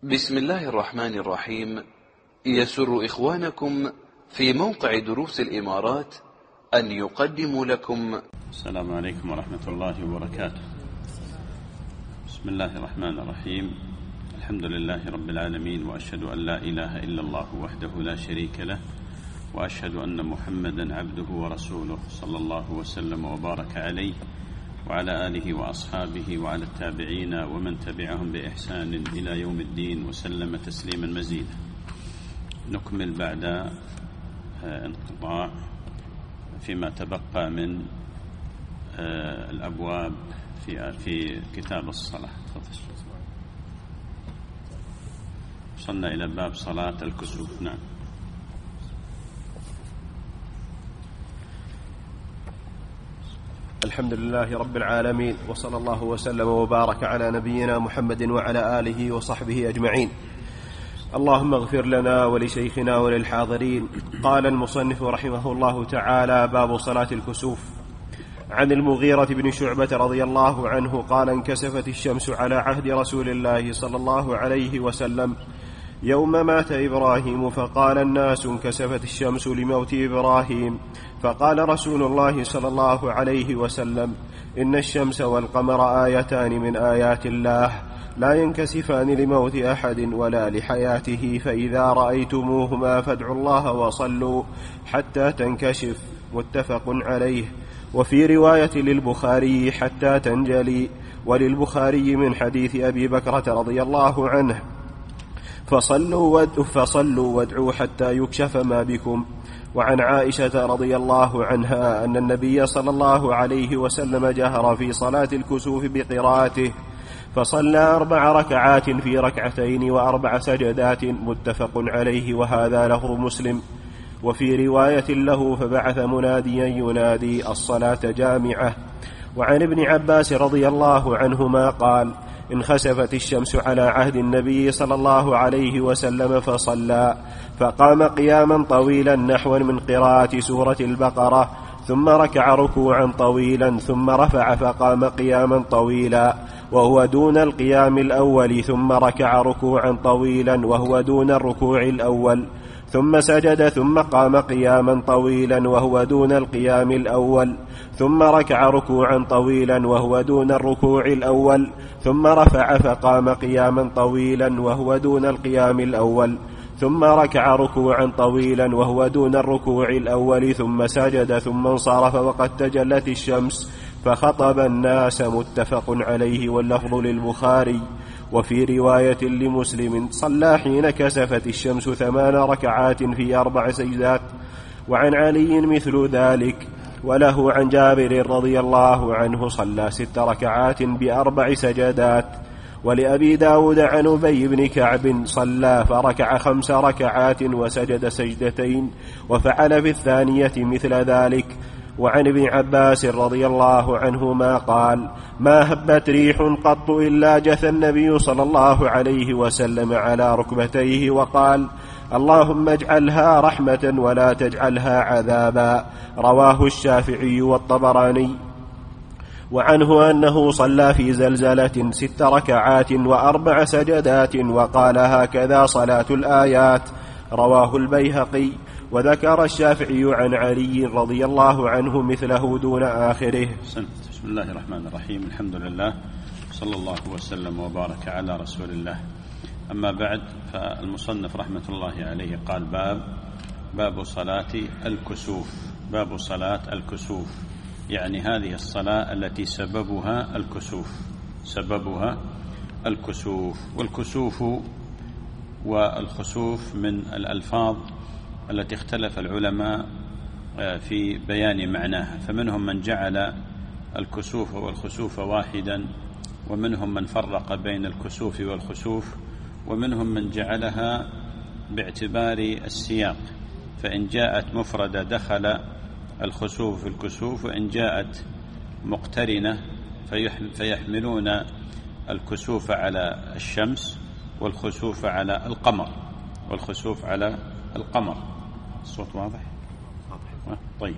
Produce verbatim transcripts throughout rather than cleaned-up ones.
بسم الله الرحمن الرحيم. يسر إخوانكم في موقع دروس الإمارات أن يقدموا لكم. السلام عليكم ورحمة الله وبركاته. بسم الله الرحمن الرحيم. الحمد لله رب العالمين، وأشهد أن لا إله إلا الله وحده لا شريك له، وأشهد أن محمدا عبده ورسوله صلى الله وسلم وبارك عليه وعلى آله وأصحابه وعلى التابعين ومن تبعهم بإحسان إلى يوم الدين وسلم تسليما مزيدا. نكمل بعد انقطاع فيما تبقى من الأبواب في في كتاب الصلاة. وصلنا إلى باب صلاة الكسوف. نعم. الحمد لله رب العالمين، وصلى الله وسلم وبارك على نبينا محمد وعلى آله وصحبه أجمعين. اللهم اغفر لنا ولشيخنا وللحاضرين. قال المصنف رحمه الله تعالى: باب صلاة الكسوف. عن المغيرة بن شعبة رضي الله عنه قال: انكسفت الشمس على عهد رسول الله صلى الله عليه وسلم يوم مات إبراهيم، فقال الناس: انكسفت الشمس لموت إبراهيم. فقال رسول الله صلى الله عليه وسلم: إن الشمس والقمر آيتان من آيات الله لا ينكسفان لموت أحد ولا لحياته، فإذا رأيتموهما فادعوا الله وصلوا حتى تنكشف. متفق عليه. وفي رواية للبخاري: حتى تنجلي. وللبخاري من حديث أبي بكرة رضي الله عنه: فصلوا فصلوا وادعوا حتى يكشف ما بكم. وعن عائشة رضي الله عنها أن النبي صلى الله عليه وسلم جهر في صلاة الكسوف بقراءته، فصلى أربع ركعات في ركعتين وأربع سجدات. متفق عليه، وهذا لفظ مسلم. وفي رواية له: فبعث مناديا ينادي: الصلاة جامعة. وعن ابن عباس رضي الله عنهما قال: انخسفت الشمس على عهد النبي صلى الله عليه وسلم فصلى، فقام قياما طويلا نحوا من قراءة سورة البقرة، ثم ركع ركوعا طويلا، ثم رفع فقام قياما طويلا وهو دون القيام الأول، ثم ركع ركوعا طويلا وهو دون الركوع الأول، ثم سجد، ثم قام قياما طويلا وهو دون القيام الأول، ثم ركع ركوعا طويلا وهو دون الركوع الأول، ثم رفع فقام قياما طويلا وهو دون القيام الأول، ثم ركع ركوعا طويلا وهو دون الركوع الأول، ثم سجد، ثم انصرف وقد تجلت الشمس فخطب الناس. متفق عليه، واللفظ للبخاري. وفي رواية لمسلم: صلى حين كسفت الشمس ثمان ركعات في أربع سجدات. وعن علي مثل ذلك. وله عن جابر رضي الله عنه: صلى ست ركعات بأربع سجدات. ولأبي داود عن أبي بن كعب: صلى فركع خمس ركعات وسجد سجدتين، وفعل في الثانية مثل ذلك. وعن ابن عباس رضي الله عنهما قال: ما هبت ريح قط إلا جثى النبي صلى الله عليه وسلم على ركبتيه وقال: اللهم اجعلها رحمة ولا تجعلها عذابا. رواه الشافعي والطبراني. وعنه أنه صلى في زلزلة ست ركعات وأربع سجدات وقال: هكذا صلاة الآيات. رواه البيهقي. وذكر الشافعي عن علي رضي الله عنه مثله دون آخره. بسم الله الرحمن الرحيم. الحمد لله، صلى الله وسلم وبارك على رسول الله. أما بعد، فالمصنف رحمة الله عليه قال: باب باب صلاة الكسوف. باب صلاة الكسوف، يعني هذه الصلاة التي سببها الكسوف، سببها الكسوف. والكسوف والخسوف من الألفاظ التي اختلف العلماء في بيان معناها، فمنهم من جعل الكسوف والخسوف واحدا، ومنهم من فرق بين الكسوف والخسوف، ومنهم من جعلها باعتبار السياق، فإن جاءت مفردة دخل الخسوف في الكسوف، وإن جاءت مقترنة فيحملون الكسوف على الشمس والخسوف على القمر، والخسوف على القمر. الصوت واضح؟ طيب.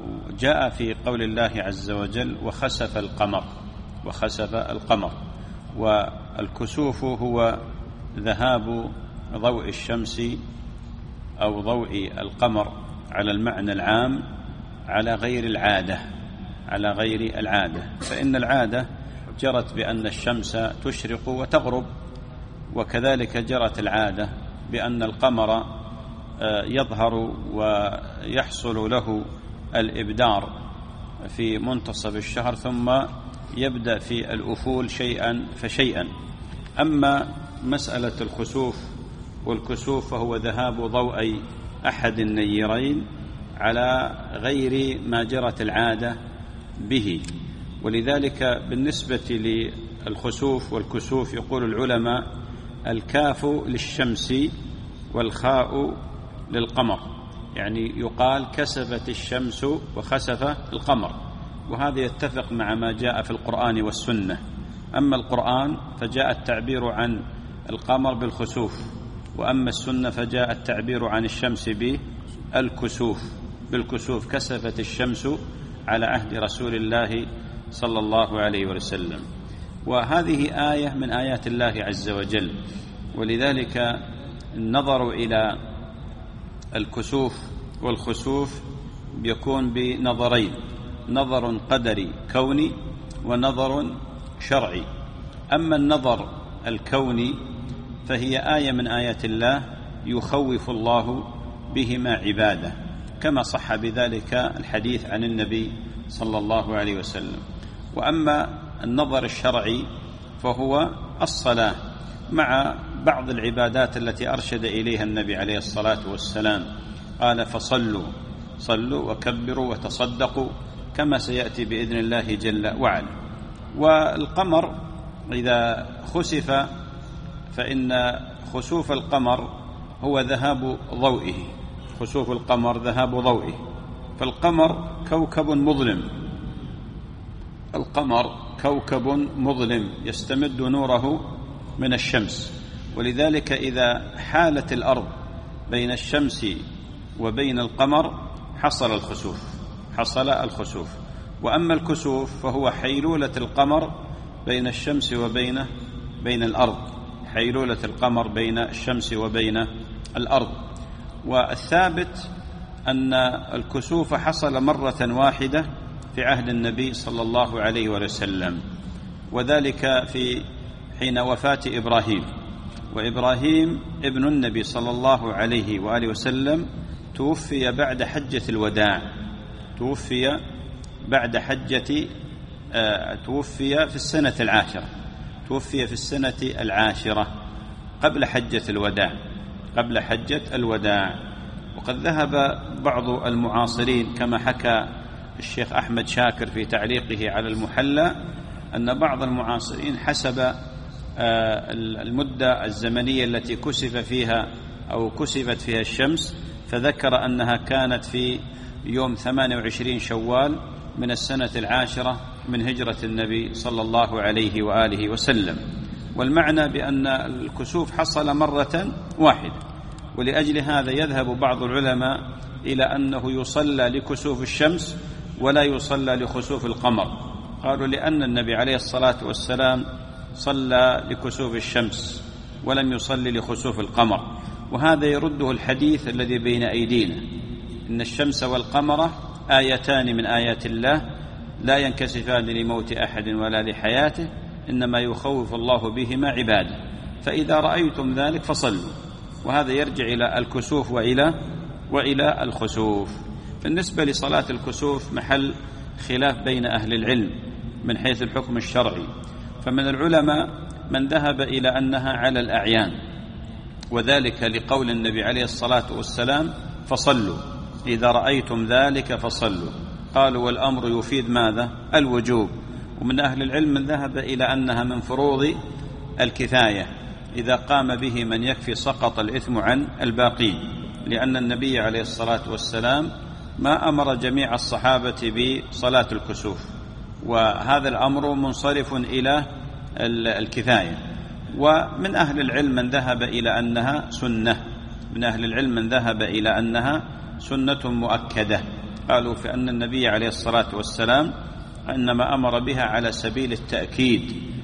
وجاء في قول الله عز وجل: وخسف القمر، وخسف القمر. والكسوف هو ذهاب ضوء الشمس أو ضوء القمر على المعنى العام على غير العادة على غير العادة فإن العادة جرت بأن الشمس تشرق وتغرب، وكذلك جرت العادة بأن القمر يظهر ويحصل له الإبدار في منتصف الشهر ثم يبدأ في الأفول شيئا فشيئا. أما مسألة الخسوف والكسوف فهو ذهاب ضوءي أحد النيرين على غير ما جرت العادة به. ولذلك بالنسبة للخسوف والكسوف يقول العلماء الكاف للشمس والخاء للقمر، يعني يقال كسفت الشمس وخسف القمر، وهذا يتفق مع ما جاء في القرآن والسنة. أما القرآن فجاء التعبير عن القمر بالخسوف، وأما السنة فجاء التعبير عن الشمس بالكسوف بالكسوف كسفت الشمس على عهد رسول الله صلى الله عليه وسلم. وهذه آية من آيات الله عز وجل، ولذلك النظر إلى الكسوف والخسوف يكون بنظرين: نظر قدري كوني ونظر شرعي. أما النظر الكوني فهي آية من آيات الله يخوف الله بهما عباده، كما صح بذلك الحديث عن النبي صلى الله عليه وسلم. وأما النظر الشرعي فهو الصلاة مع بعض العبادات التي أرشد إليها النبي عليه الصلاة والسلام، قال: فصلوا صلوا وكبروا وتصدقوا، كما سيأتي بإذن الله جل وعلا. والقمر إذا خسف فإن خسوف القمر هو ذهاب ضوئه، خسوف القمر ذهاب ضوئه، فالقمر كوكب مظلم، القمر كوكب مظلم يستمد نوره من الشمس، ولذلك إذا حالت الأرض بين الشمس وبين القمر حصل الخسوف حصل الخسوف وأما الكسوف فهو حيلولة القمر بين الشمس وبين بين الأرض حيلولة القمر بين الشمس وبين الأرض. والثابت أن الكسوف حصل مرة واحدة في عهد النبي صلى الله عليه وسلم، وذلك في حين وفاة إبراهيم، وإبراهيم ابن النبي صلى الله عليه وآله وسلم توفي بعد حجة الوداع توفي بعد حجة آه توفي في السنة العاشرة توفي في السنة العاشرة قبل حجة الوداع قبل حجة الوداع وقد ذهب بعض المعاصرين كما حكى الشيخ أحمد شاكر في تعليقه على المحلى أن بعض المعاصرين حسب المدة الزمنية التي كسف فيها أو كسفت فيها الشمس، فذكر أنها كانت في يوم ثمانية وعشرين شوال من السنة العاشرة من هجرة النبي صلى الله عليه وآله وسلم. والمعنى بأن الكسوف حصل مرة واحدة، ولأجل هذا يذهب بعض العلماء إلى أنه يصلى لكسوف الشمس ولا يصلى لخسوف القمر، قالوا لأن النبي عليه الصلاة والسلام صلى لكسوف الشمس ولم يصلي لخسوف القمر، وهذا يرده الحديث الذي بين أيدينا: إن الشمس والقمر آيتان من آيات الله لا ينكسفان لموت أحد ولا لحياته، إنما يخوف الله بهما عباده، فإذا رأيتم ذلك فصلوا. وهذا يرجع إلى الكسوف وإلى وإلى الخسوف. بالنسبة لصلاة الكسوف محل خلاف بين أهل العلم من حيث الحكم الشرعي، فمن العلماء من ذهب إلى أنها على الأعيان، وذلك لقول النبي عليه الصلاة والسلام: فصلوا إذا رأيتم ذلك فصلوا. قالوا: والأمر يفيد ماذا؟ الوجوب. ومن أهل العلم من ذهب إلى أنها من فروض الكفاية، إذا قام به من يكفي سقط الإثم عن الباقين، لأن النبي عليه الصلاة والسلام ما أمر جميع الصحابة بصلاة الكسوف، وهذا الأمر منصرف إلى الكفاية. ومن أهل العلم من ذهب إلى أنها سنة من أهل العلم من ذهب إلى أنها سنة مؤكدة، قالوا في أن النبي عليه الصلاة والسلام إنما أمر بها على سبيل التأكيد،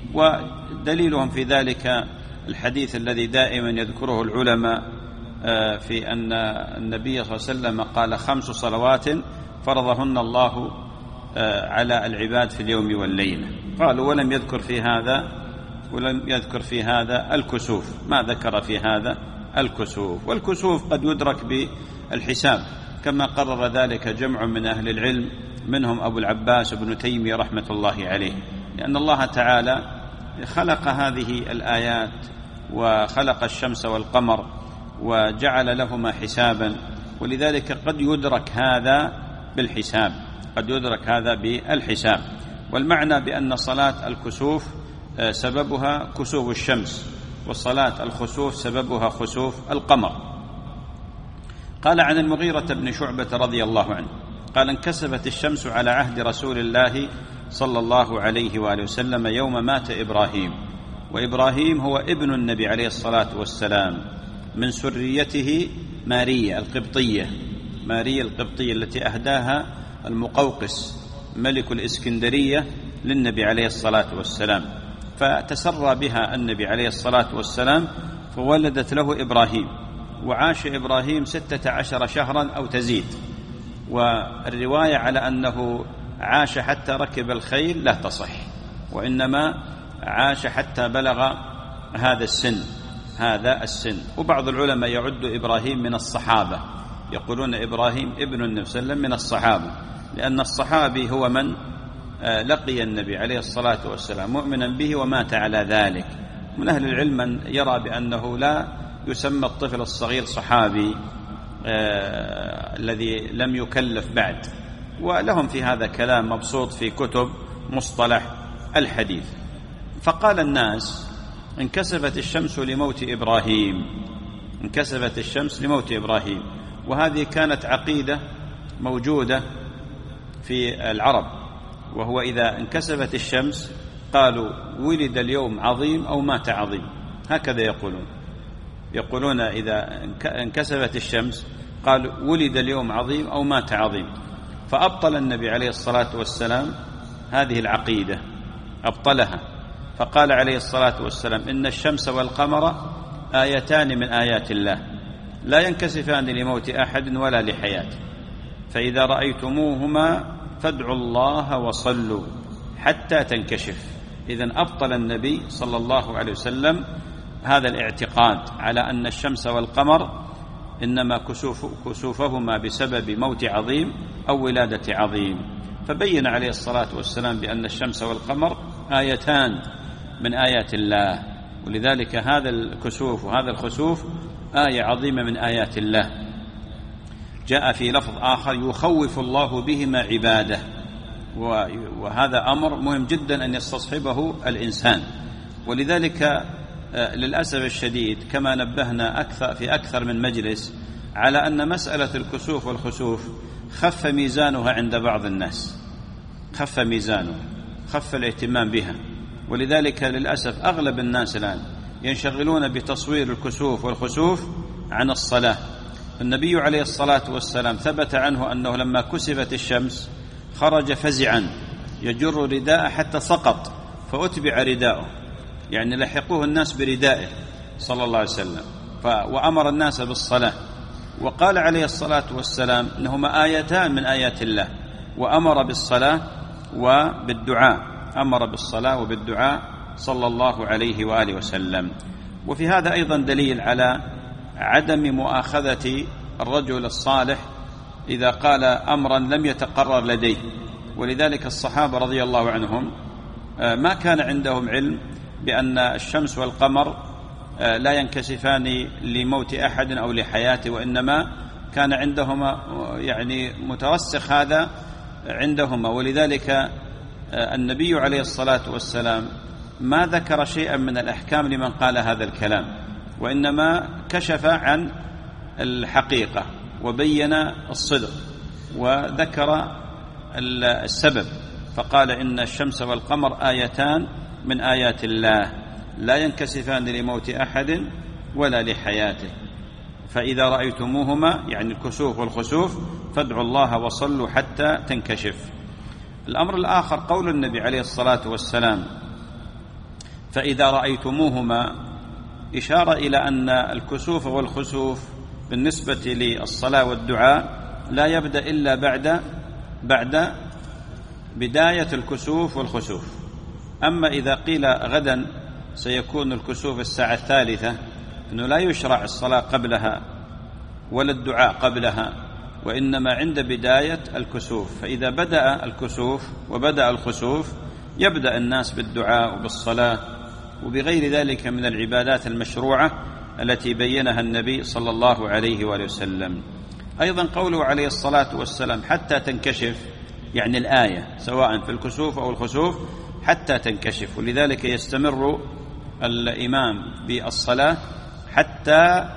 ودليلهم في ذلك الحديث الذي دائما يذكره العلماء في أن النبي صلى الله عليه وسلم قال خمس صلوات فرضهن الله على العباد في اليوم والليلة. قالوا ولم يذكر في هذا ولم يذكر في هذا الكسوف، ما ذكر في هذا الكسوف. والكسوف قد يدرك بالحساب كما قرر ذلك جمع من أهل العلم، منهم أبو العباس ابن تيمية رحمة الله عليه، لأن الله تعالى خلق هذه الآيات وخلق الشمس والقمر وجعل لهما حسابا، ولذلك قد يدرك هذا بالحساب، قد يدرك هذا بالحساب. والمعنى بأن صلاة الكسوف سببها كسوف الشمس، والصلاة الخسوف سببها خسوف القمر. قال عن المغيرة بن شعبة رضي الله عنه قال انكسفت الشمس على عهد رسول الله صلى الله عليه وآله وسلم يوم مات إبراهيم، وإبراهيم هو ابن النبي عليه الصلاة والسلام، من سريته ماريا القبطية، ماريا القبطية التي أهداها المقوقس ملك الإسكندرية للنبي عليه الصلاة والسلام، فتسرى بها النبي عليه الصلاة والسلام فولدت له إبراهيم، وعاش إبراهيم ستة عشر شهرا أو تزيد. والرواية على أنه عاش حتى ركب الخيل لا تصح، وإنما عاش حتى بلغ هذا السن هذا السن وبعض العلماء يعد إبراهيم من الصحابة، يقولون إبراهيم ابن النبي صلى الله عليه وسلم من الصحابة، لأن الصحابي هو من لقي النبي عليه الصلاة والسلام مؤمنا به ومات على ذلك. من أهل العلم من يرى بأنه لا يسمى الطفل الصغير صحابي آه الذي لم يكلف بعد، ولهم في هذا كلام مبسوط في كتب مصطلح الحديث. فقال الناس انكسفت الشمس لموت إبراهيم، انكسفت الشمس لموت إبراهيم، وهذه كانت عقيدة موجودة في العرب، وهو إذا انكسفت الشمس قالوا ولد اليوم عظيم أو مات عظيم، هكذا يقولون يقولون إذا انكسفت الشمس قالوا ولد اليوم عظيم أو مات عظيم. فأبطل النبي عليه الصلاة والسلام هذه العقيدة، أبطلها، فقال عليه الصلاة والسلام إن الشمس والقمر آيتان من آيات الله لا ينكسفان لموت أحد ولا لحياته، فإذا رأيتموهما فادعوا الله وصلوا حتى تنكشف. إذن أبطل النبي صلى الله عليه وسلم هذا الاعتقاد على أن الشمس والقمر إنما كسوف كسوفهما بسبب موت عظيم أو ولادة عظيم، فبين عليه الصلاة والسلام بأن الشمس والقمر آيتان من آيات الله، ولذلك هذا الكسوف وهذا الخسوف آية عظيمة من آيات الله. جاء في لفظ آخر يخوف الله بهما عباده، وهذا أمر مهم جدا أن يستصحبه الإنسان. ولذلك للأسف الشديد كما نبهنا أكثر في أكثر من مجلس على أن مسألة الكسوف والخسوف خف ميزانها عند بعض الناس، خف ميزانه، خف الاهتمام بها، ولذلك للأسف أغلب الناس الآن ينشغلون بتصوير الكسوف والخسوف عن الصلاة. النبي عليه الصلاة والسلام ثبت عنه أنه لما كسفت الشمس خرج فزعا يجر رداء حتى سقط فأتبع رداءه، يعني لحقوه الناس بردائه صلى الله عليه وسلم، وأمر الناس بالصلاة، وقال عليه الصلاة والسلام إنهما آيتان من آيات الله، وأمر بالصلاة وبالدعاء، أمر بالصلاة وبالدعاء صلى الله عليه وآله وسلم. وفي هذا أيضا دليل على عدم مؤاخذة الرجل الصالح إذا قال أمرا لم يتقرر لديه، ولذلك الصحابة رضي الله عنهم ما كان عندهم علم بأن الشمس والقمر لا ينكسفان لموت أحد أو لحياته، وإنما كان عندهما يعني مترسخ هذا عندهما، ولذلك النبي عليه الصلاة والسلام ما ذكر شيئا من الأحكام لمن قال هذا الكلام، وإنما كشف عن الحقيقة وبين الصدق وذكر السبب، فقال إن الشمس والقمر آيتان من آيات الله لا ينكسفان لموت أحد ولا لحياته، فإذا رأيتموهما يعني الكسوف والخسوف فادعوا الله وصلوا حتى تنكشف. الأمر الآخر قول النبي عليه الصلاة والسلام فإذا رأيتموهما، إشارة إلى أن الكسوف والخسوف بالنسبة للصلاة والدعاء لا يبدأ إلا بعد بعد بداية الكسوف والخسوف. أما إذا قيل غدا سيكون الكسوف الساعة الثالثة، أنه لا يشرع الصلاة قبلها ولا الدعاء قبلها، وإنما عند بداية الكسوف. فإذا بدأ الكسوف وبدأ الخسوف يبدأ الناس بالدعاء وبالصلاة وبغير ذلك من العبادات المشروعة التي بينها النبي صلى الله عليه وآله وسلم. أيضا قوله عليه الصلاة والسلام حتى تنكشف، يعني الآية سواء في الكسوف أو الخسوف حتى تنكشف، ولذلك يستمر الإمام بالصلاة حتى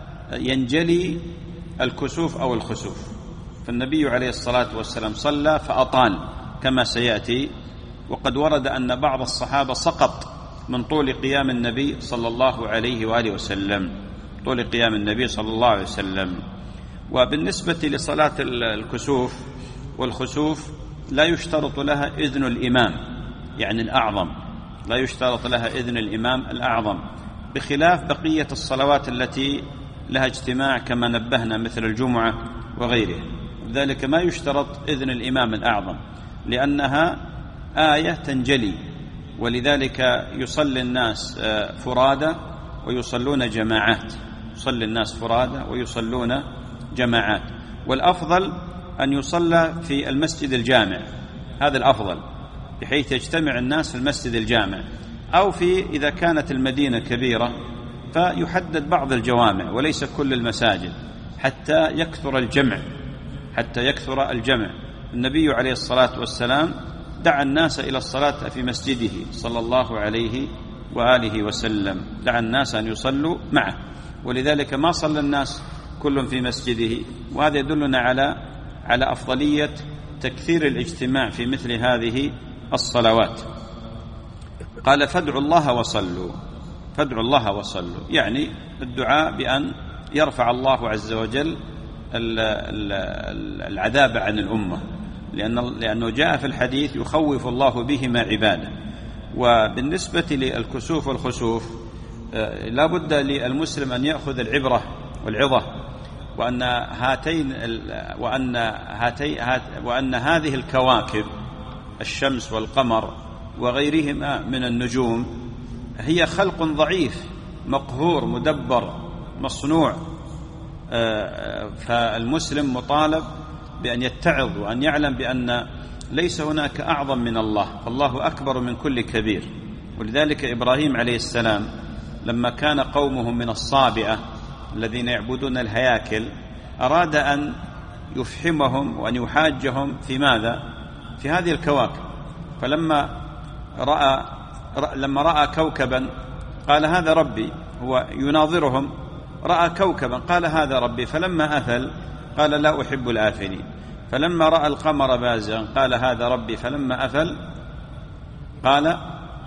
ينجلي الكسوف أو الخسوف. فالنبي عليه الصلاة والسلام صلى فأطال كما سيأتي، وقد ورد أن بعض الصحابة سقط من طول قيام النبي صلى الله عليه وآله وسلم، طول قيام النبي صلى الله عليه وسلم. وبالنسبة لصلاة الكسوف والخسوف لا يشترط لها إذن الإمام، يعني الأعظم، لا يشترط لها إذن الإمام الأعظم، بخلاف بقية الصلوات التي لها اجتماع كما نبهنا مثل الجمعة وغيرها. ذلك ما يشترط إذن الإمام الأعظم لأنها آية تنجلي، ولذلك يصلي الناس فرادى ويصلون جماعات، يصلي الناس فرادى ويصلون جماعات. والأفضل أن يصلى في المسجد الجامع، هذا الأفضل، بحيث يجتمع الناس في المسجد الجامع، أو في إذا كانت المدينة كبيرة فيحدد بعض الجوامع وليس كل المساجد حتى يكثر الجمع، حتى يكثر الجمع. النبي عليه الصلاة والسلام دعا الناس إلى الصلاة في مسجده صلى الله عليه وآله وسلم، دعا الناس أن يصلوا معه، ولذلك ما صلى الناس كل في مسجده. وهذا يدلنا على على أفضلية تكثير الاجتماع في مثل هذه الصلوات. قال فادعوا الله وصلوا، فادعوا الله وصلوا، يعني الدعاء بأن يرفع الله عز وجل العذاب عن الأمة، لأنه جاء في الحديث يخوف الله بهما عباده. وبالنسبة للكسوف والخسوف لا بد للمسلم أن يأخذ العبرة والعظة، وأن هاتين وأن هاتي وأن هذه الكواكب الشمس والقمر وغيرهما من النجوم هي خلق ضعيف مقهور مدبر مصنوع، فالمسلم مطالب بأن يتعظ وأن يعلم بأن ليس هناك أعظم من الله، فالله أكبر من كل كبير. ولذلك إبراهيم عليه السلام لما كان قومه من الصابئة الذين يعبدون الهياكل أراد أن يفحمهم وأن يحاجهم في ماذا؟ في هذه الكواكب. فلما رأى لما رأى كوكبا قال هذا ربي، هو يناظرهم، رأى كوكبا قال هذا ربي، فلما أفل قال لا أحب الآفلين. فلما رأى القمر بازغا قال هذا ربي، فلما أفل قال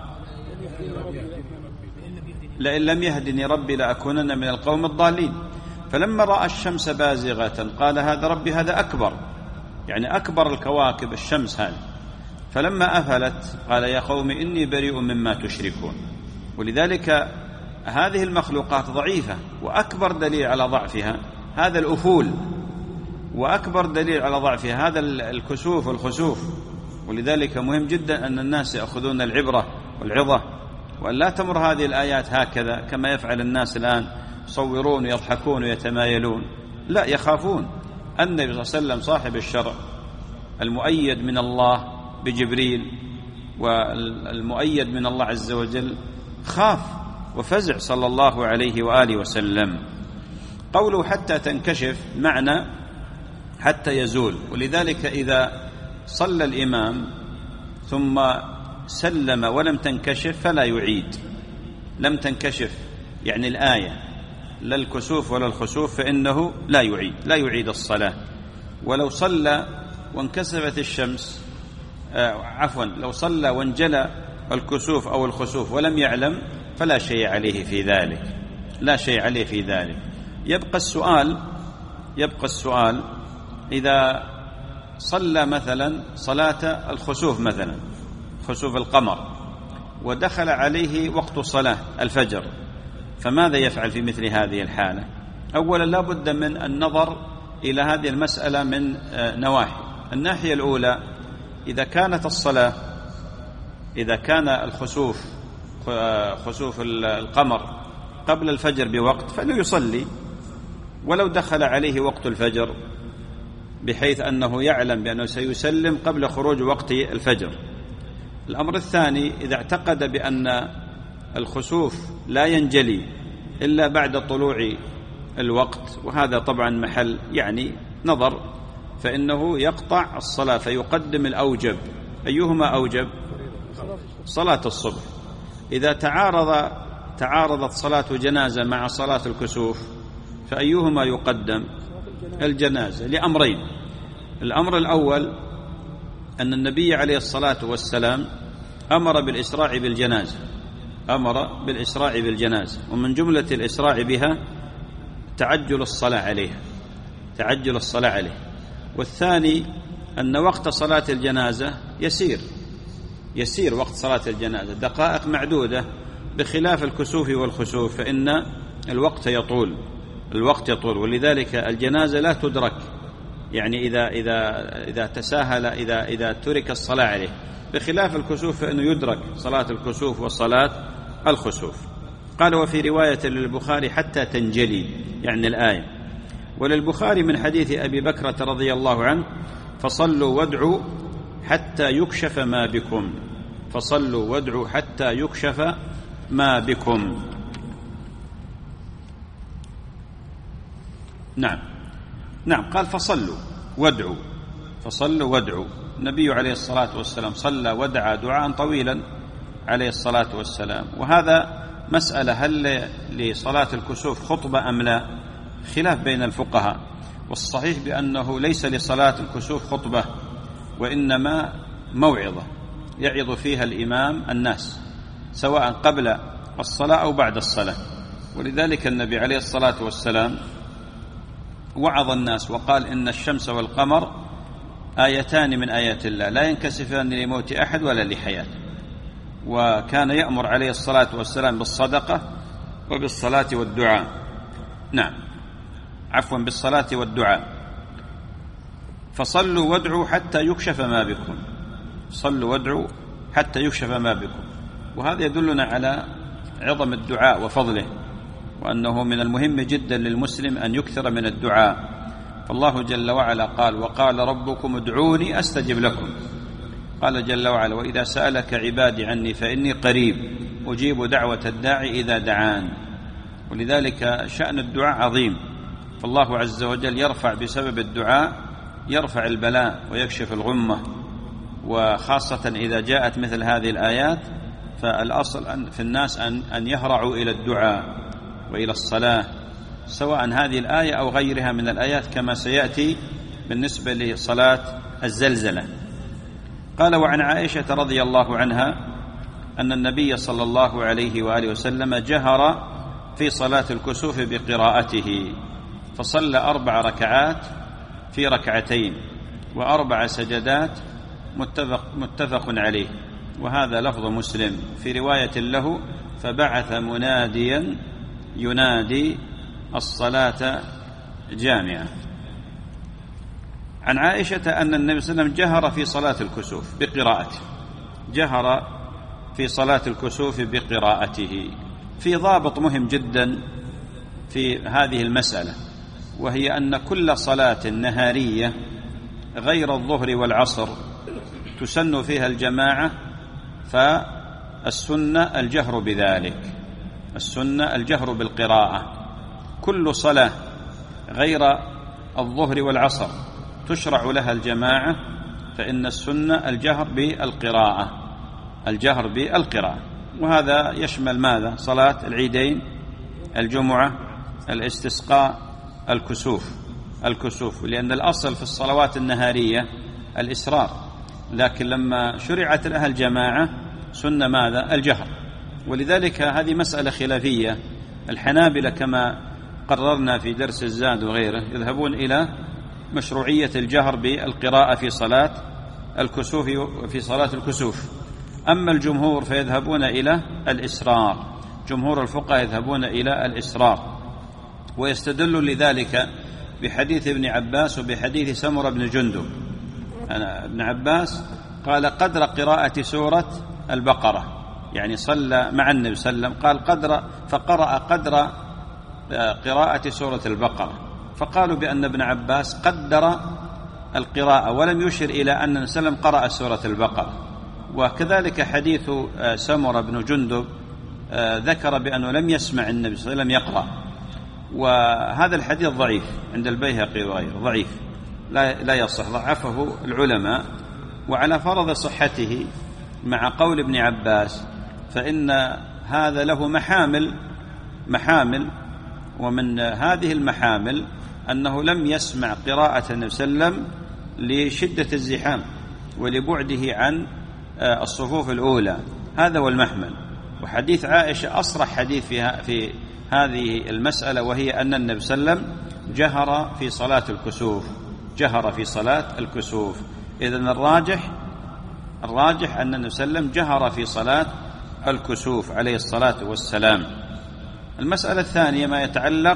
لئن لم يهدني ربي لأكونن من القوم الضالين. فلما رأى الشمس بازغة قال هذا ربي، هذا أكبر، يعني أكبر الكواكب الشمس هذه. فلما أفلت قال يا قوم إني بريء مما تشركون. ولذلك هذه المخلوقات ضعيفة، وأكبر دليل على ضعفها هذا الأفول، وأكبر دليل على ضعفها هذا الكسوف والخسوف. ولذلك مهم جدا أن الناس يأخذون العبرة والعظة، وأن لا تمر هذه الآيات هكذا كما يفعل الناس الآن، يصورون ويضحكون ويتمايلون، لا، يخافون. النبي صلى الله عليه وسلم صاحب الشرع المؤيد من الله بجبريل والمؤيد من الله عز وجل خاف وفزع صلى الله عليه وآله وسلم. قوله حتى تنكشف معنى حتى يزول. ولذلك إذا صلى الإمام ثم سلم ولم تنكشف فلا يعيد، لم تنكشف يعني الآية لا الكسوف ولا الخسوف فإنه لا يعيد، لا يعيد الصلاة. ولو صلى وانكسفت الشمس آه عفوا لو صلى وانجلى الكسوف أو الخسوف ولم يعلم فلا شيء عليه في ذلك، لا شيء عليه في ذلك. يبقى السؤال يبقى السؤال إذا صلى مثلا صلاة الخسوف، مثلا خسوف القمر، ودخل عليه وقت صلاة الفجر، فماذا يفعل في مثل هذه الحالة؟ أولا لا بد من النظر إلى هذه المسألة من نواحي. الناحية الأولى، إذا كانت الصلاة إذا كان الخسوف خسوف القمر قبل الفجر بوقت فليصلي ولو دخل عليه وقت الفجر، بحيث أنه يعلم بأنه سيسلم قبل خروج وقت الفجر. الأمر الثاني، إذا اعتقد بأن الخسوف لا ينجلي إلا بعد طلوع الوقت، وهذا طبعا محل يعني نظر، فإنه يقطع الصلاة فيقدم الأوجب. أيهما أوجب؟ صلاة الصبح. إذا تعارض تعارضت صلاة جنازة مع صلاة الكسوف فأيهما يقدم؟ الجنازة، لأمرين. الأمر الأول أن النبي عليه الصلاة والسلام أمر بالإسراع بالجنازة أمر بالإسراع بالجنازة ومن جملة الإسراع بها تعجل الصلاة عليها تعجل الصلاة عليه. والثاني أن وقت صلاة الجنازة يسير يسير وقت صلاة الجنازة دقائق معدودة، بخلاف الكسوف والخسوف فإن الوقت يطول الوقت يطول ولذلك الجنازة لا تدرك، يعني إذا إذا إذا تساهل إذا إذا ترك الصلاة عليه، بخلاف الكسوف فإنه يدرك صلاة الكسوف وصلاة الخسوف. قال: وفي رواية للبخاري حتى تنجلي، يعني الآية. وللبخاري من حديث أبي بكرة رضي الله عنه: فصلوا وادعوا حتى يكشف ما بكم فصلوا وادعوا حتى يكشف ما بكم. نعم نعم قال: فصلوا وادعوا فصلوا وادعوا. النبي عليه الصلاة والسلام صلى ودعا دعاء طويلا عليه الصلاة والسلام. وهذا مسألة، هل لصلاة الكسوف خطبة أم لا؟ خلاف بين الفقهاء، والصحيح بأنه ليس لصلاة الكسوف خطبة، وإنما موعظة يعظ فيها الإمام الناس سواء قبل الصلاة أو بعد الصلاة. ولذلك النبي عليه الصلاة والسلام وعظ الناس وقال: إن الشمس والقمر آيتان من آيات الله لا ينكسفان لموت أحد ولا لحياته. وكان يأمر عليه الصلاة والسلام بالصدقة وبالصلاة والدعاء نعم عفوا بالصلاة والدعاء. فصلوا وادعوا حتى يكشف ما بكم صلوا وادعوا حتى يكشف ما بكم. وهذا يدلنا على عظم الدعاء وفضله، وأنه من المهم جدا للمسلم أن يكثر من الدعاء. فالله جل وعلا قال: وقال ربكم ادعوني أستجب لكم. قال جل وعلا: وإذا سألك عبادي عني فإني قريب أجيب دعوة الداعي إذا دعان. ولذلك شأن الدعاء عظيم، فالله عز وجل يرفع بسبب الدعاء يرفع البلاء ويكشف الغمة. وخاصة إذا جاءت مثل هذه الآيات فالأصل في الناس أن أن يهرعوا إلى الدعاء وإلى الصلاة، سواء هذه الآية أو غيرها من الآيات، كما سيأتي بالنسبة لصلاة الزلزلة. قال: وعن عائشة رضي الله عنها أن النبي صلى الله عليه وآله وسلم جهر في صلاة الكسوف بقراءته، فصلى أربع ركعات في ركعتين وأربع سجدات متفق, متفق عليه. وهذا لفظ مسلم. في رواية له: فبعث مناديا ينادي الصلاة جامعة. عن عائشة أن النبي صلى الله عليه وسلم جهر في صلاة الكسوف بقراءته جهر في صلاة الكسوف بقراءته. في ضابط مهم جدا في هذه المسألة، وهي أن كل صلاة نهارية غير الظهر والعصر تسن فيها الجماعة، فالسنة الجهر بذلك السنة الجهر بالقراءة. كل صلاة غير الظهر والعصر تشرع لها الجماعة، فإن السنة الجهر بالقراءة الجهر بالقراءة وهذا يشمل ماذا؟ صلاة العيدين، الجمعة، الاستسقاء، الكسوف الكسوف لأن الأصل في الصلوات النهارية الإسرار، لكن لما شرعت لها الجماعة سنة ماذا؟ الجهر. ولذلك هذه مسألة خلافية. الحنابلة كما قررنا في درس الزاد وغيره يذهبون إلى مشروعية الجهر بالقراءة في صلاة الكسوف في صلاة الكسوف أما الجمهور فيذهبون إلى الإسرار، جمهور الفقهاء يذهبون إلى الإسرار، ويستدل لذلك بحديث ابن عباس وبحديث سمرة بن جندب. أنا ابن عباس قال قدر قراءة سورة البقرة، يعني صلى مع النبي صلى الله عليه وسلم، قال قدر، فقرأ قدر قراءة سورة البقرة، فقالوا بأن ابن عباس قدر القراءة ولم يشر إلى أن النبي صلى الله عليه وسلم قرأ سورة البقرة. وكذلك حديث سمرة بن جندب ذكر بأنه لم يسمع النبي صلى الله عليه وسلم يقرأ، وهذا الحديث ضعيف عند البيهقي وغيره، ضعيف لا لا يصح، ضعفه العلماء. وعلى فرض صحته مع قول ابن عباس فإن هذا له محامل محامل ومن هذه المحامل أنه لم يسمع قراءة النبي صلى الله عليه وسلم لشدة الزحام ولبعده عن الصفوف الأولى، هذا هو المحمل. وحديث عائشة أصرح حديث في في هذه المسألة، وهي أن النبي صلى الله عليه وسلم جهر في صلاة الكسوف، جهر في صلاة الكسوف. إذن الراجح الراجح أن النبي صلى الله عليه وسلم جهر في صلاة الكسوف عليه الصلاة والسلام. المسألة الثانية ما يتعلق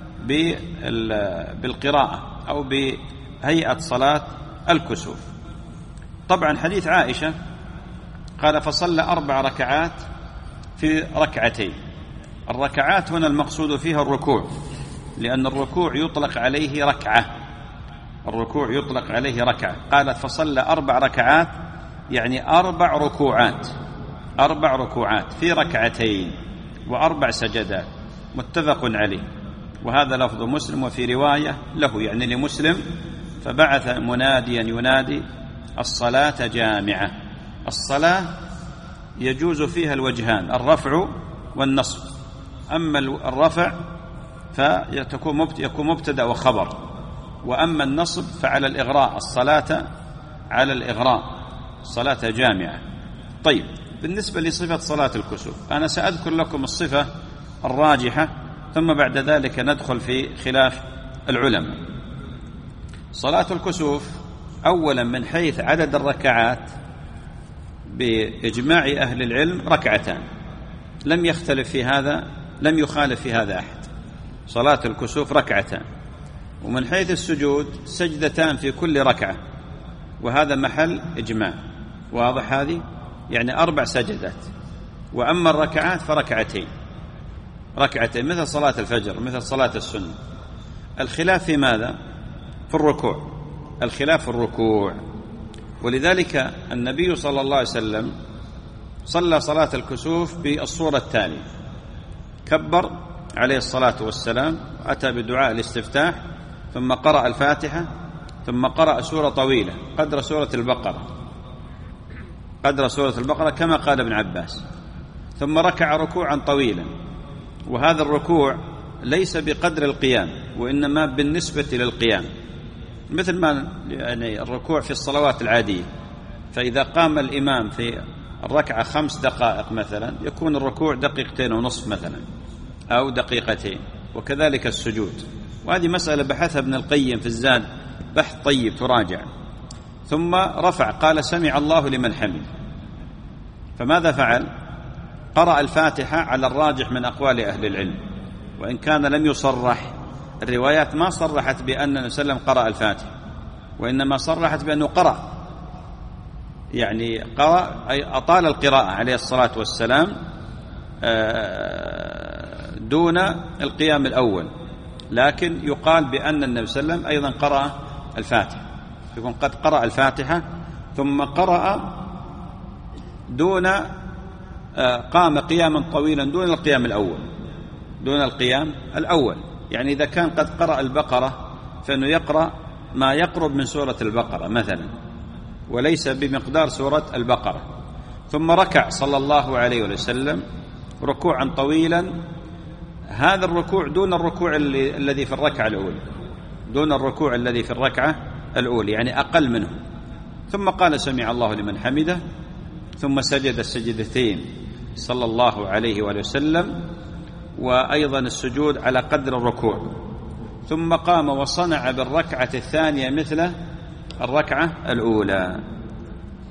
بالقراءة أو بهيئة صلاة الكسوف. طبعا حديث عائشة قال فصلى أربع ركعات في ركعتين. الركعات هنا المقصود فيها الركوع، لأن الركوع يطلق عليه ركعة، الركوع يطلق عليه ركعة. قالت فصلى أربع ركعات يعني أربع ركوعات، أربع ركوعات في ركعتين وأربع سجدات، متفق عليه. وهذا لفظ مسلم، وفي رواية له يعني لمسلم فبعث مناديا ينادي الصلاة جامعة. الصلاة يجوز فيها الوجهان، الرفع والنصب. أما الرفع فيكون مبتدأ وخبر، وأما النصب فعلى الإغراء، الصلاة على الإغراء، الصلاة جامعة. طيب، بالنسبة لصفة صلاة الكسوف أنا سأذكر لكم الصفة الراجحة، ثم بعد ذلك ندخل في خلاف العلماء. صلاة الكسوف أولا من حيث عدد الركعات بإجماع أهل العلم ركعتان، لم يختلف في هذا، لم يخالف في هذا أحد. صلاة الكسوف ركعتان. ومن حيث السجود سجدتان في كل ركعة، وهذا محل إجماع، واضح هذه؟ يعني أربع سجدات. وأما الركعات فركعتين، ركعتين مثل صلاة الفجر، مثل صلاة السنة. الخلاف في ماذا؟ في الركوع، الخلاف في الركوع. ولذلك النبي صلى الله عليه وسلم صلى صلاة الكسوف بالصورة التالية: كبر عليه الصلاة والسلام، أتى بدعاء الاستفتاح، ثم قرأ الفاتحة، ثم قرأ سورة طويلة قدر سورة البقرة، قدر سورة البقرة كما قال ابن عباس، ثم ركع ركوعا طويلا. وهذا الركوع ليس بقدر القيام، وإنما بالنسبة للقيام، مثل ما يعني الركوع في الصلوات العادية. فإذا قام الإمام في الركعة خمس دقائق مثلا، يكون الركوع دقيقتين ونصف مثلا أو دقيقتين، وكذلك السجود. وهذه مسألة بحثها ابن القيم في الزاد، بحث طيب تراجع. ثم رفع، قال سمع الله لمن حمد. فماذا فعل؟ قرأ الفاتحة على الراجح من أقوال أهل العلم، وإن كان لم يصرح، الروايات ما صرحت بأن النبي صلى الله عليه وسلم قرأ الفاتحة، وإنما صرحت بأنه قرأ، يعني قرأ أي أطال القراءة عليه الصلاة والسلام دون القيام الأول. لكن يقال بأن النبي صلى الله عليه وسلم أيضا قرأ الفاتحة، يكون قد قرأ الفاتحة ثم قرأ دون قام قياما طويلا دون القيام الأول، دون القيام الأول. يعني إذا كان قد قرأ البقرة فإنه يقرأ ما يقرب من سورة البقرة مثلا، وليس بمقدار سورة البقرة. ثم ركع صلى الله عليه وسلم ركوعا طويلا، هذا الركوع دون الركوع الذي في الركعة الأولى، دون الركوع الذي في الركعة الأولى، يعني أقل منه. ثم قال سمع الله لمن حمده، ثم سجد السجدتين صلى الله عليه وسلم، وأيضا السجود على قدر الركوع. ثم قام وصنع بالركعة الثانية مثل الركعة الأولى.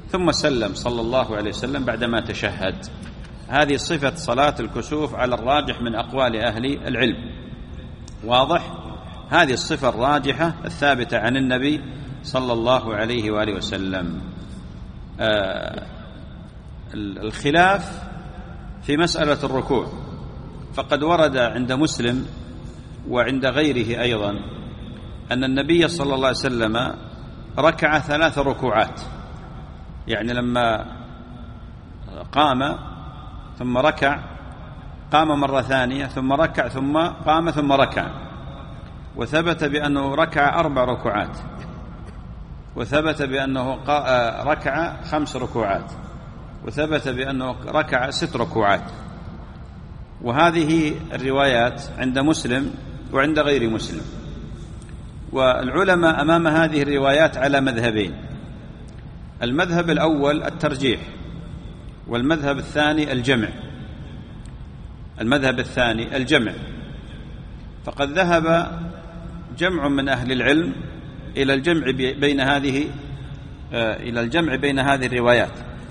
ثم سلم صلى الله عليه وسلم بعدما تشهد. هذه صفة صلاة الكسوف على الراجح من أقوال أهل العلم. واضح؟ هذه الصفة الراجحة الثابتة عن النبي صلى الله عليه وآله وسلم. آه الخلاف في مسألة الركوع، فقد ورد عند مسلم وعند غيره أيضا أن النبي صلى الله عليه وسلم ركع ثلاث ركوعات، يعني لما قام ثم ركع، قام مرة ثانية ثم ركع ثم قام ثم ركع، وثبت بأنه ركع أربع ركوعات، وثبت بأنه ركع خمس ركوعات، وثبت بأنه ركع ست ركوعات. وهذه الروايات عند مسلم وعند غير مسلم. والعلماء أمام هذه الروايات على مذهبين: المذهب الأول الترجيح، والمذهب الثاني الجمع. المذهب الثاني الجمع، فقد ذهب جمع من أهل العلم إلى الجمع بين هذه إلى الجمع بين هذه الروايات،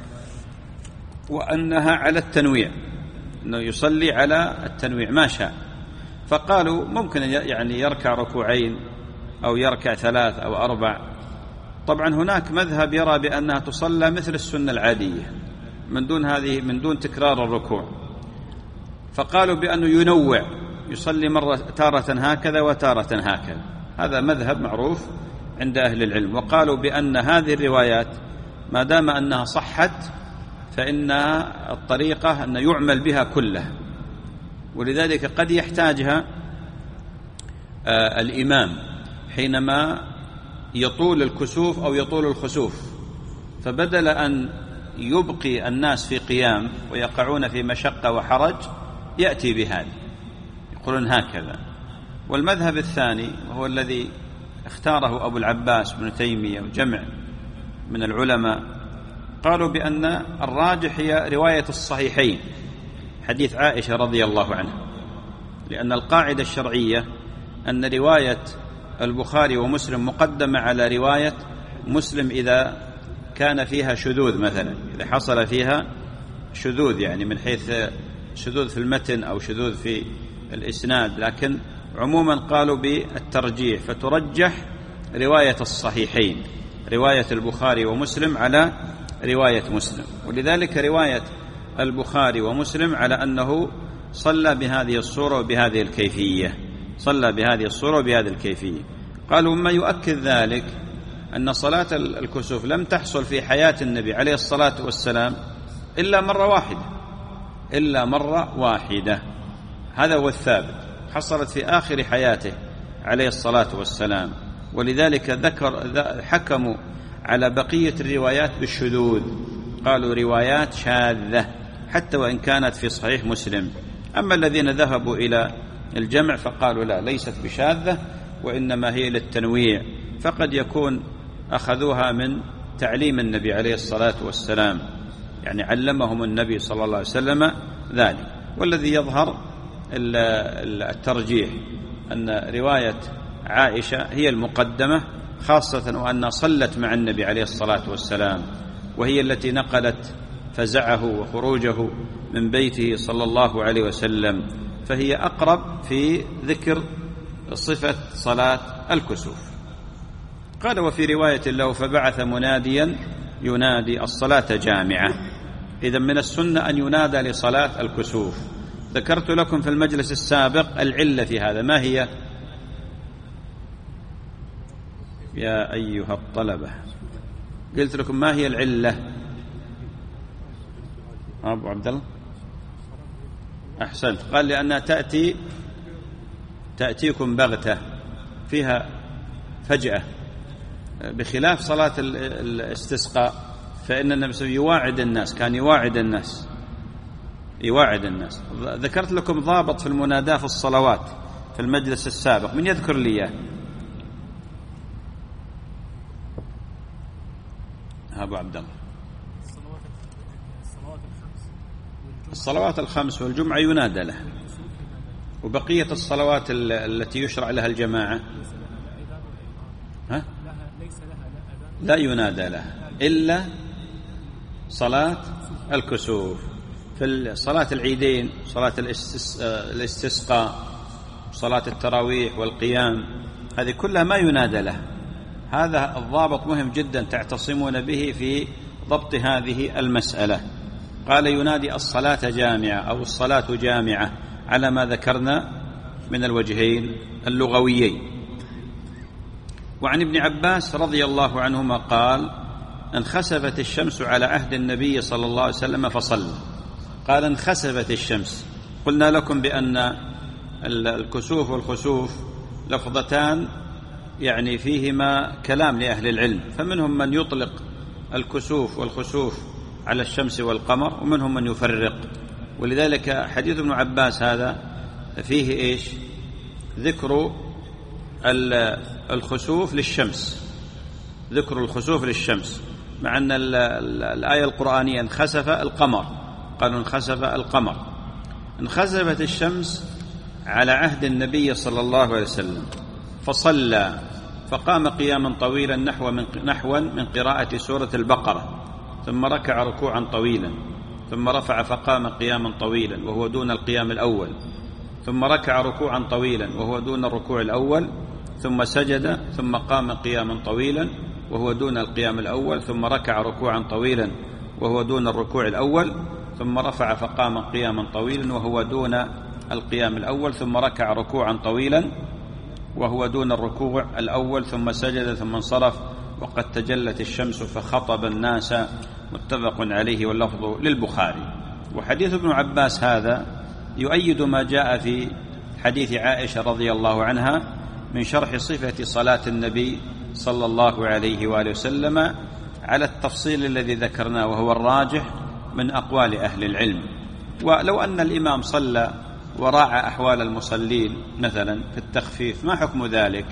وأنها على التنويع، أنه يصلي على التنويع ما شاء. فقالوا ممكن يعني يركع ركوعين أو يركع ثلاث أو أربع. طبعا هناك مذهب يرى بأنها تصلى مثل السنة العادية من دون هذه من دون تكرار الركوع، فقالوا بأنه ينوع، يصلي مرة تارة هكذا وتارة هكذا. هذا مذهب معروف عند أهل العلم. وقالوا بأن هذه الروايات ما دام أنها صحت فإن الطريقة أن يعمل بها كلها، ولذلك قد يحتاجها آه الإمام حينما يطول الكسوف أو يطول الخسوف، فبدل أن يبقي الناس في قيام ويقعون في مشقة وحرج يأتي بهذا، يقولون هكذا. والمذهب الثاني وهو الذي اختاره أبو العباس بن تيمية وجمع من العلماء، قالوا بأن الراجح هي رواية الصحيحين، حديث عائشة رضي الله عنها، لأن القاعدة الشرعية أن رواية البخاري ومسلم مقدمة على رواية مسلم إذا كان فيها شذوذ، مثلا إذا حصل فيها شذوذ، يعني من حيث شذوذ في المتن أو شذوذ في الإسناد. لكن عموما قالوا بالترجيح، فترجح رواية الصحيحين، رواية البخاري ومسلم على رواية مسلم. ولذلك رواية البخاري ومسلم على أنه صلى بهذه الصورة وبهذه الكيفية، صلى بهذه الصورة وبهذه الكيفية. قالوا مما يؤكد ذلك أن صلاة الكسوف لم تحصل في حياة النبي عليه الصلاة والسلام إلا مرة واحدة، إلا مرة واحدة، هذا هو الثابت، حصلت في آخر حياته عليه الصلاة والسلام. ولذلك ذكر حكموا على بقية الروايات بالشذوذ، قالوا روايات شاذة حتى وإن كانت في صحيح مسلم. أما الذين ذهبوا إلى الجمع فقالوا لا، ليست بشاذة وإنما هي للتنويع، فقد يكون أخذوها من تعليم النبي عليه الصلاة والسلام، يعني علمهم النبي صلى الله عليه وسلم ذلك. والذي يظهر الترجيح أن رواية عائشة هي المقدمة، خاصة وأنها صلت مع النبي عليه الصلاة والسلام، وهي التي نقلت فزعه وخروجه من بيته صلى الله عليه وسلم، فهي أقرب في ذكر صفة صلاة الكسوف. قال وفي رواية له فبعث مناديا ينادي الصلاة جامعة. إذن من السنة أن ينادى لصلاة الكسوف. ذكرت لكم في المجلس السابق العلة في هذا، ما هي يا أيها الطلبة؟ قلت لكم ما هي العلة؟ أبو عبد الله أحسنت، قال لأنها تأتي تأتيكم بغتة، فيها فجأة، بخلاف صلاة الاستسقاء فإن النبي صلى الله عليه وسلم يواعد الناس، كان يواعد الناس يواعد الناس. ذكرت لكم ضابط في المناداة في الصلوات في المجلس السابق، من يذكر لي إياه؟ أبو عبد الله. الصلوات الخمس والجمعة ينادى لها، وبقية الصلوات التي يشرع لها الجماعة ها؟ لا ينادى لها إلا صلاة الكسوف. في صلاة العيدين، صلاة الاستسقاء، صلاة التراويح والقيام، هذه كلها ما ينادى له. هذا الضابط مهم جدا تعتصمون به في ضبط هذه المسألة. قال ينادي الصلاة جامعة أو الصلاة جامعة على ما ذكرنا من الوجهين اللغويين. وعن ابن عباس رضي الله عنهما قال انخسفت الشمس على عهد النبي صلى الله عليه وسلم فصلى. قال انخسفت الشمس. قلنا لكم بأن الكسوف والخسوف لفظتان يعني فيهما كلام لأهل العلم، فمنهم من يطلق الكسوف والخسوف على الشمس والقمر، ومنهم من يفرق. ولذلك حديث ابن عباس هذا فيه إيش؟ ذكر الخسوف للشمس، ذكر الخسوف للشمس، مع أن الآية القرآنية انخسف القمر، قالوا انخسف القمر. انخسفت الشمس على عهد النبي صلى الله عليه وسلم فصلى، فقام قياما طويلا نحو من نحوا من قراءة سورة البقرة، ثم ركع ركوعا طويلا، ثم رفع فقام قياما طويلا وهو دون القيام الأول، ثم ركع ركوعا طويلا وهو دون الركوع الأول، ثم سجد، ثم قام قياما طويلا وهو دون القيام الأول، ثم ركع ركوعا طويلا وهو دون الركوع الأول، ثم رفع فقام قياما طويلا وهو دون القيام الأول، ثم ركع ركوعا طويلا وهو دون الركوع الأول، ثم سجد، ثم انصرف وقد تجلت الشمس فخطب الناس. متفق عليه واللفظ للبخاري. وحديث ابن عباس هذا يؤيد ما جاء في حديث عائشة رضي الله عنها من شرح صفة صلاة النبي صلى الله عليه وآله وسلم على التفصيل الذي ذكرناه، وهو الراجح من أقوال أهل العلم. ولو أن الإمام صلى وراعى أحوال المصلين مثلا في التخفيف، ما حكم ذلك؟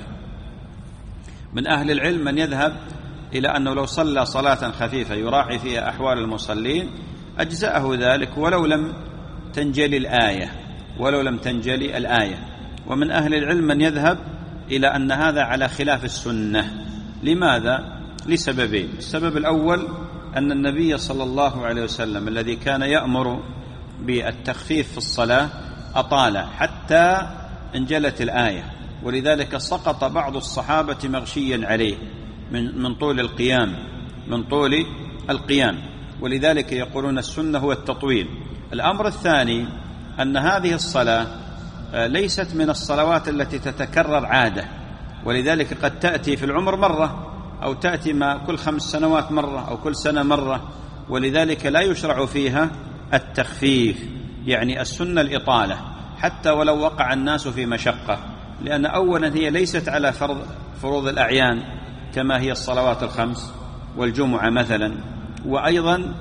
من أهل العلم من يذهب إلى أنه لو صلى صلاة خفيفة يراعي فيها أحوال المصلين أجزأه ذلك ولو لم تنجلي الآية ولو لم تنجلي الآية. ومن أهل العلم من يذهب إلى أن هذا على خلاف السنة. لماذا؟ لسببين. السبب الأول أن النبي صلى الله عليه وسلم الذي كان يأمر بالتخفيف في الصلاة أطال حتى انجلت الآية، ولذلك سقط بعض الصحابة مغشيا عليه من من طول القيام من طول القيام ولذلك يقولون السنة هو التطويل. الأمر الثاني أن هذه الصلاة ليست من الصلوات التي تتكرر عادة، ولذلك قد تأتي في العمر مرة، أو تأتي ما كل خمس سنوات مرة، أو كل سنة مرة، ولذلك لا يشرع فيها التخفيف. يعني السنة الإطالة حتى ولو وقع الناس في مشقة، لأن أولا هي ليست على فرض فروض الأعيان كما هي الصلوات الخمس والجمعة مثلا، وأيضا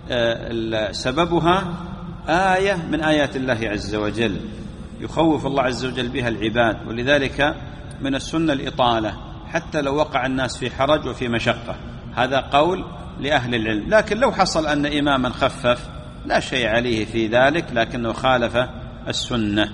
سببها آية من آيات الله عز وجل يخوف الله عز وجل بها العباد، ولذلك من السنة الإطالة حتى لو وقع الناس في حرج وفي مشقة. هذا قول لأهل العلم. لكن لو حصل أن إماما خفف لا شيء عليه في ذلك، لكنه خالف السنة.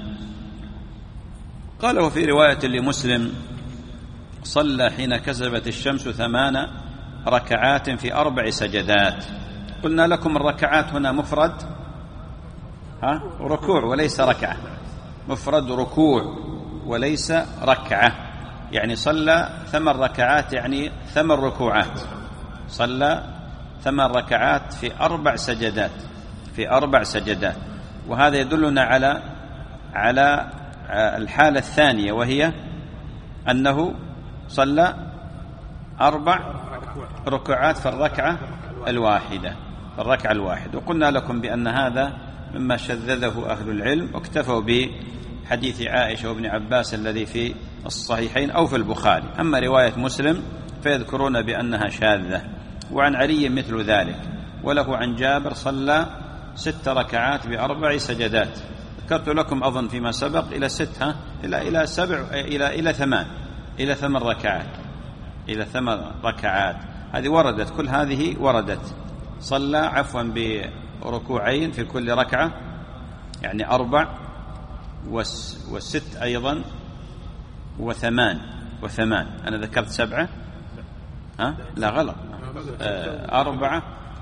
قال وفي رواية لمسلم صلى حين كسبت الشمس ثمان ركعات في أربع سجدات. قلنا لكم الركعات هنا مفرد ها ركوع وليس ركعة، مفرد ركوع وليس ركعة، يعني صلى ثمان ركعات يعني ثمان ركوعات، صلى ثمان ركعات في أربع سجدات في أربع سجدات. وهذا يدلنا على على الحالة الثانية، وهي أنه صلى أربع ركوعات في الركعة الواحدة في الركعة الواحدة. وقلنا لكم بأن هذا مما شذذه أهل العلم، واكتفوا بحديث عائشة وابن عباس الذي في الصحيحين أو في البخاري. أما رواية مسلم فيذكرون بأنها شاذة. وعن علي مثل ذلك، وله عن جابر صلى ست ركعات بأربع سجدات. ذكرت لكم أظن فيما سبق إلى ستة إلى إلى سبع إلى إلى ثمان إلى ثمان ركعات إلى ثمان ركعات هذه وردت، كل هذه وردت. صلى عفوا بركوعين في كل ركعة، يعني أربع والست أيضا وثمان وثمان أنا ذكرت سبعة ها؟ لا غلط، أربعة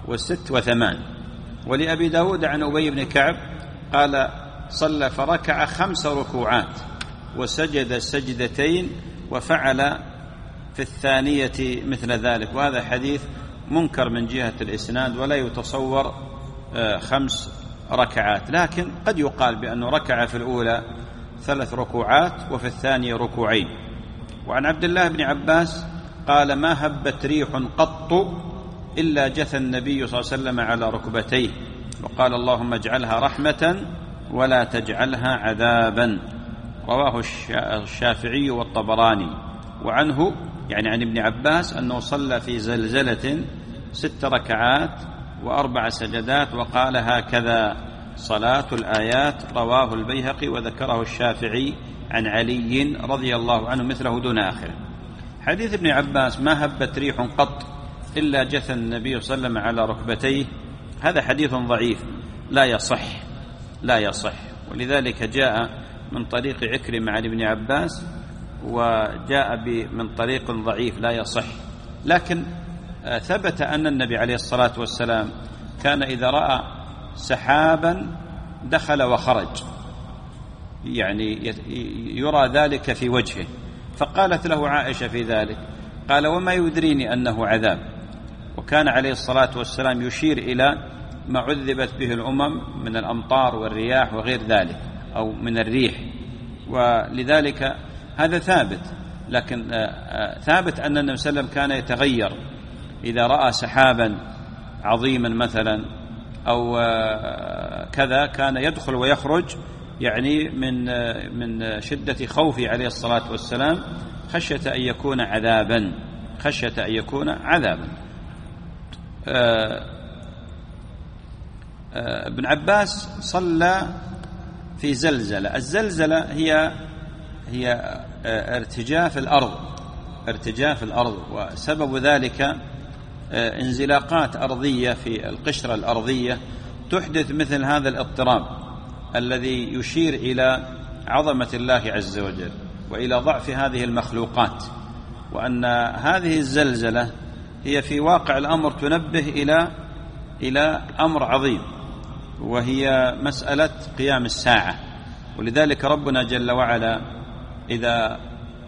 وست وثمان. ولأبي داود عن أبي بن كعب قال صلى فركع خمس ركوعات وسجد سجدتين وفعل في الثانية مثل ذلك. وهذا حديث منكر من جهة الإسناد ولا يتصور خمس ركعات، لكن قد يقال بأنه ركع في الأولى ثلاث ركوعات وفي الثانية ركوعين. وعن عبد الله بن عباس قال ما هبت ريح قط إلا جثى النبي صلى الله عليه وسلم على ركبتيه وقال اللهم اجعلها رحمة ولا تجعلها عذابا. رواه الشافعي والطبراني. وعنه يعني عن ابن عباس أنه صلى في زلزلة ست ركعات وأربع سجدات وقال هكذا صلاة الآيات. رواه البيهقي وذكره الشافعي عن علي رضي الله عنه مثله دون آخره. حديث ابن عباس ما هبت ريح قط إلا جثى النبي صلى الله عليه وسلم على ركبتيه، هذا حديث ضعيف لا يصح لا يصح ولذلك جاء من طريق عكرمة عن ابن عباس وجاء من طريق ضعيف لا يصح. لكن ثبت أن النبي عليه الصلاة والسلام كان إذا رأى سحابا دخل وخرج، يعني يرى ذلك في وجهه، فقالت له عائشة في ذلك قال وما يدريني أنه عذاب. وكان عليه الصلاة والسلام يشير إلى ما عذبت به الأمم من الأمطار والرياح وغير ذلك أو من الريح، ولذلك هذا ثابت. لكن ثابت أن النبي صلى الله عليه وسلم كان يتغير إذا رأى سحابا عظيما مثلا أو كذا كان يدخل ويخرج، يعني من من شدة خوفه عليه الصلاة والسلام خشية أن يكون عذابا خشية أن يكون عذابا. ابن عباس صلى في زلزلة. الزلزلة هي هي ارتجاف الأرض ارتجاف الأرض وسبب ذلك انزلاقات أرضية في القشرة الأرضية تحدث مثل هذا الاضطراب الذي يشير إلى عظمة الله عز وجل وإلى ضعف هذه المخلوقات، وأن هذه الزلزلة هي في واقع الأمر تنبه إلى إلى أمر عظيم وهي مسألة قيام الساعة. ولذلك ربنا جل وعلا إذا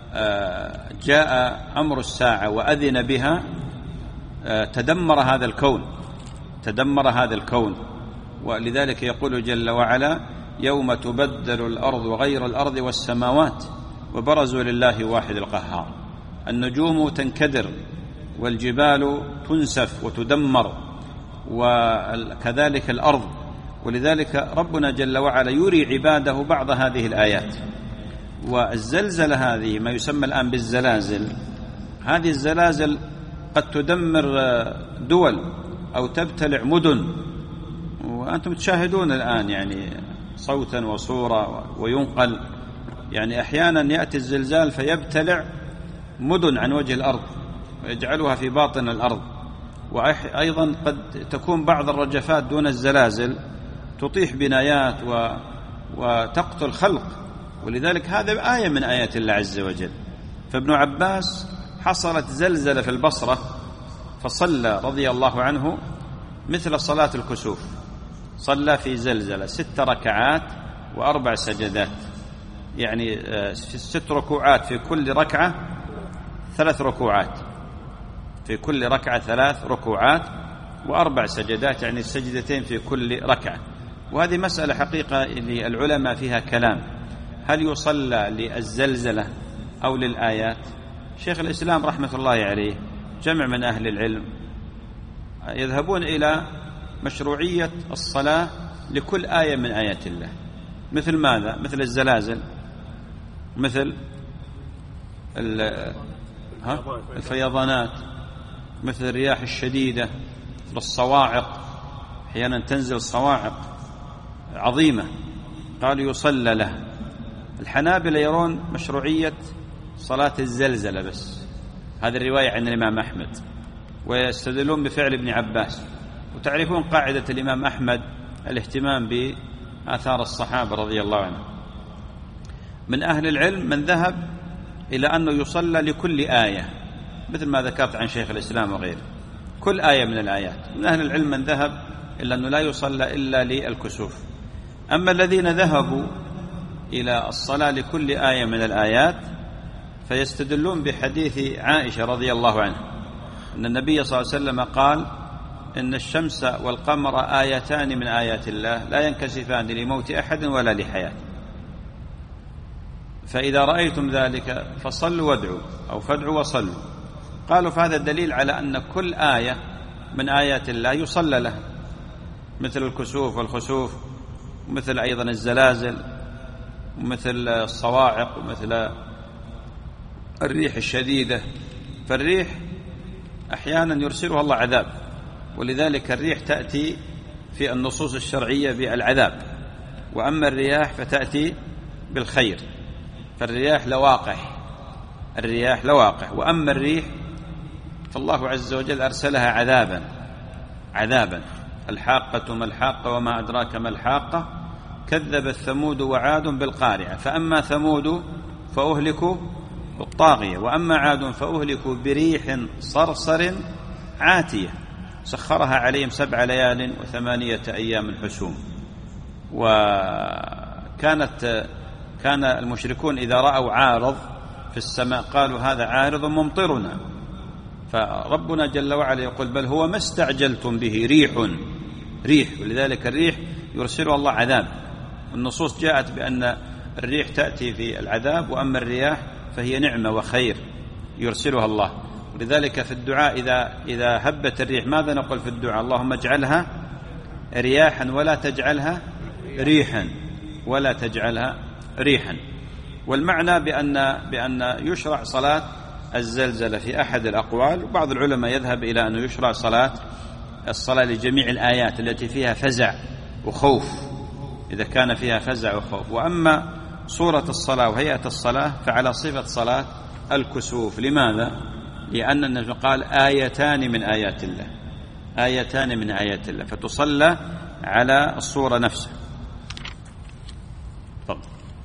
جاء أمر الساعة وأذن بها تدمر هذا الكون تدمر هذا الكون ولذلك يقول جل وعلا يوم تبدل الأرض غير الأرض والسماوات وبرزوا لله واحد القهار. النجوم تنكدر والجبال تنسف وتدمر وكذلك الأرض. ولذلك ربنا جل وعلا يري عباده بعض هذه الآيات. والزلزلة هذه ما يسمى الآن بالزلازل، هذه الزلازل قد تدمر دول أو تبتلع مدن، وأنتم تشاهدون الآن يعني صوتا وصورة وينقل، يعني أحيانا يأتي الزلزال فيبتلع مدن عن وجه الأرض ويجعلها في باطن الأرض. وأيضا قد تكون بعض الرجفات دون الزلازل تطيح بنايات و... وتقتل خلق. ولذلك هذا آية من آيات الله عز وجل. فابن عباس حصلت زلزلة في البصرة فصلى رضي الله عنه مثل صلاة الكسوف، صلى في زلزلة ست ركعات وأربع سجدات، يعني ست ركوعات في كل ركعة ثلاث ركوعات في كل ركعة ثلاث ركوعات وأربع سجدات، يعني السجدتين في كل ركعة. وهذه مسألة حقيقة للعلماء فيها كلام، هل يصلى للزلزلة أو للآيات؟ شيخ الإسلام رحمة الله عليه جمع من أهل العلم يذهبون إلى مشروعية الصلاة لكل آية من آيات الله. مثل ماذا؟ مثل الزلازل، مثل الفيضانات، مثل الرياح الشديدة، مثل الصواعق، أحيانا تنزل صواعق عظيمة قالوا يصلى له. الحنابلة يرون مشروعية صلاة الزلزلة بس، هذه الرواية عن الإمام أحمد، ويستدلون بفعل ابن عباس. وتعرفون قاعدة الإمام أحمد الاهتمام بآثار الصحابة رضي الله عنهم. من أهل العلم من ذهب إلى أنه يصلى لكل آية مثل ما ذكرت عن شيخ الإسلام وغيره، كل آية من الآيات. من أهل العلم من ذهب إلا أنه لا يصلى إلا للكسوف. أما الذين ذهبوا إلى الصلاة لكل آية من الآيات فيستدلون بحديث عائشة رضي الله عنها أن النبي صلى الله عليه وسلم قال إن الشمس والقمر آيتان من آيات الله لا ينكسفان لموت أحد ولا لحياة، فإذا رأيتم ذلك فصلوا وادعوا أو فادعوا وصلوا. قالوا فهذا دليل على أن كل آية من آيات الله يصلى لها، مثل الكسوف والخسوف، ومثل أيضا الزلازل، ومثل الصواعق، ومثل الريح الشديدة. فالريح أحيانا يرسلها الله عذاب، ولذلك الريح تأتي في النصوص الشرعية بالعذاب، وأما الرياح فتأتي بالخير. فالرياح لواقح، الرياح لواقح. وأما الريح فالله عز وجل أرسلها عذابا عذابا الحاقة ما الحاقة وما أدراك ما الحاقة كذبت ثمود وعاد بالقارعة. فأما ثمود فأهلكوا بالطاغية، وأما عاد فأهلكوا بريح صرصر عاتية سخرها عليهم سبع ليال وثمانية أيام حسوم. وكانت كان المشركون إذا رأوا عارض في السماء قالوا هذا عارض ممطرنا، فربنا جل وعلا يقول بل هو ما استعجلتم به ريح ريح ولذلك الريح يرسلها الله عذاب. النصوص جاءت بأن الريح تأتي في العذاب، وأما الرياح فهي نعمة وخير يرسلها الله. ولذلك في الدعاء إذا إذا هبت الريح ماذا نقول في الدعاء؟ اللهم اجعلها رياحا ولا تجعلها ريحا ولا تجعلها ريحا. والمعنى بأن بأن يشرع صلاة الزلزلة في أحد الأقوال، وبعض العلماء يذهب إلى أنه يشرع صلاة الصلاة لجميع الآيات التي فيها فزع وخوف، إذا كان فيها فزع وخوف. وأما صورة الصلاة وهيئة الصلاة فعلى صفة صلاة الكسوف. لماذا؟ لأن النبي قال آيتان من آيات الله، آيتان من آيات الله، فتصلى على الصورة نفسها. طب.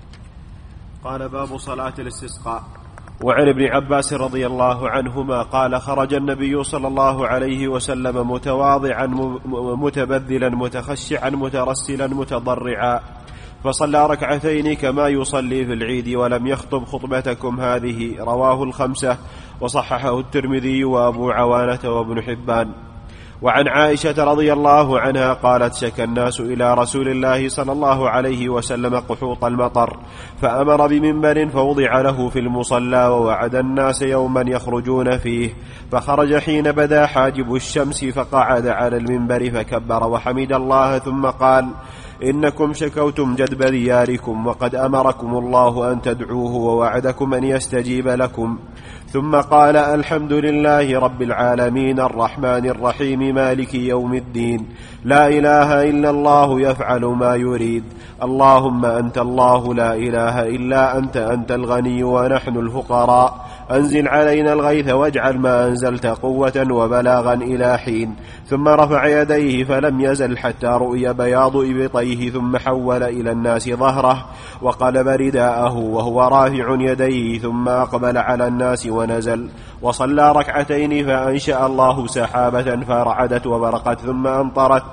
قال باب صلاة الاستسقاء. وعن ابن عباس رضي الله عنهما قال خرج النبي صلى الله عليه وسلم متواضعا متبذلا متخشعا مترسلا متضرعا، فصلى ركعتين كما يصلي في العيد ولم يخطب خطبتكم هذه. رواه الخمسة وصححه الترمذي وأبو عوانة وابن حبان. وعن عائشة رضي الله عنها قالت شكى الناس إلى رسول الله صلى الله عليه وسلم قحوط المطر، فأمر بمنبر فوضع له في المصلى ووعد الناس يوما يخرجون فيه، فخرج حين بدا حاجب الشمس فقعد على المنبر فكبر وحمد الله ثم قال إنكم شكوتم جدب دياركم وقد أمركم الله أن تدعوه ووعدكم أن يستجيب لكم. ثم قال الحمد لله رب العالمين الرحمن الرحيم مالك يوم الدين لا إله إلا الله يفعل ما يريد اللهم أنت الله لا إله إلا أنت أنت الغني ونحن الفقراء أنزل علينا الغيث واجعل ما أنزلت قوة وبلاغا إلى حين. ثم رفع يديه فلم يزل حتى رؤي بياض إبطيه ثم حول إلى الناس ظهره وقلب رداءه وهو رافع يديه ثم أقبل على الناس ونزل وصلى ركعتين فأنشأ الله سحابة فرعدت وبرقت ثم أمطرت.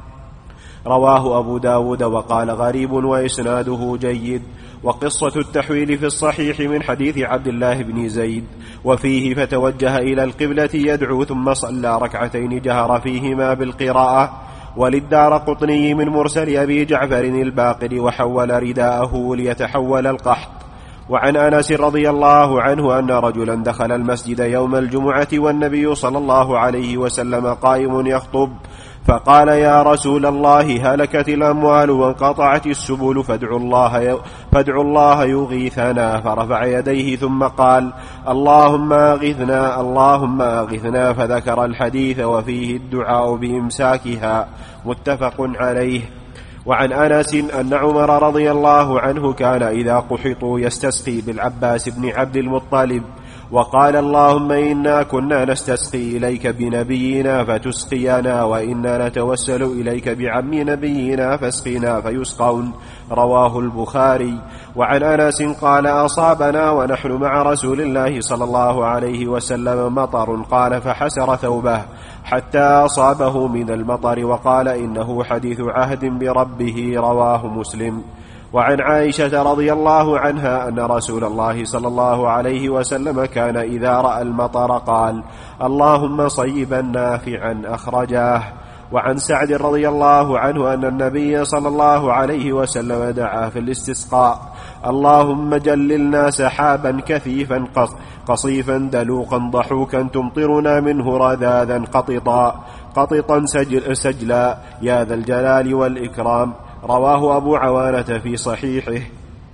رواه أبو داود وقال غريب وإسناده جيد. وقصة التحويل في الصحيح من حديث عبد الله بن زيد وفيه فتوجه إلى القبلة يدعو ثم صلى ركعتين جهر فيهما بالقراءة. وللدارقطني من مرسل أبي جعفر الباقر وحول رداءه ليتحول القحط. وعن أنس رضي الله عنه أن رجلا دخل المسجد يوم الجمعة والنبي صلى الله عليه وسلم قائم يخطب فقال يا رسول الله هلكت الأموال وانقطعت السبل فادعوا الله, فادعوا الله يغيثنا. فرفع يديه ثم قال اللهم أغثنا اللهم أغثنا فذكر الحديث وفيه الدعاء بإمساكها متفق عليه. وعن أنس أن عمر رضي الله عنه كان إذا قحطوا يستسقي بالعباس بن عبد المطلب وقال اللهم إنا كنا نستسقي إليك بنبينا فتسقينا وإنا نتوسل إليك بعم نبينا فاسقنا فيسقون. رواه البخاري. وعن أنس قال أصابنا ونحن مع رسول الله صلى الله عليه وسلم مطر قال فحسر ثوبه حتى أصابه من المطر وقال إنه حديث عهد بربه رواه مسلم. وعن عائشة رضي الله عنها أن رسول الله صلى الله عليه وسلم كان إذا رأى المطر قال اللهم صيبا نافعا أخرجاه. وعن سعد رضي الله عنه أن النبي صلى الله عليه وسلم دعا في الاستسقاء اللهم جللنا سحابا كثيفا قصيفا دلوقا ضحوكا تمطرنا منه رذاذا قططا قططا سجل سجلا يا ذا الجلال والإكرام. رواه أبو عوانة في صحيحه.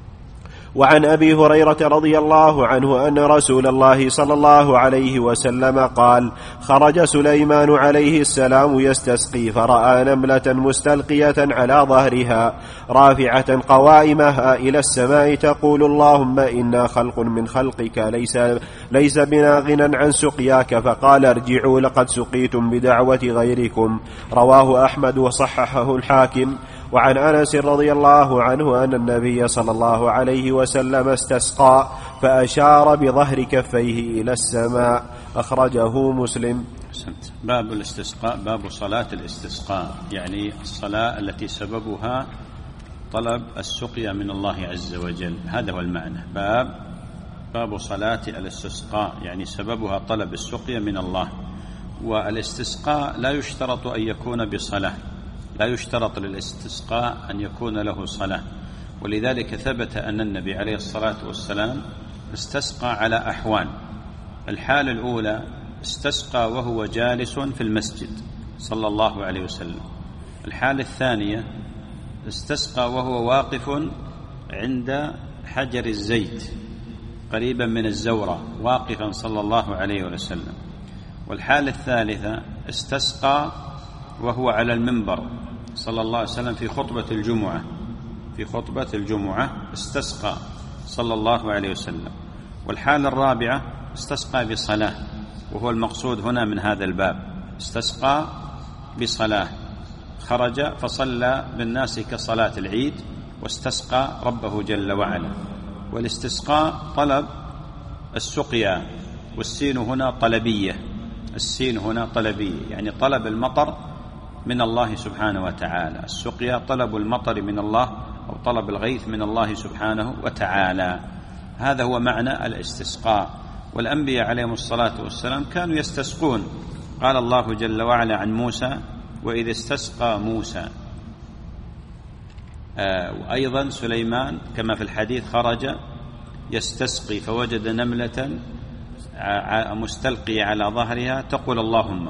وعن أبي هريرة رضي الله عنه أن رسول الله صلى الله عليه وسلم قال خرج سليمان عليه السلام يستسقي فرأى نملة مستلقية على ظهرها رافعة قوائمها إلى السماء تقول اللهم إنا خلق من خلقك ليس, ليس بنا غنى عن سقياك فقال ارجعوا لقد سقيتم بدعوة غيركم. رواه أحمد وصححه الحاكم. وعن أنس رضي الله عنه أن النبي صلى الله عليه وسلم استسقى فأشار بظهر كفيه إلى السماء أخرجه مسلم. باب الاستسقاء باب صلاة الاستسقاء، يعني الصلاة التي سببها طلب السقيا من الله عز وجل، هذا هو المعنى. باب باب صلاة الاستسقاء يعني سببها طلب السقيا من الله. والاستسقاء لا يشترط أن يكون بصلاة، لا يشترط للاستسقاء أن يكون له صلاة، ولذلك ثبت أن النبي عليه الصلاة والسلام استسقى على أحوال. الحالة الأولى استسقى وهو جالس في المسجد صلى الله عليه وسلم. الحالة الثانية استسقى وهو واقف عند حجر الزيت قريبا من الزورة واقفا صلى الله عليه وسلم. والحالة الثالثة استسقى وهو على المنبر صلى الله عليه وسلم في خطبة الجمعة في خطبة الجمعة استسقى صلى الله عليه وسلم. والحالة الرابعة استسقى بصلاة، وهو المقصود هنا من هذا الباب، استسقى بصلاة، خرج فصلى بالناس كصلاة العيد واستسقى ربه جل وعلا. والاستسقاء طلب السقيا، والسين هنا طلبية، السين هنا طلبية يعني طلب المطر من الله سبحانه وتعالى. السقيا طلب المطر من الله أو طلب الغيث من الله سبحانه وتعالى، هذا هو معنى الاستسقاء. والأنبياء عليهم الصلاة والسلام كانوا يستسقون، قال الله جل وعلا عن موسى وإذ استسقى موسى. آه وأيضا سليمان كما في الحديث خرج يستسقي فوجد نملة مستلقية على ظهرها تقول اللهم.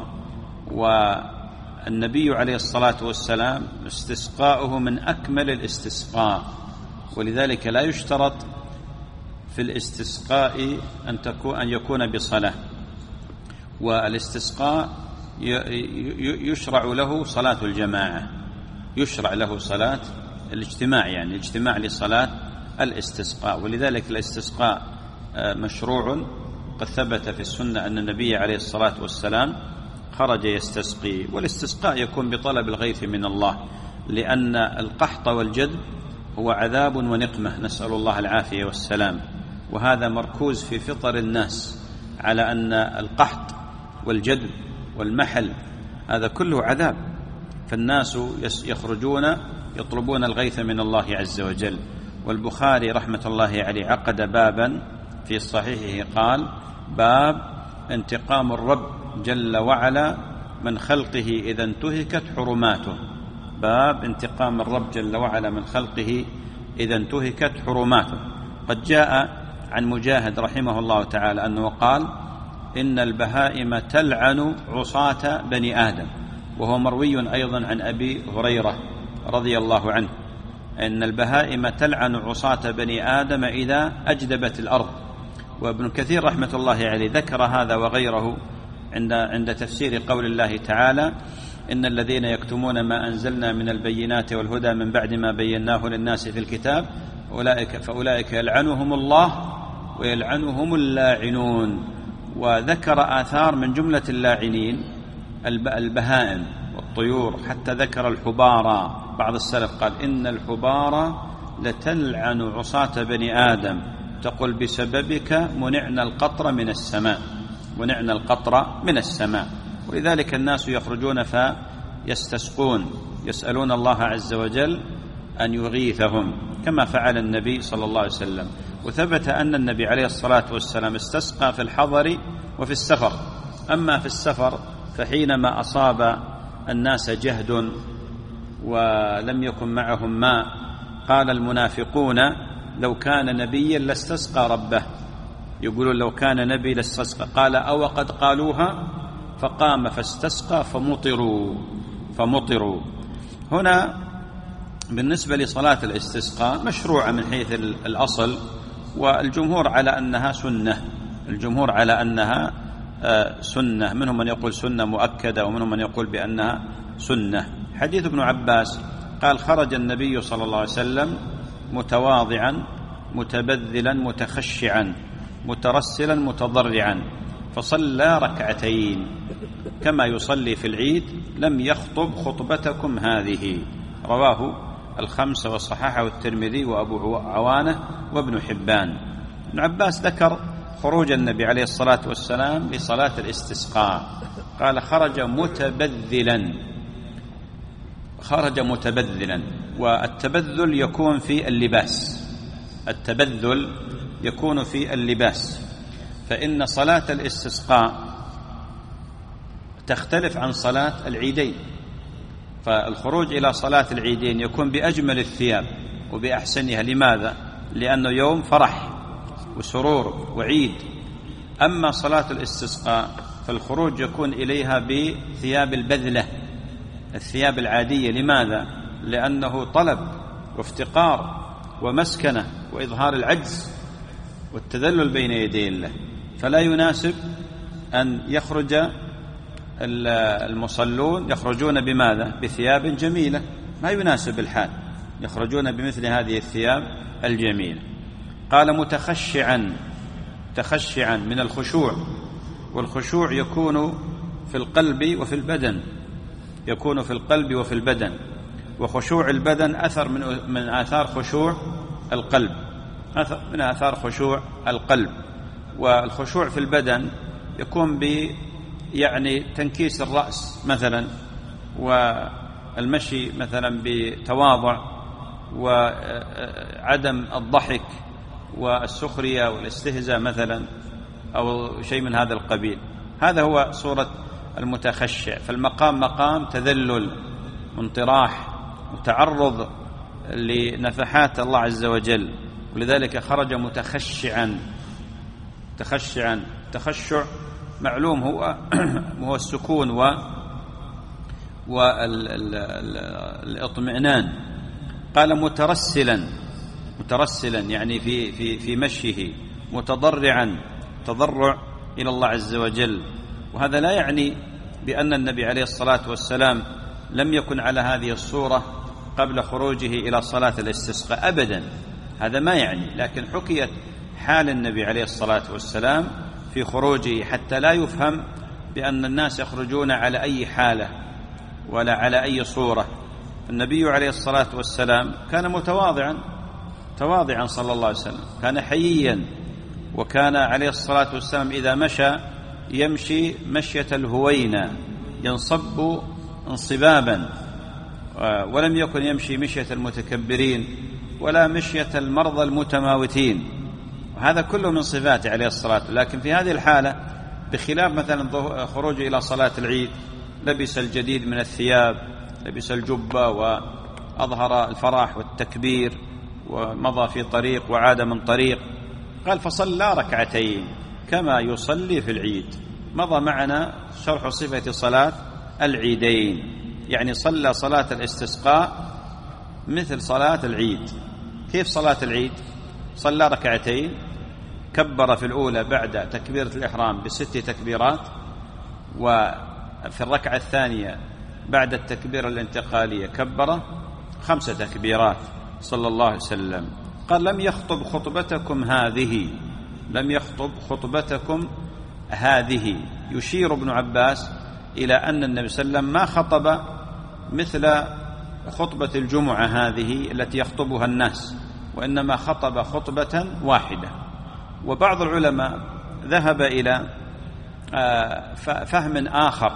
والنبي عليه الصلاة والسلام استسقاؤه من أكمل الاستسقاء، ولذلك لا يشترط في الاستسقاء أن تكون أن يكون بصلاة. والاستسقاء يشرع له صلاة الجماعة، يشرع له صلاة الاجتماع، يعني الاجتماع لصلاة الاستسقاء. ولذلك الاستسقاء مشروع، قد ثبت في السنة أن النبي عليه الصلاة والسلام خرج يستسقي. والاستسقاء يكون بطلب الغيث من الله، لأن القحط والجذب هو عذاب ونقمة، نسأل الله العافية والسلام. وهذا مركوز في فطر الناس على أن القحط والجذب والمحل هذا كله عذاب، فالناس يخرجون يطلبون الغيث من الله عز وجل. والبخاري رحمة الله عليه عقد بابا في صحيحه قال باب انتقام الرب جل وعلا من خلقه إذا انتهكت حرماته، باب انتقام الرب جل وعلا من خلقه إذا انتهكت حرماته. قد جاء عن مجاهد رحمه الله تعالى أنه قال إن البهائم تلعن عصاة بني آدم، وهو مروي أيضا عن أبي هريرة رضي الله عنه إن البهائم تلعن عصاة بني آدم إذا أجدبت الأرض. وابن كثير رحمة الله عليه ذكر هذا وغيره عند عند تفسير قول الله تعالى إن الذين يكتمون ما أنزلنا من البينات والهدى من بعد ما بيناه للناس في الكتاب أولئك فأولئك يلعنهم الله ويلعنهم اللاعنون. وذكر آثار من جملة اللاعنين البهائم والطيور، حتى ذكر الحبارى. بعض السلف قال إن الحبارى لتلعن عصاة بني آدم تقول بسببك منعنا القطر من السماء، منعنا القطر من السماء. ولذلك الناس يخرجون فيستسقون، يسألون الله عز وجل أن يغيثهم كما فعل النبي صلى الله عليه وسلم. وثبت أن النبي عليه الصلاة والسلام استسقى في الحضر وفي السفر. أما في السفر فحينما أصاب الناس جهد ولم يكن معهم ماء قال المنافقون لو كان نبيا لاستسقى ربه، يقولون لو كان نبي لاستسقى. قال أو قد قالوها فقام فاستسقى فمطروا فمطروا. هنا بالنسبة لصلاة الاستسقاء مشروعة من حيث الأصل، والجمهور على أنها سنة، الجمهور على أنها سنة، منهم من يقول سنة مؤكدة ومنهم من يقول بأنها سنة. حديث ابن عباس قال خرج النبي صلى الله عليه وسلم متواضعا متبذلا متخشعا مترسلا متضرعا فصلى ركعتين كما يصلي في العيد لم يخطب خطبتكم هذه. رواه الخمسة وصححه الترمذي وأبو عوانة وابن حبان. ابن عباس ذكر خروج النبي عليه الصلاة والسلام لصلاة الاستسقاء، قال خرج متبذلا، خرج متبذلا. والتبذل يكون في اللباس، التبذل يكون في اللباس، فإن صلاة الاستسقاء تختلف عن صلاة العيدين. فالخروج إلى صلاة العيدين يكون بأجمل الثياب وبأحسنها. لماذا؟ لأنه يوم فرح وسرور وعيد. أما صلاة الاستسقاء فالخروج يكون إليها بثياب البذلة، الثياب العادية. لماذا؟ لأنه طلب وافتقار ومسكنة وإظهار العجز والتذلل بين يدي الله، فلا يناسب أن يخرج المصلون يخرجون بماذا؟ بثياب جميلة، ما يناسب الحال، يخرجون بمثل هذه الثياب الجميلة. قال متخشعا، تخشعا من الخشوع، والخشوع يكون في القلب وفي البدن، يكون في القلب وفي البدن. وخشوع البدن أثر من من آثار خشوع القلب، أثر من آثار خشوع القلب. والخشوع في البدن يكون ب يعني تنكيس الرأس مثلا، والمشي مثلا بتواضع، وعدم الضحك والسخرية والاستهزاء مثلا، أو شيء من هذا القبيل. هذا هو صورة المتخشع. فالمقام مقام تذلل، انطراح، وتعرض لنفحات الله عز وجل، ولذلك خرج متخشعا. تخشعا، تخشع معلوم هو هو السكون و والاطمئنان. قال مترسلا، مترسلا يعني في في في مشيه، متضرعا، تضرع إلى الله عز وجل. وهذا لا يعني بأن النبي عليه الصلاة والسلام لم يكن على هذه الصورة قبل خروجه إلى صلاة الاستسقاء أبدا، هذا ما يعني، لكن حكيت حال النبي عليه الصلاة والسلام في خروجه حتى لا يفهم بأن الناس يخرجون على أي حالة ولا على أي صورة. النبي عليه الصلاة والسلام كان متواضعا، تواضعا صلى الله عليه وسلم، كان حييا، وكان عليه الصلاة والسلام إذا مشى يمشي مشية الهوينة، ينصب انصبابا، ولم يكن يمشي مشية المتكبرين ولا مشية المرضى المتماوتين. وهذا كله من صفاته عليه الصلاة. لكن في هذه الحالة بخلاف مثلا خروجه إلى صلاة العيد لبس الجديد من الثياب، لبس الجبة وأظهر الفرح والتكبير، ومضى في طريق وعاد من طريق. قال فصلى ركعتين كما يصلي في العيد. مضى معنا شرح صفة صلاة العيدين، يعني صلى صلاة الاستسقاء مثل صلاة العيد. كيف صلاة العيد؟ صلى ركعتين، كبر في الأولى بعد تكبيرة الإحرام بست تكبيرات، وفي الركعة الثانية بعد التكبيرة الانتقالية كبر خمس تكبيرات صلى الله عليه وسلم. قال لم يخطب خطبتكم هذه، لم يخطب خطبتكم هذه. يشير ابن عباس إلى أن النبي صلى الله عليه وسلم ما خطب مثل خطبة الجمعة هذه التي يخطبها الناس، وإنما خطب خطبة واحدة. وبعض العلماء ذهب إلى فهم آخر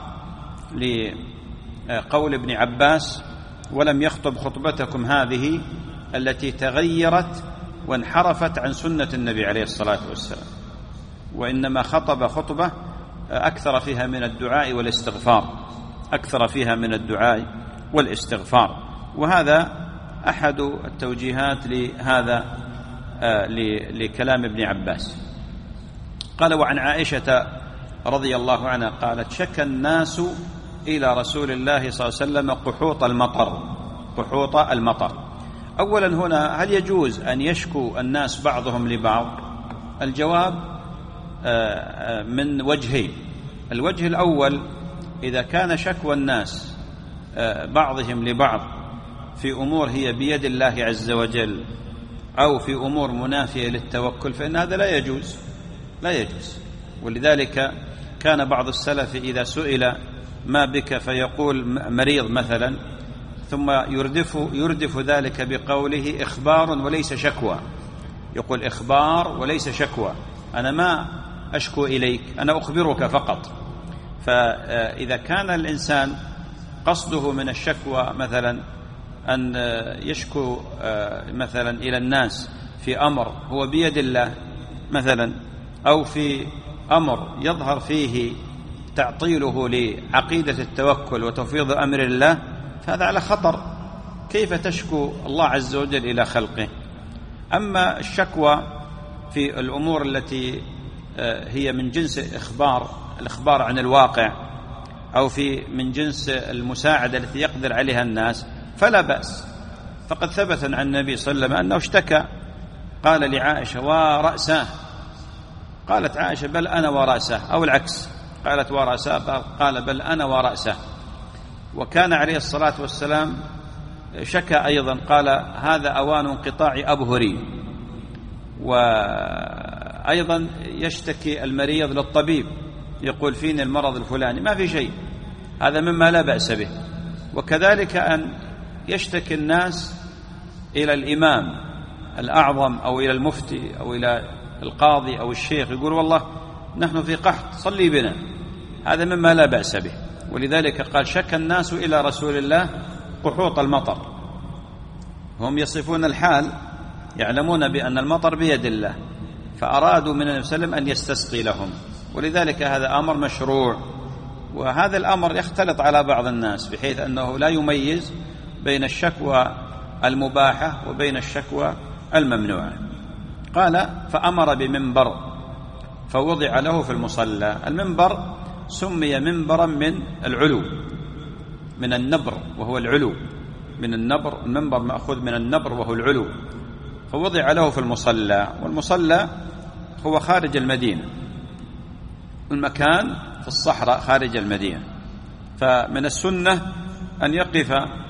لقول ابن عباس: ولم يخطب خطبتكم هذه التي تغيرت وانحرفت عن سنة النبي عليه الصلاة والسلام، وإنما خطب خطبة أكثر فيها من الدعاء والاستغفار أكثر فيها من الدعاء والاستغفار. وهذا أحد التوجيهات لهذا لكلام ابن عباس. قال: وعن عائشة رضي الله عنها قالت: شكى الناس إلى رسول الله صلى الله عليه وسلم قحوط المطر قحوط المطر. أولا هنا هل يجوز أن يشكو الناس بعضهم لبعض؟ الجواب من وجهين. الوجه الأول: إذا كان شكوى الناس بعضهم لبعض في أمور هي بيد الله عز وجل أو في أمور منافية للتوكل فإن هذا لا يجوز لا يجوز ولذلك كان بعض السلف إذا سئل ما بك فيقول مريض مثلا، ثم يردف, يردف ذلك بقوله إخبار وليس شكوى. يقول إخبار وليس شكوى، أنا ما أشكو إليك، أنا أخبرك فقط. فإذا كان الإنسان قصده من الشكوى مثلا أن يشكو مثلا إلى الناس في أمر هو بيد الله مثلا، أو في أمر يظهر فيه تعطيله لعقيدة التوكل وتفويض أمر الله، فهذا على خطر. كيف تشكو الله عز وجل إلى خلقه؟ أما الشكوى في الأمور التي هي من جنس إخبار الإخبار عن الواقع أو في من جنس المساعدة التي يقدر عليها الناس فلا بأس. فقد ثبت عن النبي صلى الله عليه وسلم أنه اشتكى، قال لعائشة: ورأساه. قالت عائشة: بل أنا ورأساه، أو العكس، قالت ورأساه قال بل أنا ورأساه. وكان عليه الصلاة والسلام شكى أيضا، قال: هذا أوان انقطاع أبهري. وأيضا يشتكي المريض للطبيب، يقول: فيني المرض الفلاني، ما في شيء، هذا مما لا بأس به. وكذلك أن يشتكي الناس إلى الإمام الأعظم أو إلى المفتي أو إلى القاضي أو الشيخ، يقول: والله نحن في قحط صلي بنا، هذا مما لا بأس به. ولذلك قال: شكى الناس إلى رسول الله قحوط المطر. هم يصفون الحال، يعلمون بأن المطر بيد الله، فأرادوا من النبي صلى الله عليه وسلم أن يستسقي لهم. ولذلك هذا أمر مشروع، وهذا الأمر يختلط على بعض الناس بحيث أنه لا يميز بين الشكوى المباحة وبين الشكوى الممنوعة. قال: فأمر بمنبر فوضع له في المصلى. المنبر سمي منبرا من العلو، من النبر وهو العلو، من النبر، المنبر مأخوذ من النبر وهو العلو. فوضع له في المصلى، والمصلى هو خارج المدينة، المكان في الصحراء خارج المدينة. فمن السنة أن يقف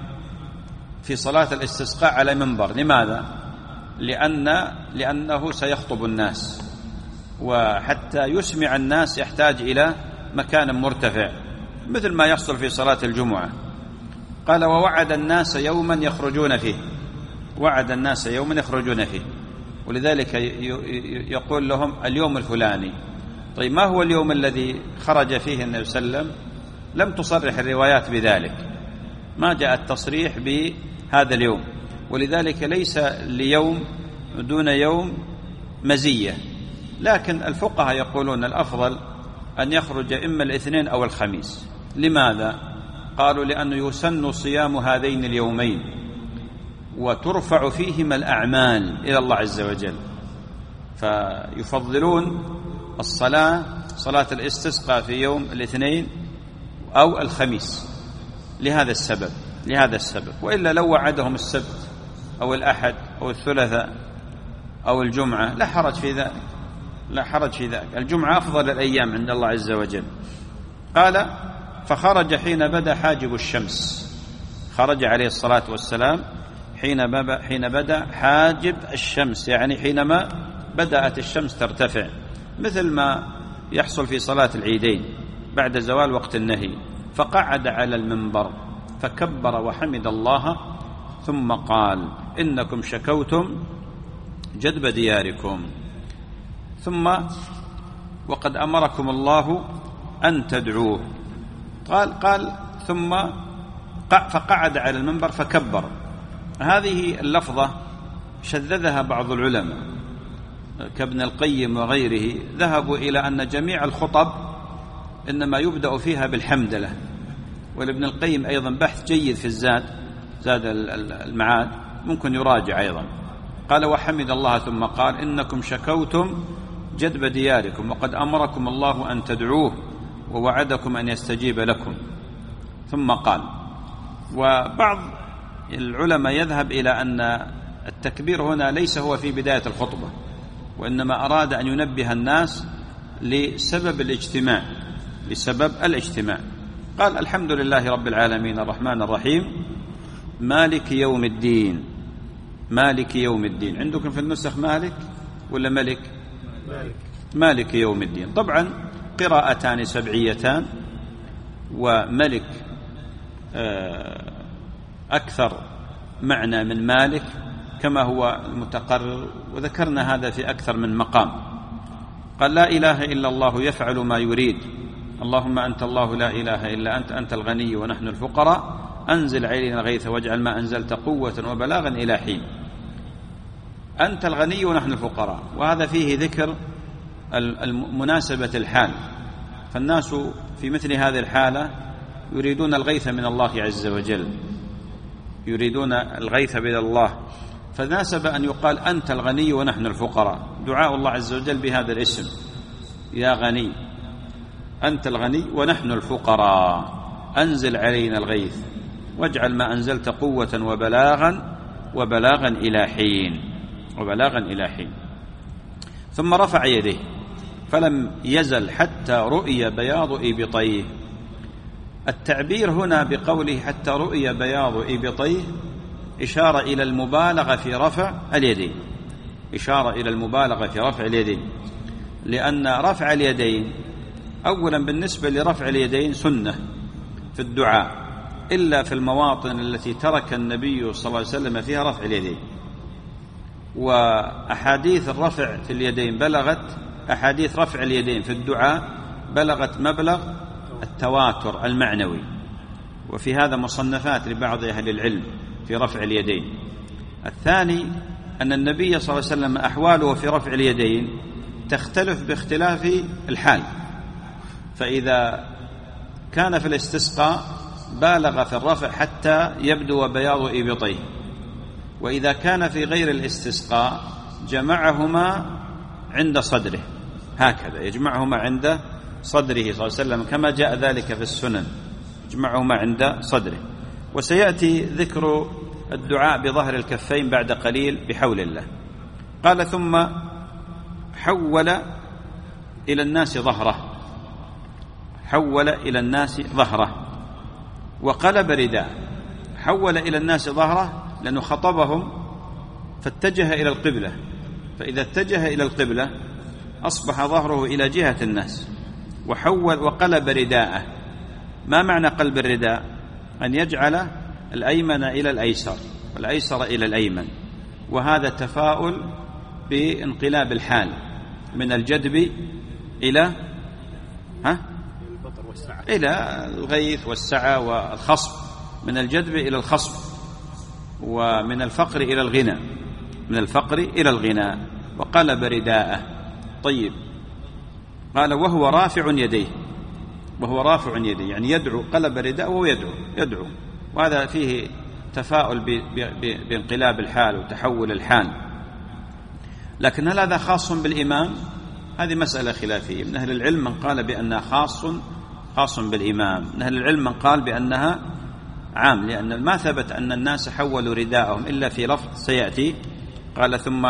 في صلاة الاستسقاء على منبر. لماذا؟ لأن لأنه سيخطب الناس، وحتى يسمع الناس يحتاج إلى مكان مرتفع مثل ما يحصل في صلاة الجمعة. قال: ووعد الناس يوما يخرجون فيه، وعد الناس يوما يخرجون فيه. ولذلك يقول لهم اليوم الفلاني. طيب ما هو اليوم الذي خرج فيه النبي صلى الله عليه وسلم؟ لم تصرح الروايات بذلك، ما جاء التصريح بهذا اليوم. ولذلك ليس ليوم دون يوم مزية، لكن الفقهاء يقولون الأفضل أن يخرج إما الاثنين أو الخميس. لماذا؟ قالوا: لأنه يسن صيام هذين اليومين وترفع فيهما الأعمال إلى الله عز وجل، فيفضلون الصلاة صلاة الاستسقاء في يوم الاثنين أو الخميس لهذا السبب لهذا السبب وإلا لو وعدهم السبت أو الأحد أو الثلاثاء أو الجمعة لا حرج في ذلك لا حرج في ذلك الجمعة أفضل الأيام عند الله عز وجل. قال: فخرج حين بدا حاجب الشمس. خرج عليه الصلاة والسلام حين حين بدا حاجب الشمس، يعني حينما بدأت الشمس ترتفع، مثل ما يحصل في صلاة العيدين بعد زوال وقت النهي. فقعد على المنبر فكبر وحمد الله، ثم قال: إنكم شكوتم جدب دياركم. ثم وقد أمركم الله أن تدعوه. قال قال ثم فقعد على المنبر فكبر. هذه اللفظة شذذها بعض العلماء كابن القيم وغيره، ذهبوا إلى أن جميع الخطب إنما يبدأ فيها بالحمدلة. ولابن القيم أيضا بحث جيد في الزاد، زاد المعاد، ممكن يراجع أيضا. قال وحمد الله ثم قال إنكم شكوتم جدب دياركم وقد أمركم الله أن تدعوه ووعدكم أن يستجيب لكم. ثم قال. وبعض العلماء يذهب إلى أن التكبير هنا ليس هو في بداية الخطبة، وإنما أراد أن ينبه الناس لسبب الاجتماع لسبب الاجتماع قال الحمد لله رب العالمين الرحمن الرحيم مالك يوم الدين. مالك يوم الدين عندكم في النسخ مالك ولا ملك؟ مالك. مالك يوم الدين. طبعا قراءتان سبعيتان، وملك أكثر معنى من مالك كما هو المتقرر، وذكرنا هذا في أكثر من مقام. قال لا إله إلا الله يفعل ما يريد، اللهم أنت الله لا إله إلا أنت، أنت الغني ونحن الفقراء، أنزل علينا الغيث واجعل ما أنزلت قوة وبلاغا إلى حين. أنت الغني ونحن الفقراء، وهذا فيه ذكر مناسبة الحال. فالناس في مثل هذه الحالة يريدون الغيث من الله عز وجل، يريدون الغيث من الله، فناسب أن يقال أنت الغني ونحن الفقراء. دعاء الله عز وجل بهذا الاسم يا غني، أنت الغني ونحن الفقراء، أنزل علينا الغيث واجعل ما أنزلت قوة وبلاغا وبلاغا إلى حين وبلاغا إلى حين. ثم رفع يديه فلم يزل حتى رؤي بياض إبطيه. التعبير هنا بقوله حتى رؤي بياض إبطيه إشارة إلى المبالغة في رفع اليدين، إشارة إلى المبالغة في رفع اليدين، لأن رفع اليدين أولا بالنسبة لرفع اليدين سنة في الدعاء، إلا في المواطن التي ترك النبي صلى الله عليه وسلم فيها رفع اليدين. وأحاديث الرفع في اليدين بلغت أحاديث رفع اليدين في الدعاء بلغت مبلغ التواتر المعنوي، وفي هذا مصنفات لبعض أهل العلم في رفع اليدين. الثاني أن النبي صلى الله عليه وسلم أحواله في رفع اليدين تختلف باختلاف الحال، فإذا كان في الاستسقاء بالغ في الرفع حتى يبدو بياض إبطيه، وإذا كان في غير الاستسقاء جمعهما عند صدره، هكذا يجمعهما عند صدره صلى الله عليه وسلم كما جاء ذلك في السنن، يجمعهما عند صدره. وسيأتي ذكر الدعاء بظهر الكفين بعد قليل بحول الله. قال ثم حول إلى الناس ظهره، حول إلى الناس ظهره وقلب رداء. حول إلى الناس ظهره لأنه خطبهم فاتجه إلى القبلة، فإذا اتجه إلى القبلة أصبح ظهره إلى جهة الناس. وحول وقلب رداءه. ما معنى قلب الرداء؟ أن يجعل الأيمن إلى الأيسر والأيسر إلى الأيمن، وهذا تفاؤل بانقلاب الحال من الجدب إلى ها؟ إلى الغيث والسعة والخصب، من الجدب إلى الخصب، ومن الفقر إلى الغنى، من الفقر إلى الغنى. وقلب رداءه. طيب، قال وهو رافع يديه، وهو رافع يديه يعني يدعو، قلب رداءه وهو يدعو يدعو وهذا فيه تفاؤل بانقلاب الحال وتحول الحال. لكن هل هذا خاص بالإمام؟ هذه مسألة خلافية. من أهل العلم من قال بأنها خاص خاص بالإمام، من أهل العلم من قال بأنها عام، لأن ما ثبت أن الناس حولوا رداءهم إلا في لفظ سيأتي. قال ثم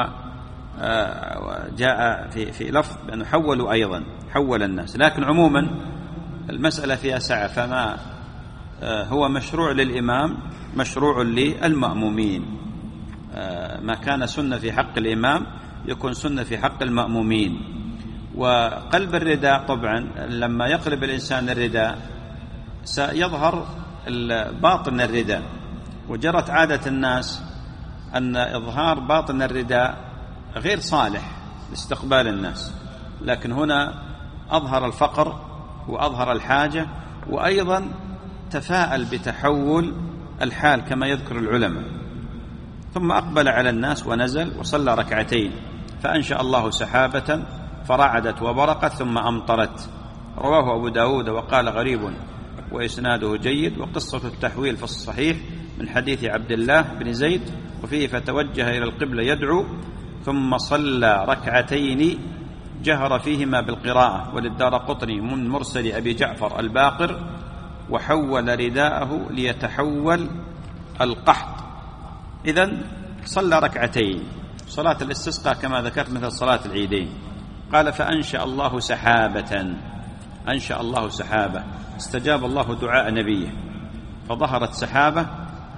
جاء في في لفظ بأنه حولوا أيضا، حول الناس. لكن عموما المسألة فيها سعة، فما هو مشروع للإمام مشروع للمأمومين. ما كان سنة في حق الإمام يكون سنة في حق المأمومين. وقلب الرداء طبعا لما يقلب الإنسان الرداء سيظهر باطن الرداء، وجرت عادة الناس أن إظهار باطن الرداء غير صالح لاستقبال الناس، لكن هنا أظهر الفقر وأظهر الحاجة، وأيضا تفاءل بتحول الحال كما يذكر العلماء. ثم أقبل على الناس ونزل وصلى ركعتين، فأنشأ الله سحابة فرعدت وبرقت ثم أمطرت. رواه أبو داود وقال غريب وإسناده جيد. وقصة التحويل في الصحيح من حديث عبد الله بن زيد، وفيه فتوجه إلى القبلة يدعو ثم صلى ركعتين جهر فيهما بالقراءة. وللدارقطني من مرسل أبي جعفر الباقر وحول رداءه ليتحول القحط. إذن صلى ركعتين. صلاة الاستسقاء كما ذكرت مثل صلاة العيدين. قال فأنشأ الله سحابة، أنشأ الله سحابة، استجاب الله دعاء نبيه، فظهرت سحابة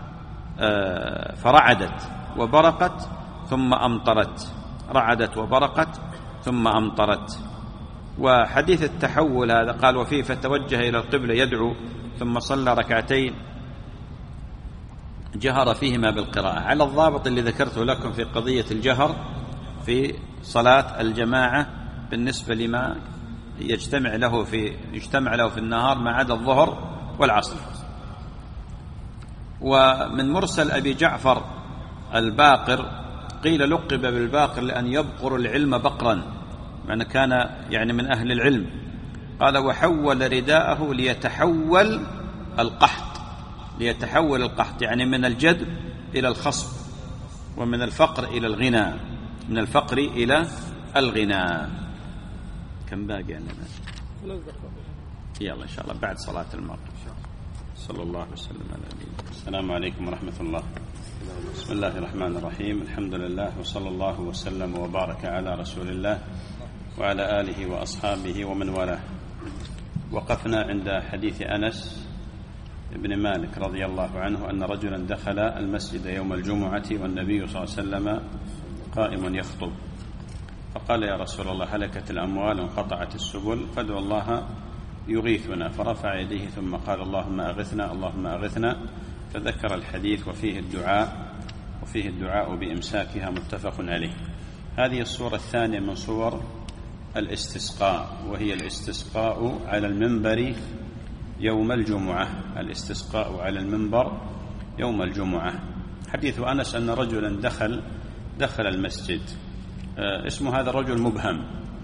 فرعدت وبرقت ثم أمطرت، رعدت وبرقت ثم أمطرت. وحديث التحول هذا قال وفيه فتوجه إلى القبلة يدعو ثم صلى ركعتين جهر فيهما بالقراءة، على الضابط اللي ذكرته لكم في قضية الجهر في صلاة الجماعة بالنسبة لما يجتمع له في يجتمع له في النهار ما عدا الظهر والعصر. ومن مرسل أبي جعفر الباقر قيل لقب بالباقر لأن يبقر العلم بقرا، معنى كان يعني من أهل العلم. قال وحول رداءه ليتحول القحط، ليتحول القحط يعني من الجدب إلى الخصب، ومن الفقر إلى الغنى، من الفقر إلى الغنى. كم باقي عندنا؟ يلا إن شاء الله بعد صلاة المغرب. صلى الله وسلم على نبينا. السلام عليكم ورحمة الله. بسم الله الرحمن الرحيم. الحمد لله وصلى الله وسلم وبارك على رسول الله وعلى آله وأصحابه ومن والاه. وقفنا عند حديث أنس بن مالك رضي الله عنه أن رجلا دخل المسجد يوم الجمعة والنبي صلى الله عليه وسلم قائم يخطب، فقال يا رسول الله هلكت الأموال وانقطعت السبل فادعوا الله يغيثنا، فرفع يديه ثم قال اللهم أغثنا اللهم أغثنا، فذكر الحديث وفيه الدعاء وفيه الدعاء بإمساكها متفق عليه. هذه الصورة الثانية من صور الاستسقاء، وهي الاستسقاء على المنبر يوم الجمعة، الاستسقاء على المنبر يوم الجمعة. حديث أنس أن رجلا دخل دخل المسجد، اسم هذا الرجل مبهم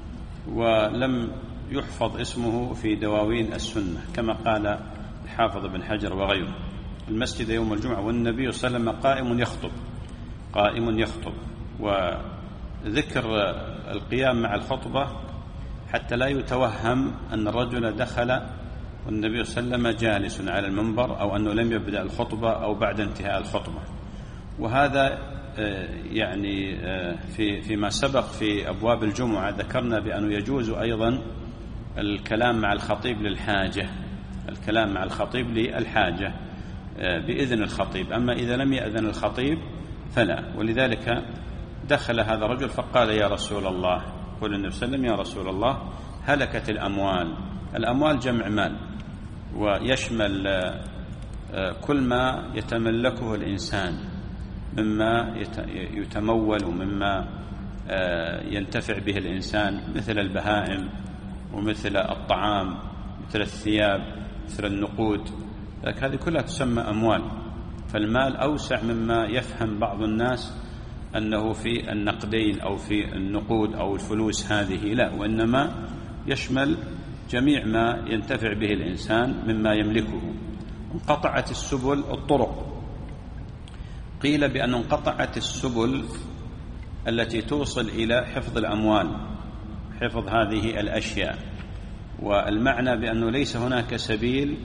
ولم يحفظ اسمه في دواوين السنة كما قال الحافظ بن حجر وغيره. المسجد يوم الجمعة والنبي صلى الله عليه وسلم قائم يخطب، قائم يخطب، وذكر القيام مع الخطبة حتى لا يتوهم أن الرجل دخل والنبي صلى الله عليه وسلم جالس على المنبر، أو أنه لم يبدأ الخطبة أو بعد انتهاء الخطبة. وهذا يعني في فيما سبق في أبواب الجمعة ذكرنا بأنه يجوز أيضا الكلام مع الخطيب للحاجة، الكلام مع الخطيب للحاجة بإذن الخطيب، أما إذا لم يأذن الخطيب فلا. ولذلك دخل هذا الرجل فقال يا رسول الله، قال النبي صلى الله عليه وسلم يا رسول الله هلكت الأموال. الأموال جمع مال، ويشمل كل ما يتملكه الإنسان مما يتمول ومما ينتفع به الإنسان، مثل البهائم ومثل الطعام مثل الثياب مثل النقود، هذه كلها تسمى أموال. فالمال أوسع مما يفهم بعض الناس أنه في النقدين أو في النقود أو الفلوس هذه، لا، وإنما يشمل جميع ما ينتفع به الإنسان مما يملكه. انقطعت السبل الطرق، قيل بأن انقطعت السبل التي توصل إلى حفظ الأموال، حفظ هذه الأشياء، والمعنى بأنه ليس هناك سبيل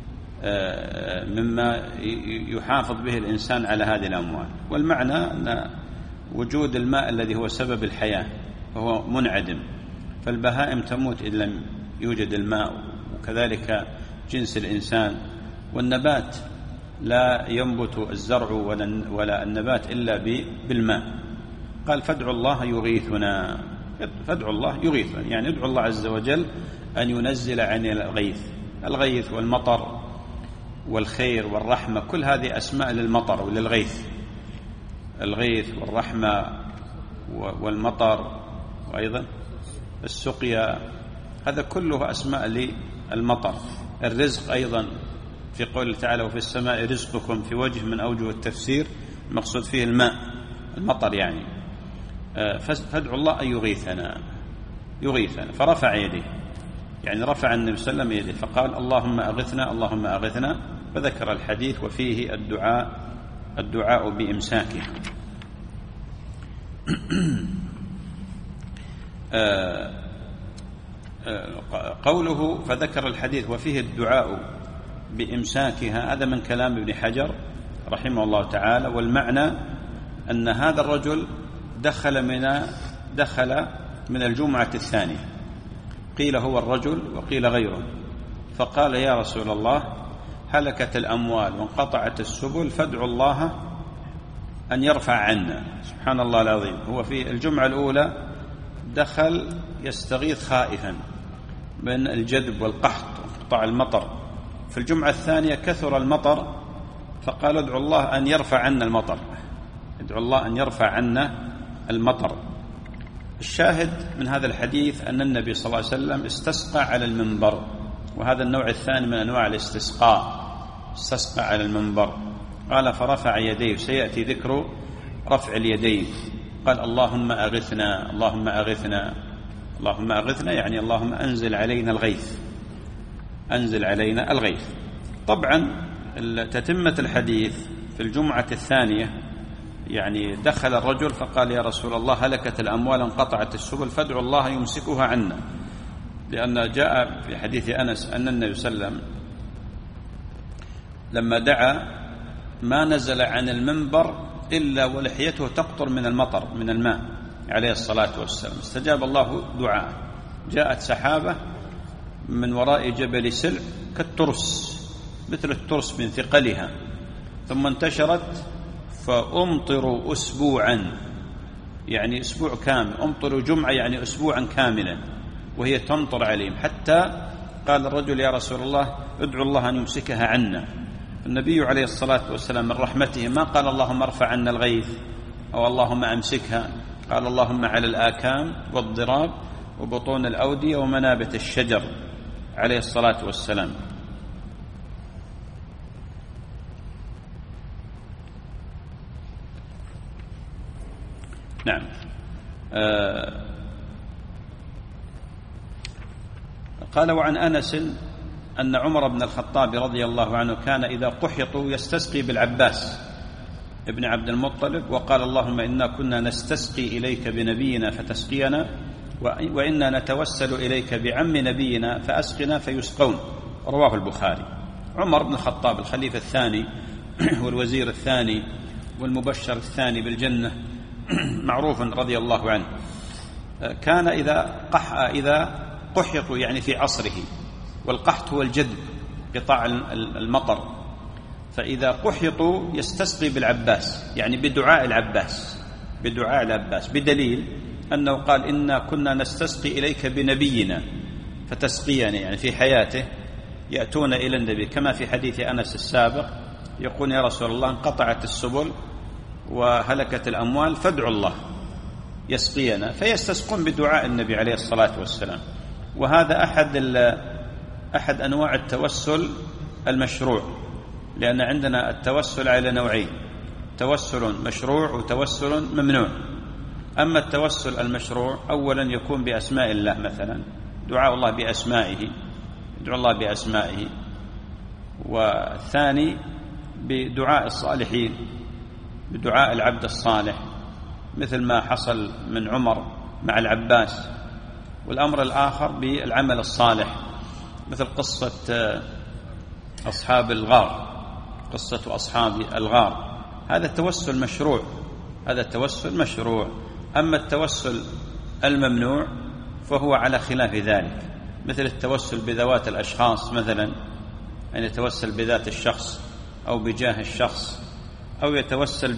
مما يحافظ به الإنسان على هذه الأموال. والمعنى أن وجود الماء الذي هو سبب الحياة فهو منعدم، فالبهائم تموت إن لم يوجد الماء، وكذلك جنس الإنسان. والنبات لا ينبت الزرع ولا النبات إلا بالماء. قال فادعوا الله يغيثنا، فادعوا الله يغيثنا يعني ادعوا الله عز وجل أن ينزل عن الغيث. الغيث والمطر والخير والرحمة كل هذه أسماء للمطر وللغيث، الغيث والرحمة والمطر، وأيضا السقيا، هذا كله أسماء للمطر. الرزق أيضا في قوله تعالى وفي السماء رزقكم، في وجه من أوجه التفسير المقصود فيه الماء، المطر يعني. فادعوا الله أن يغيثنا يغيثنا فرفع يديه، يعني رفع النبي صلى الله عليه وسلم يديه فقال اللهم أغثنا اللهم أغثنا، فذكر الحديث وفيه الدعاء الدعاء بإمساكه. قوله فذكر الحديث وفيه الدعاء بإمساكها، هذا من كلام ابن حجر رحمه الله تعالى، والمعنى أن هذا الرجل دخل من دخل من الجمعة الثانية، قيل هو الرجل وقيل غيره، فقال يا رسول الله هلكت الأموال وانقطعت السبل فادعوا الله أن يرفع عنا. سبحان الله العظيم، هو في الجمعة الأولى دخل يستغيث خائفا من الجدب والقحط وانقطاع المطر، في الجمعة الثانية كثر المطر فقال ادعوا الله أن يرفع عنا المطر، ادعوا الله أن يرفع عنا المطر. الشاهد من هذا الحديث أن النبي صلى الله عليه وسلم استسقى على المنبر، وهذا النوع الثاني من أنواع الاستسقاء، استسقى على المنبر. قال فرفع يديه، سيأتي ذكر رفع اليدين، قال اللهم أغثنا اللهم أغثنا اللهم أغثنا، يعني اللهم أنزل علينا الغيث أنزل علينا الغيث. طبعا تتمة الحديث في الجمعة الثانية، يعني دخل الرجل فقال يا رسول الله هلكت الأموال انقطعت السبل فادعوا الله يمسكها عنا، لأن جاء في حديث أنس أن النبي صلى الله عليه وسلم لما دعا ما نزل عن المنبر إلا ولحيته تقطر من المطر من الماء عليه الصلاة والسلام، استجاب الله دعاء. جاءت سحابة من وراء جبل سلع كالترس، مثل الترس من ثقلها، ثم انتشرت فأمطروا أسبوعا، يعني أسبوع كامل، أمطروا جمعة يعني أسبوعا كاملا وهي تمطر عليهم، حتى قال الرجل يا رسول الله ادعو الله أن يمسكها عنا. النبي عليه الصلاة والسلام من رحمته ما قال اللهم ارفع عنا الغيث أو اللهم أمسكها، قال اللهم على الآكام والضراب وبطون الأودية ومنابت الشجر عليه الصلاة والسلام. نعم. آه قال وعن أنس أن عمر بن الخطاب رضي الله عنه كان إذا قحطوا يستسقي بالعباس ابن عبد المطلب، وقال اللهم إنا كنا نستسقي إليك بنبينا فتسقينا، وإنا نتوسل إليك بعم نبينا فأسقنا فيسقون، رواه البخاري. عمر بن الخطاب الخليفة الثاني والوزير الثاني والمبشر الثاني بالجنة معروف رضي الله عنه، كان إذا قح إذا قحطوا يعني في عصره، والقحط هو الجدب قطاع المطر، فإذا قحطوا يستسقي بالعباس يعني بدعاء العباس بدعاء العباس بدليل أنه قال إنا كنا نستسقي إليك بنبينا فتسقينا، يعني في حياته يأتون إلى النبي كما في حديث أنس السابق يقول يا رسول الله انقطعت السبل وهلكت الأموال فادعوا الله يسقينا، فيستسقون بدعاء النبي عليه الصلاة والسلام. وهذا أحد أحد أنواع التوسل المشروع، لأن عندنا التوسل على نوعين، توسل مشروع وتوسل ممنوع. أما التوسل المشروع أولا يكون بأسماء الله، مثلا دعاء الله بأسمائه، يدعو الله بأسمائه، والثاني بدعاء الصالحين، بدعاء العبد الصالح، مثل ما حصل من عمر مع العباس. والأمر الآخر بالعمل الصالح، مثل قصة أصحاب الغار، قصة أصحاب الغار، هذا التوسل مشروع، هذا التوسل مشروع. أما التوسل الممنوع فهو على خلاف ذلك، مثل التوسل بذوات الأشخاص مثلا، أن يتوسل بذات الشخص أو بجاه الشخص، أو يتوسل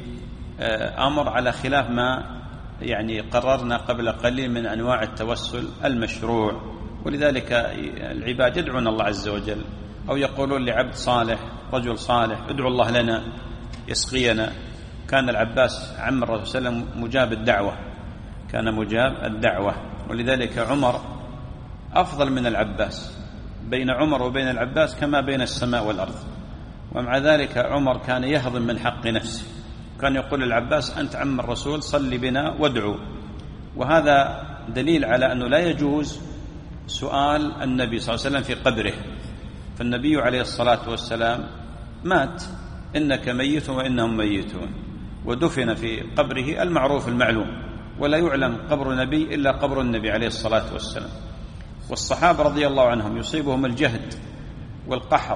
بأمر على خلاف ما يعني قررنا قبل قليل من أنواع التوسل المشروع. ولذلك العباد يدعون الله عز وجل أو يقولون لعبد صالح رجل صالح ادعو الله لنا يسقينا، كان العباس عم الرسول صلى الله عليه وسلم مجاب الدعوة، كان مجاب الدعوة، ولذلك عمر أفضل من العباس، بين عمر وبين العباس كما بين السماء والأرض. ومع ذلك عمر كان يهضم من حق نفسه، كان يقول العباس أنت عم الرسول صل بنا وادعو. وهذا دليل على أنه لا يجوز سؤال النبي صلى الله عليه وسلم في قبره، فالنبي عليه الصلاة والسلام مات، إنك ميت وإنهم ميتون، ودفن في قبره المعروف المعلوم، ولا يعلم قبر نبي إلا قبر النبي عليه الصلاة والسلام. والصحابة رضي الله عنهم يصيبهم الجهد والقحط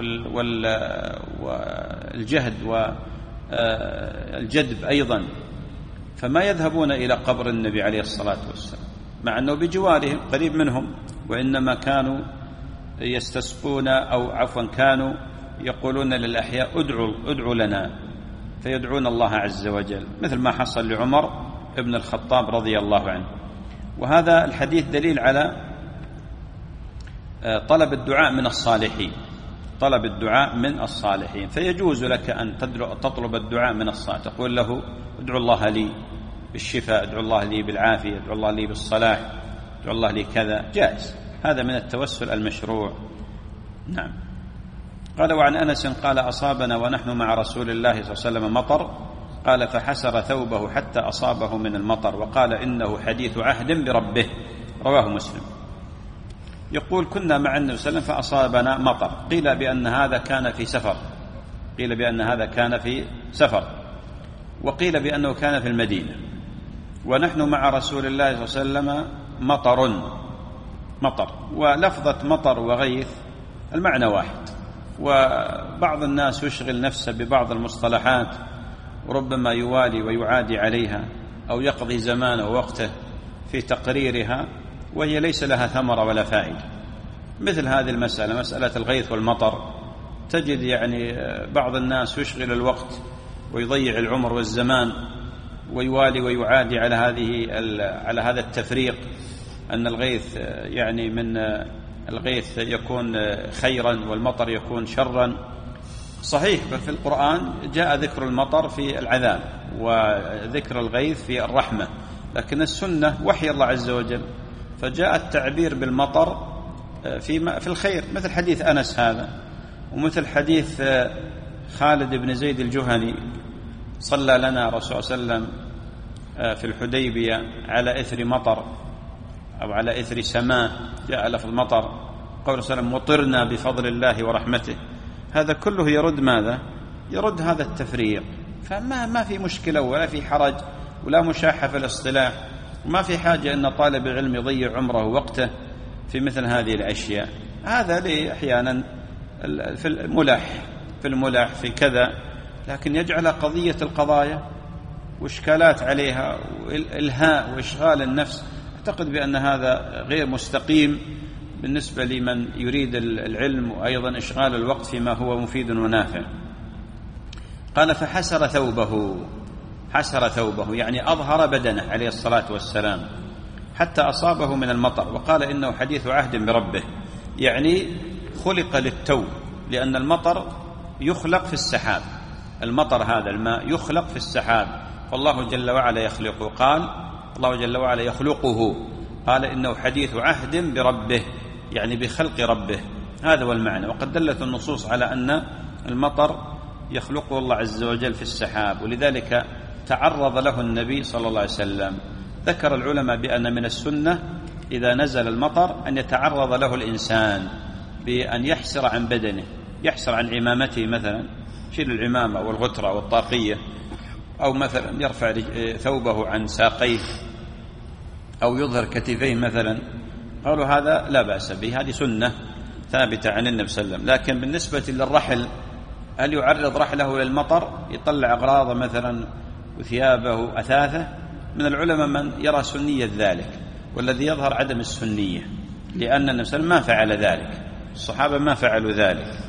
والجهد والجدب أيضا، فما يذهبون إلى قبر النبي عليه الصلاة والسلام مع أنه بجوارهم قريب منهم، وإنما كانوا يستسقون أو عفوا كانوا يقولون للأحياء ادعوا, ادعوا لنا، فيدعون الله عز وجل، مثل ما حصل لعمر ابن الخطاب رضي الله عنه. وهذا الحديث دليل على طلب الدعاء من الصالحين، طلب الدعاء من الصالحين، فيجوز لك أن تطلب الدعاء من الصالح، تقول له ادعو الله لي بالشفاء، ادعو الله لي بالعافية، ادعو الله لي بالصلاح، ادعو الله لي كذا، جائز، هذا من التوسل المشروع. نعم. قال وعن أنس قال أصابنا ونحن مع رسول الله صلى الله عليه وسلم مطر، قال فحسر ثوبه حتى أصابه من المطر، وقال إنه حديث عهد بربه، رواه مسلم. يقول كنا مع النبي صلى الله عليه وسلم فأصابنا مطر، قيل بأن هذا كان في سفر، قيل بأن هذا كان في سفر وقيل بأنه كان في المدينة، ونحن مع رسول الله صلى الله عليه وسلم مطر مطر ولفظة مطر وغيث المعنى واحد، وبعض الناس يشغل نفسه ببعض المصطلحات وربما يوالي ويعادي عليها أو يقضي زمانه ووقته في تقريرها وهي ليس لها ثمرة ولا فائدة. مثل هذه المسألة، مسألة الغيث والمطر، تجد يعني بعض الناس يشغل الوقت ويضيع العمر والزمان ويوالي ويعادي على هذه على هذا التفريق، أن الغيث يعني من الغيث يكون خيرا والمطر يكون شرا. صحيح في القرآن جاء ذكر المطر في العذاب وذكر الغيث في الرحمة، لكن السنة وحي الله عز وجل، فجاء التعبير بالمطر في في الخير، مثل حديث أنس هذا، ومثل حديث خالد بن زيد الجهني صلى لنا رسول صلى الله عليه وسلم في الحديبية على إثر مطر أو على إثر سماء، جاء لفظ مطر، قول صلى الله عليه وسلم مطرنا بفضل الله ورحمته. هذا كله يرد ماذا؟ يرد هذا التفريق، فما ما في مشكلة ولا في حرج ولا مشاحة في الاصطلاح، وما في حاجة أن طالب العلم يضيع عمره ووقته في مثل هذه الأشياء. هذا لي أحيانا في الملح في الملح في كذا، لكن يجعل قضية القضايا وإشكالات عليها والإلهاء وإشغال النفس، أعتقد بأن هذا غير مستقيم بالنسبة لمن يريد العلم، وأيضا إشغال الوقت فيما هو مفيد ونافع. قال فحسر ثوبه، حسر ثوبه يعني أظهر بدنه عليه الصلاة والسلام حتى أصابه من المطر، وقال إنه حديث عهد بربه، يعني خلق للتو، لأن المطر يخلق في السحاب، المطر هذا الماء يخلق في السحاب، فالله جل وعلا يخلقه، قال الله جل وعلا يخلقه، قال إنه حديث عهد بربه يعني بخلق ربه، هذا هو المعنى. وقد دلت النصوص على أن المطر يخلقه الله عز وجل في السحاب، ولذلك تعرض له النبي صلى الله عليه وسلم. ذكر العلماء بأن من السنة إذا نزل المطر أن يتعرض له الإنسان بأن يحسر عن بدنه، يحسر عن عمامته مثلا، شيل العمامة والغترة والطاقية، أو مثلا يرفع ثوبه عن ساقيه أو يظهر كتفيه مثلا، قالوا هذا لا بأس به، هذه سنة ثابتة عن النبي صلى الله عليه وسلم. لكن بالنسبة للرحل، هل يعرض رحله للمطر يطلع أغراضه مثلا وثيابه أثاثه؟ من العلماء من يرى سنية ذلك، والذي يظهر عدم السنية، لأن النبي صلى الله عليه وسلم ما فعل ذلك، الصحابة ما فعلوا ذلك،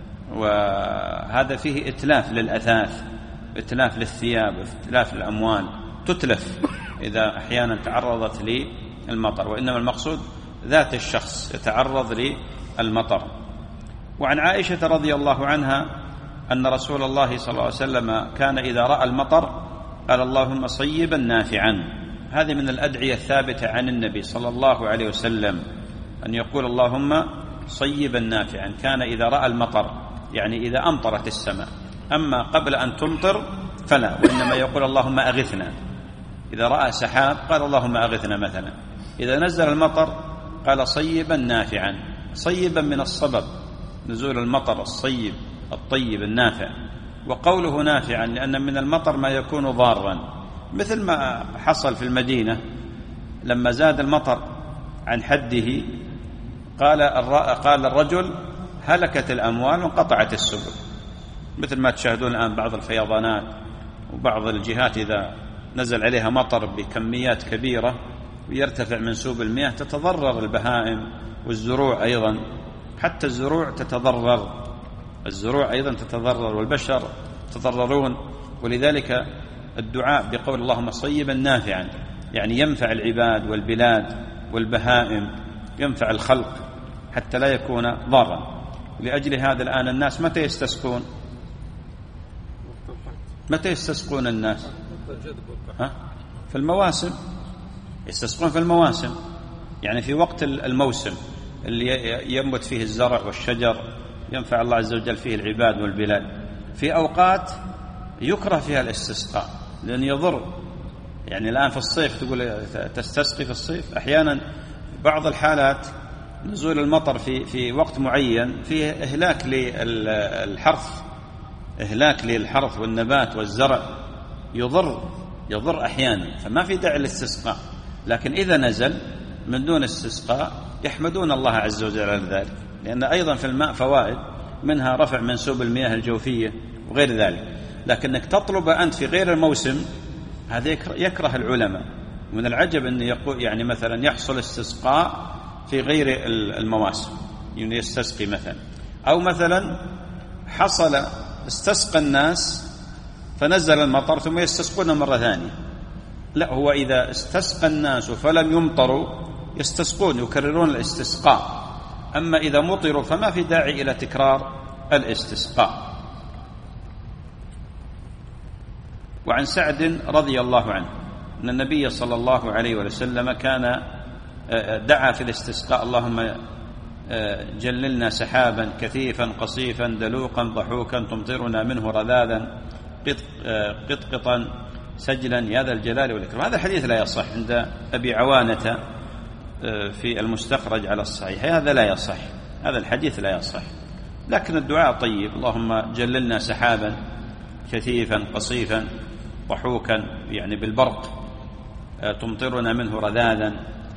وهذا فيه إتلاف للأثاث، إتلاف للثياب، إتلاف للأموال، تتلف إذا أحيانا تعرضت للمطر، وإنما المقصود ذات الشخص يتعرض للمطر. وعن عائشة رضي الله عنها أن رسول الله صلى الله عليه وسلم كان إذا رأى المطر قال اللهم صيبا نافعا. هذه من الأدعية الثابتة عن النبي صلى الله عليه وسلم أن يقول اللهم صيبا نافعا. كان إذا رأى المطر يعني إذا أمطرت السماء، أما قبل أن تمطر فلا، وإنما يقول اللهم أغثنا. إذا رأى سحاب قال اللهم أغثنا مثلا. إذا نزل المطر قال صيبا نافعا. صيبا من الصبب، نزول المطر الصيب الطيب النافع. وقوله نافعا لأن من المطر ما يكون ضارا، مثل ما حصل في المدينة لما زاد المطر عن حده قال قال الرجل هلكت الأموال وانقطعت السبل، مثل ما تشاهدون الآن بعض الفيضانات وبعض الجهات إذا نزل عليها مطر بكميات كبيرة ويرتفع منسوب المياه تتضرر البهائم والزروع أيضا، حتى الزروع تتضرر، الزروع أيضا تتضرر والبشر تضررون. ولذلك الدعاء بقول اللهم صيبا نافعا يعني ينفع العباد والبلاد والبهائم، ينفع الخلق حتى لا يكون ضارا. لأجل هذا الآن الناس متى يستسقون؟ متى يستسقون الناس؟ ها؟ في المواسم، يستسقون في المواسم، يعني في وقت الموسم اللي ينبت فيه الزرع والشجر ينفع الله عز وجل فيه العباد والبلاد. في أوقات يكره فيها الاستسقاء لأن يضر، يعني الآن في الصيف تقول تستسقي في الصيف، أحيانا بعض الحالات نزول المطر في في وقت معين فيه إهلاك للحرث، إهلاك للحرث والنبات والزرع، يضر يضر أحيانا، فما في داعي للاستسقاء. لكن إذا نزل من دون استسقاء يحمدون الله عز وجل على ذلك، لأن أيضا في الماء فوائد، منها رفع منسوب المياه الجوفية وغير ذلك. لكنك تطلب أنت في غير الموسم هذا يكره العلماء. من العجب أن يقول يعني مثلا يحصل استسقاء في غير المواسم، يعني يستسقي مثلا، أو مثلا حصل استسقى الناس فنزل المطر ثم يستسقون مرة ثانية. لا، هو إذا استسقى الناس فلم يمطروا يستسقون، يكررون الاستسقاء. أما إذا مطروا فما في داعي إلى تكرار الاستسقاء. وعن سعد رضي الله عنه أن النبي صلى الله عليه وسلم كان دعا في الاستسقاء اللهم جللنا سحابا كثيفا قصيفا دلوقا ضحوكا تمطرنا منه رذاذا قطقطا سجلا يا ذا الجلال والإكرام. هذا الحديث لا يصح عند أبي عوانة في المستخرج على الصحيح، هذا لا يصح، هذا الحديث لا يصح. لكن الدعاء طيب، اللهم جللنا سحابا كثيفا قصيفا ضحوكا يعني بالبرق تمطرنا منه رذاذا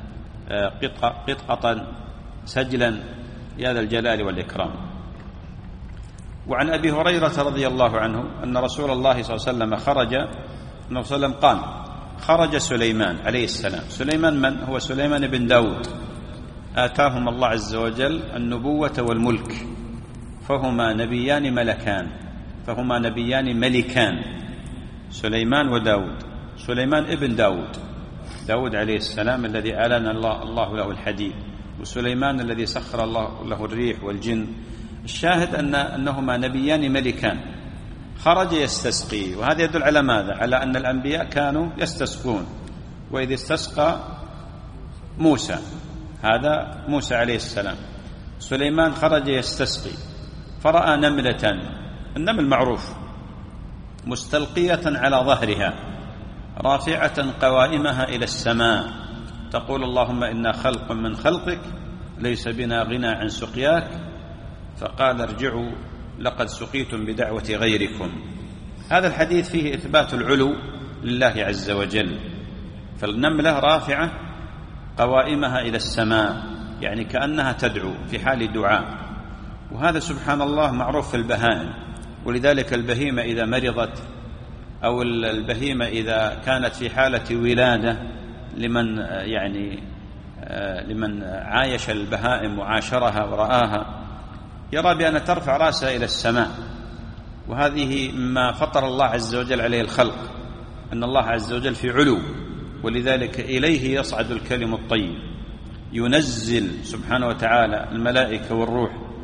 قطقطا سجلا يا ذا الجلال والإكرام. وعن أبي هريرة رضي الله عنه أن رسول الله صلى الله عليه وسلم خرج، النبي صلى الله عليه وسلم قال خرج سليمان عليه السلام. سليمان من هو؟ سليمان بن داود، آتاهم الله عز وجل النبوة والملك، فهما نبيان ملكان، فهما نبيان ملكان، سليمان وداود. سليمان ابن داود، داود عليه السلام الذي أعلن الله, الله له الحديد، وسليمان الذي سخر الله له الريح والجن. الشاهد أن أنهما نبيان ملكان. خرج يستسقي، وهذا يدل على ماذا؟ على أن الأنبياء كانوا يستسقون. وإذ استسقى موسى، هذا موسى عليه السلام. سليمان خرج يستسقي فرأى نملة، النمل معروف، مستلقية على ظهرها رافعة قوائمها إلى السماء تقول اللهم إنا خلق من خلقك ليس بنا غنى عن سقياك. فقال ارجعوا لقد سقيتم بدعوة غيركم. هذا الحديث فيه إثبات العلو لله عز وجل. فالنملة رافعة قوائمها إلى السماء، يعني كأنها تدعو في حال دعاء. وهذا سبحان الله معروف في البهائم. ولذلك البهيمة إذا مرضت أو البهيمة إذا كانت في حالة ولادة لمن يعني لمن عايش البهائم وعاشرها ورآها يرى بأن ترفع رأسها إلى السماء. وهذه ما فطر الله عز وجل عليه الخلق، أن الله عز وجل في علو، ولذلك إليه يصعد الكلم الطيب. ينزل سبحانه وتعالى الملائكة والروح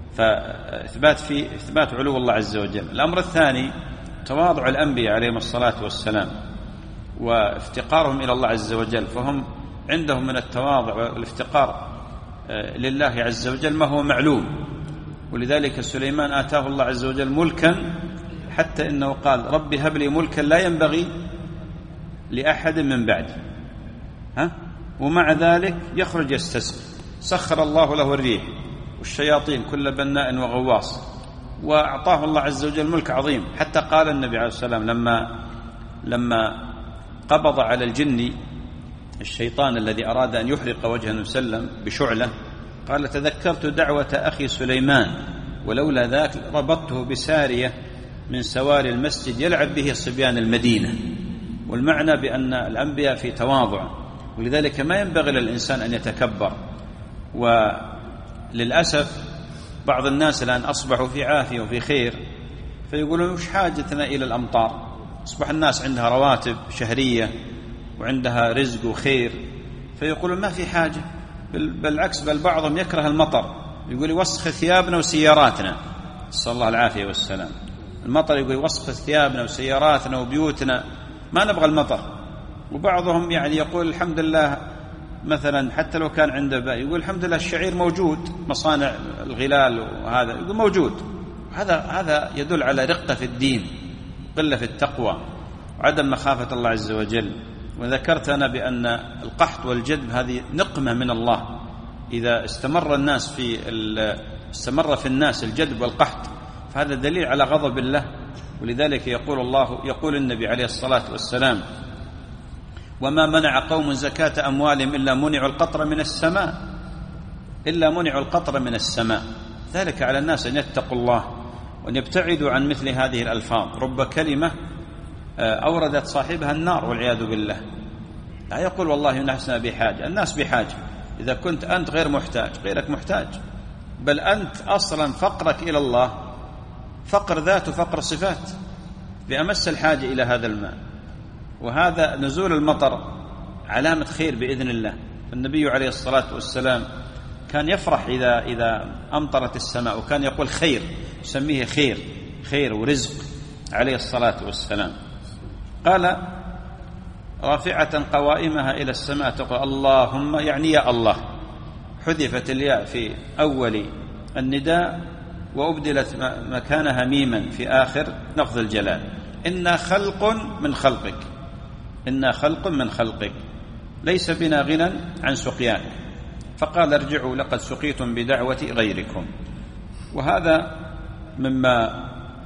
فإثبات في إثبات علو الله عز وجل. الأمر الثاني تواضع الأنبياء عليهم الصلاة والسلام وافتقارهم إلى الله عز وجل، فهم عندهم من التواضع والافتقار لله عز وجل ما هو معلوم. ولذلك سليمان آتاه الله عز وجل ملكا، حتى إنه قال ربي هب لي ملكا لا ينبغي لأحد من بعدي، ها؟ ومع ذلك يخرج يستسقي. سخر الله له الريح والشياطين كل بناء وغواص، وأعطاه الله عز وجل ملك عظيم. حتى قال النبي عليه الصلاة والسلام لما لما قبض على الجن الشيطان الذي أراد أن يحرق وجه النبي صلى الله عليه وسلم بشعلة، قال تذكرت دعوة أخي سليمان ولولا ذاك ربطته بسارية من سواري المسجد يلعب به صبيان المدينة. والمعنى بأن الأنبياء في تواضع، ولذلك ما ينبغي للإنسان أن يتكبر. وللأسف بعض الناس الآن أصبحوا في عافية وفي خير، فيقولون وش حاجتنا إلى الأمطار؟ أصبح الناس عندها رواتب شهرية وعندها رزق وخير، فيقولون ما في حاجة. بالعكس، بل بعضهم يكره المطر، يقول وسخ ثيابنا وسياراتنا، صلى الله العافية والسلام. المطر يقول وسخ ثيابنا وسياراتنا وبيوتنا، ما نبغى المطر. وبعضهم يعني يقول الحمد لله، مثلا حتى لو كان عنده بقى يقول الحمد لله الشعير موجود، مصانع الغلال وهذا يقول موجود. هذا هذا يدل على رقة في الدين، قلة في التقوى، وعدم مخافة الله عز وجل. وذكرت أنا بأن القحط والجدب هذه نقمة من الله. إذا استمر الناس في استمر في الناس الجدب والقحط فهذا دليل على غضب الله. ولذلك يقول الله يقول النبي عليه الصلاة والسلام وما منع قوم زكاة أموالهم إلا منعوا القطر من السماء إلا منعوا القطر من السماء. ذلك على الناس أن يتقوا الله وأن يبتعدوا عن مثل هذه الألفاظ. رب كلمة أوردت صاحبها النار والعياذ بالله. لا يقول والله نحن بحاجة، الناس بحاجة. إذا كنت أنت غير محتاج غيرك محتاج، بل أنت أصلا فقرك إلى الله فقر ذات وفقر صفات، بأمس الحاجة إلى هذا الماء. وهذا نزول المطر علامة خير بإذن الله. النبي عليه الصلاة والسلام كان يفرح إذا إذا أمطرت السماء، وكان يقول خير، يسميه خير خير ورزق عليه الصلاة والسلام. قال رافعة قوائمها إلى السماء تقول اللهم، يعني يا الله. حذفت الياء في أول النداء وأبدلت مكانها ميما في آخر لفظ الجلال. إنا خلق من خلقك، إنا خلق من خلقك، ليس بنا غنى عن سقياك. فقال ارجعوا لقد سقيتم بدعوة غيركم. وهذا مما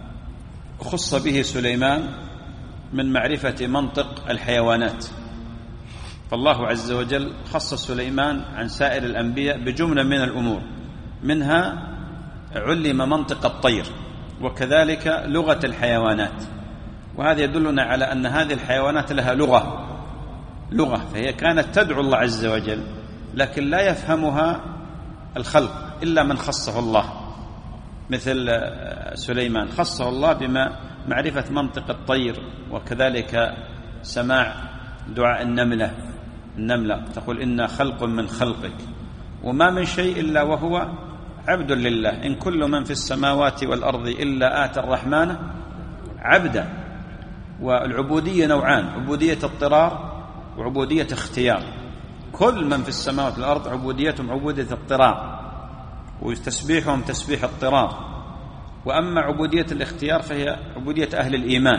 خص به سليمان من معرفة منطق الحيوانات. فالله عز وجل خص سليمان عن سائر الأنبياء بجملة من الأمور، منها علم منطق الطير وكذلك لغة الحيوانات. وهذا يدلنا على أن هذه الحيوانات لها لغة لغة فهي كانت تدعو الله عز وجل، لكن لا يفهمها الخلق إلا من خصه الله. مثل سليمان خصه الله بما معرفة منطق الطير، وكذلك سماع دعاء النملة النملة تقول إنا خلق من خلقك، وما من شيء إلا وهو عبد لله. إن كل من في السماوات والأرض إلا آتى الرحمن عبدا. والعبودية نوعان، عبودية اضطرار وعبودية اختيار. كل من في السماوات والأرض عبوديتهم عبودية اضطرار، وتسبيحهم تسبيح اضطرار. وأما عبودية الاختيار فهي عبودية أهل الإيمان.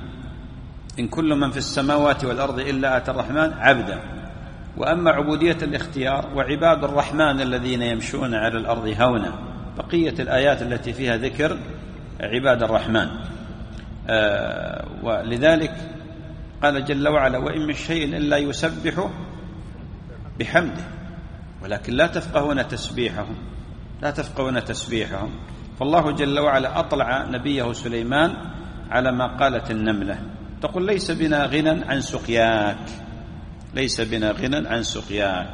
إن كل من في السماوات والأرض إلا آتى الرحمن عبدا. وأما عبودية الاختيار وعباد الرحمن الذين يمشون على الأرض هونا. بقية الآيات التي فيها ذكر عباد الرحمن. آه ولذلك قال جل وعلا وإن من شيء إلا يسبح بحمده ولكن لا تفقهون تسبيحهم لا تفقهون تسبيحهم. فالله جل وعلا أطلع نبيه سليمان على ما قالت النملة، تقول ليس بنا غنى عن سقياك، ليس بنا غنى عن سقياك.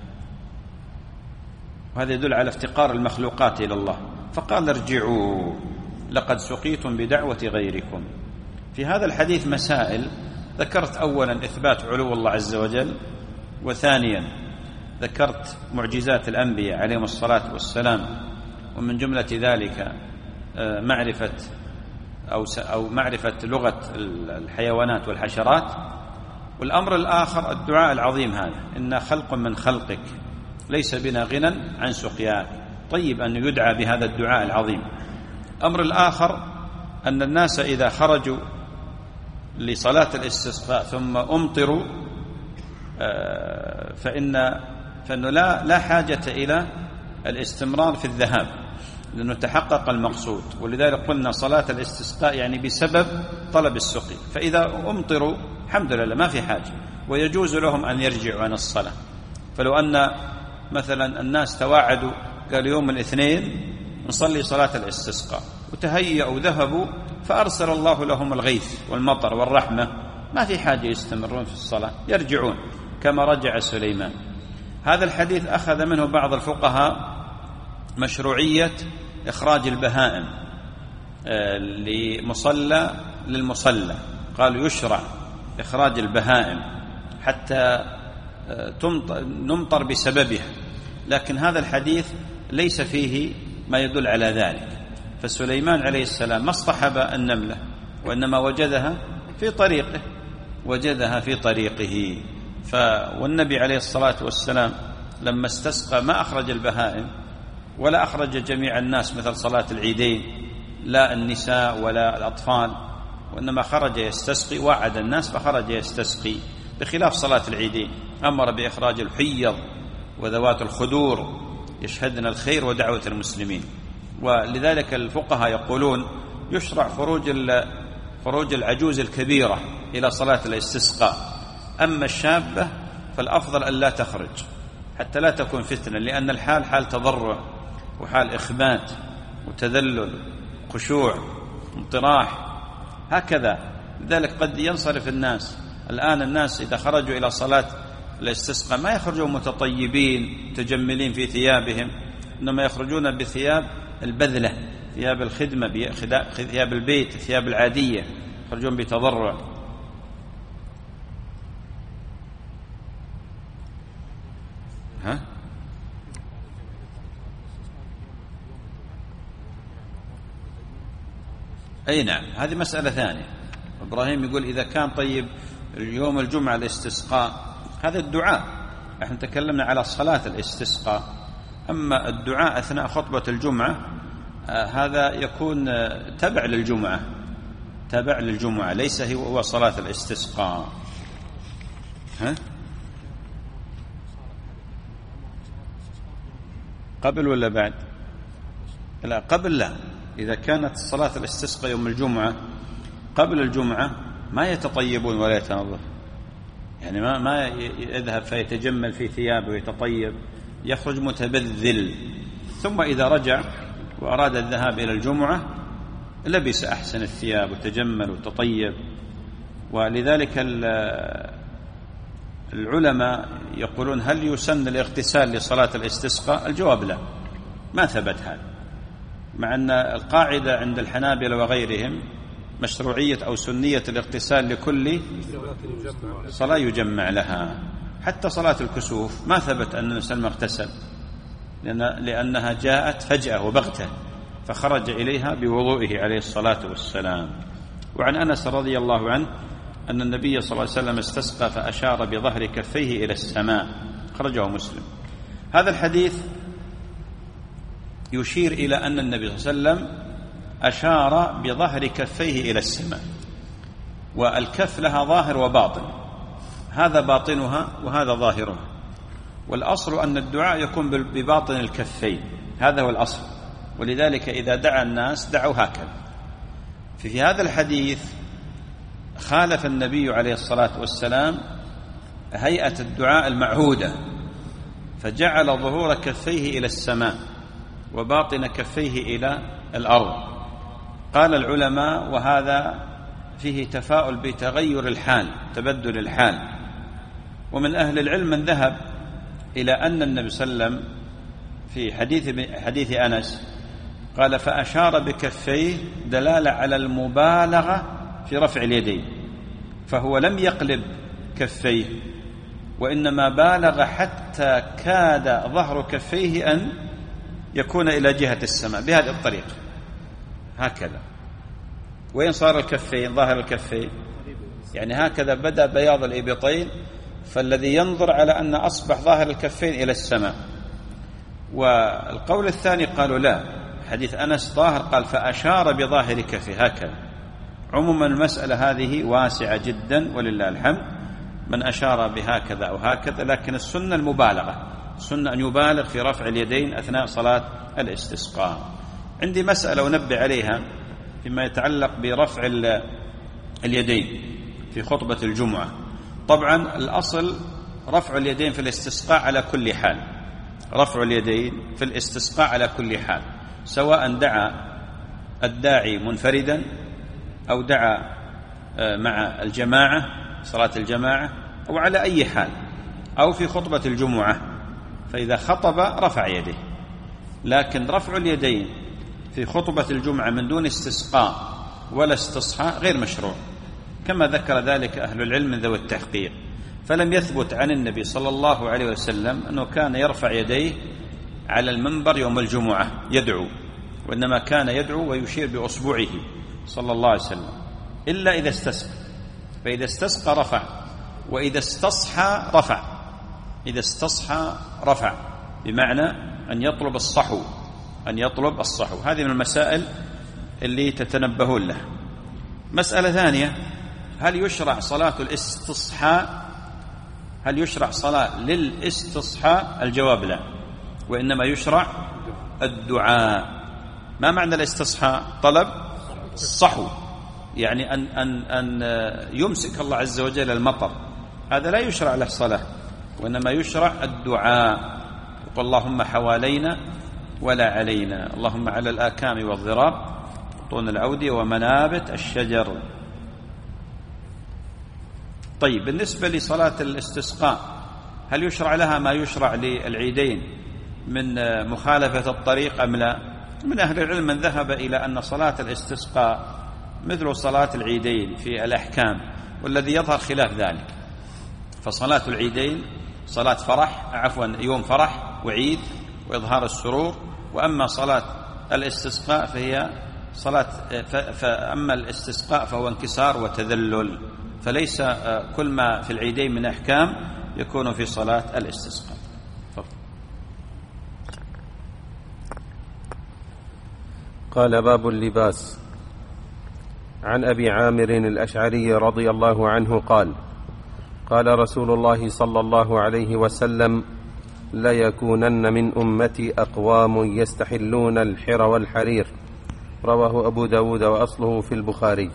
وهذا يدل على افتقار المخلوقات إلى الله. فقال ارجعوا لقد سقيتم بدعوة غيركم. في هذا الحديث مسائل. ذكرت أولا إثبات علو الله عز وجل، وثانيا ذكرت معجزات الأنبياء عليهم الصلاة والسلام ومن جملة ذلك معرفة أو أو معرفة لغة الحيوانات والحشرات. والأمر الآخر الدعاء العظيم هذا: إن خلق من خلقك ليس بنا غنى عن سقياك. طيب أن يدعى بهذا الدعاء العظيم. الأمر الآخر أن الناس إذا خرجوا لصلاة الاستسقاء ثم أمطروا فإن فإنه لا لا حاجة إلى الاستمرار في الذهاب، لأنه تحقق المقصود. ولذلك قلنا صلاة الاستسقاء يعني بسبب طلب السقي، فإذا أمطروا الحمد لله ما في حاجة، ويجوز لهم أن يرجعوا عن الصلاة. فلو أن مثلا الناس تواعدوا قال يوم الاثنين نصلي صلاة الاستسقاء وتهيأوا وذهبوا فأرسل الله لهم الغيث والمطر والرحمة، ما في حاجة يستمرون في الصلاة، يرجعون كما رجع سليمان. هذا الحديث أخذ منه بعض الفقهاء مشروعية إخراج البهائم لمصلى للمصلى، قالوا يشرع إخراج البهائم حتى نمطر بسببها، لكن هذا الحديث ليس فيه ما يدل على ذلك. فسليمان عليه السلام ما اصطحب النملة، وإنما وجدها في طريقه وجدها في طريقه ف... والنبي عليه الصلاة والسلام لما استسقى ما أخرج البهائم ولا أخرج جميع الناس مثل صلاة العيدين، لا النساء ولا الأطفال، وإنما خرج يستسقي، وعد الناس فخرج يستسقي، بخلاف صلاة العيدين أمر بإخراج الحيض وذوات الخدور يشهدن الخير ودعوة المسلمين. ولذلك الفقهاء يقولون يشرع خروج خروج العجوز الكبيرة إلى صلاة الاستسقاء، أما الشابة فالأفضل أن لا تخرج حتى لا تكون فتنة، لأن الحال حال تضرع وحال إخبات وتذلل خشوع انطراح هكذا. لذلك قد ينصرف الناس. الآن الناس إذا خرجوا إلى صلاة الاستسقاء ما يخرجون متطيبين متجملين في ثيابهم، إنما يخرجون بثياب البذلة، ثياب الخدمة، ثياب البيت، ثياب العادية، يخرجون بتضرع. ها؟ أي نعم، هذه مسألة ثانية. إبراهيم يقول إذا كان طيب يوم الجمعة الاستسقاء، هذا الدعاء، نحن تكلمنا على صلاة الاستسقاء، أما الدعاء أثناء خطبة الجمعة آه هذا يكون آه تبع للجمعة تبع للجمعة ليس هو صلاة الاستسقاء. ها؟ قبل ولا بعد؟ لا قبل. لا، إذا كانت صلاة الاستسقاء يوم الجمعة قبل الجمعة ما يتطيبون ولا يتنظف، يعني ما ما يذهب فيتجمل في ثيابه ويتطيب، يخرج متبذل، ثم إذا رجع وأراد الذهاب إلى الجمعة لبس أحسن الثياب وتجمل وتطيب. ولذلك العلماء يقولون هل يسن الاغتسال لصلاة الاستسقاء؟ الجواب لا، ما ثبت هذا، مع أن القاعدة عند الحنابلة وغيرهم مشروعية أو سنية الاغتسال لكل صلاة يجمع لها. حتى صلاة الكسوف ما ثبت أن النبي صلى الله عليه وسلم اغتسل، لأنها جاءت فجأة وبغتة فخرج إليها بوضوئه عليه الصلاة والسلام. وعن أنس رضي الله عنه أن النبي صلى الله عليه وسلم استسقى فأشار بظهر كفيه إلى السماء، خرجه مسلم. هذا الحديث يشير إلى أن النبي صلى الله عليه وسلم أشار بظهر كفيه إلى السماء، والكف لها ظاهر وباطن، هذا باطنها وهذا ظاهرها، والأصل أن الدعاء يكون بباطن الكفين، هذا هو الأصل. ولذلك إذا دعا الناس دعوا هكذا. في هذا الحديث خالف النبي عليه الصلاة والسلام هيئة الدعاء المعهودة، فجعل ظهور كفيه إلى السماء وباطن كفيه إلى الأرض. قال العلماء وهذا فيه تفاؤل بتغير الحال، تبدل الحال. ومن أهل العلم من ذهب إلى أن النبي صلى الله عليه وسلم في حديث حديث أنس قال فأشار بكفيه دلالة على المبالغة في رفع اليدين، فهو لم يقلب كفيه وإنما بالغ حتى كاد ظهر كفيه أن يكون إلى جهة السماء بهذه الطريقة هكذا. وين صار الكفين؟ ظاهر الكفين، يعني هكذا بدأ بياض الإبطين، فالذي ينظر على أن أصبح ظاهر الكفين إلى السماء. والقول الثاني قالوا لا، حديث أنس ظاهر، قال فأشار بظاهر كفه هكذا. عموما المسألة هذه واسعة جدا ولله الحمد، من أشار بهكذا أو هكذا، لكن السنة المبالغة، السنة أن يبالغ في رفع اليدين أثناء صلاة الاستسقاء. عندي مسألة أنبه عليها فيما يتعلق برفع اليدين في خطبة الجمعة. طبعا الأصل رفع اليدين في الاستسقاء على كل حال، رفع اليدين في الاستسقاء على كل حال، سواء دعا الداعي منفردا أو دعا مع الجماعة صلاة الجماعة، أو على أي حال، أو في خطبة الجمعة، فإذا خطب رفع يده. لكن رفع اليدين في خطبة الجمعة من دون استسقاء ولا استصحاء غير مشروع، كما ذكر ذلك أهل العلم من ذوي التحقيق. فلم يثبت عن النبي صلى الله عليه وسلم أنه كان يرفع يديه على المنبر يوم الجمعة يدعو، وإنما كان يدعو ويشير بأصبعه صلى الله عليه وسلم، إلا إذا استسقى، فإذا استسقى رفع، وإذا استصحى رفع، إذا استصحى رفع، بمعنى أن يطلب الصحو، أن يطلب الصحو. هذه من المسائل اللي تتنبهون لها. مسألة ثانية، هل يشرع صلاة الاستصحاء؟ هل يشرع صلاة للاستصحاء؟ الجواب لا، وإنما يشرع الدعاء. ما معنى الاستصحاء؟ طلب الصحو، يعني أن, أن, أن يمسك الله عز وجل المطر، هذا لا يشرع له صلاة، وإنما يشرع الدعاء. يقول اللهم حوالينا ولا علينا، اللهم على الآكام والضراب، طون العودية ومنابت الشجر. طيب، بالنسبة لصلاة الاستسقاء هل يشرع لها ما يشرع للعيدين من مخالفة الطريق أم لا؟ من أهل العلم من ذهب إلى أن صلاة الاستسقاء مثل صلاة العيدين في الأحكام، والذي يظهر خلاف ذلك. فصلاة العيدين صلاة فرح، عفوا يوم فرح وعيد وإظهار السرور، وأما صلاة الاستسقاء فهي صلاة، فأما الاستسقاء فهو انكسار وتذلل، فليس كل ما في العيدين من أحكام يكون في صلاة الاستسقاء. قال باب اللباس. عن أبي عامر الأشعري رضي الله عنه قال: قال رسول الله صلى الله عليه وسلم: ليكونن من أمتي أقوام يستحلون الحر والحرير. رواه أبو داود وأصله في البخاري.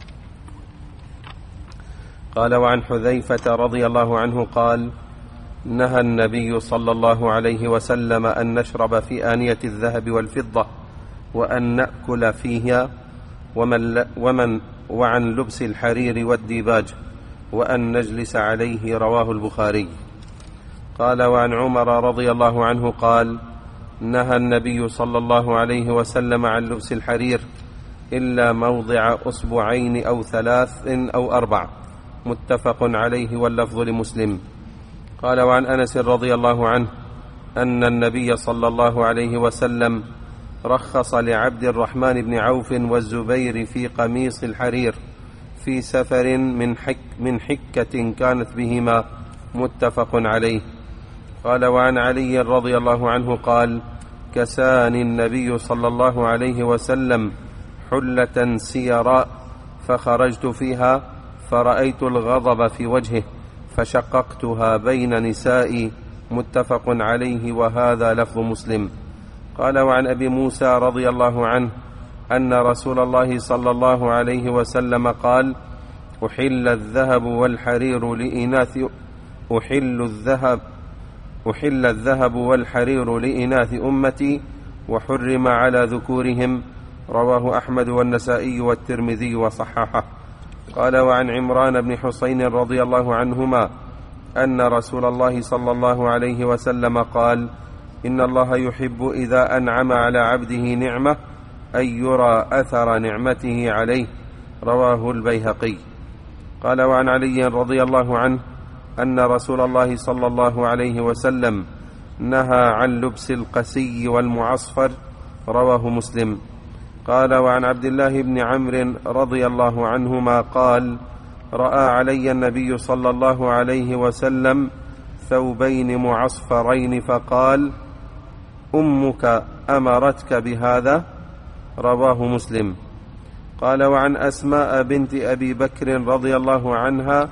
قال: وعن حذيفة رضي الله عنه قال: نهى النبي صلى الله عليه وسلم أن نشرب في آنية الذهب والفضة، وأن نأكل فيها، ومن, ومن وعن لبس الحرير والديباج، وأن نجلس عليه. رواه البخاري. قال: وعن عمر رضي الله عنه قال: نهى النبي صلى الله عليه وسلم عن لبس الحرير إلا موضع أصبعين أو ثلاث أو أربع. متفق عليه واللفظ لمسلم. قال: وعن أنس رضي الله عنه أن النبي صلى الله عليه وسلم رخص لعبد الرحمن بن عوف والزبير في قميص الحرير في سفر من, حك من حكة كانت بهما. متفق عليه. قال: وعن علي رضي الله عنه قال: كساني النبي صلى الله عليه وسلم حلة سيراء فخرجت فيها فرأيت الغضب في وجهه فشققتها بين نسائي. متفق عليه، وهذا لفظ مسلم. قال: وعن أبي موسى رضي الله عنه أن رسول الله صلى الله عليه وسلم قال: أحل الذهب والحرير لإناث أحل الذهب أحل الذهب والحرير لإناث أمتي وحرم على ذكورهم. رواه أحمد والنسائي والترمذي وصححه. قال: وعن عمران بن حسين رضي الله عنهما أن رسول الله صلى الله عليه وسلم قال: إن الله يحب إذا أنعم على عبده نعمة أن يرى أثر نعمته عليه. رواه البيهقي. قال: وعن علي رضي الله عنه أن رسول الله صلى الله عليه وسلم نهى عن لبس القسي والمعصفر، رواه مسلم. قال: وعن عبد الله بن عمرو رضي الله عنهما قال: رأى علي النبي صلى الله عليه وسلم ثوبين معصفرين فقال: أمك أمرتك بهذا؟ رواه مسلم. قال: وعن أسماء بنت أبي بكر رضي الله عنها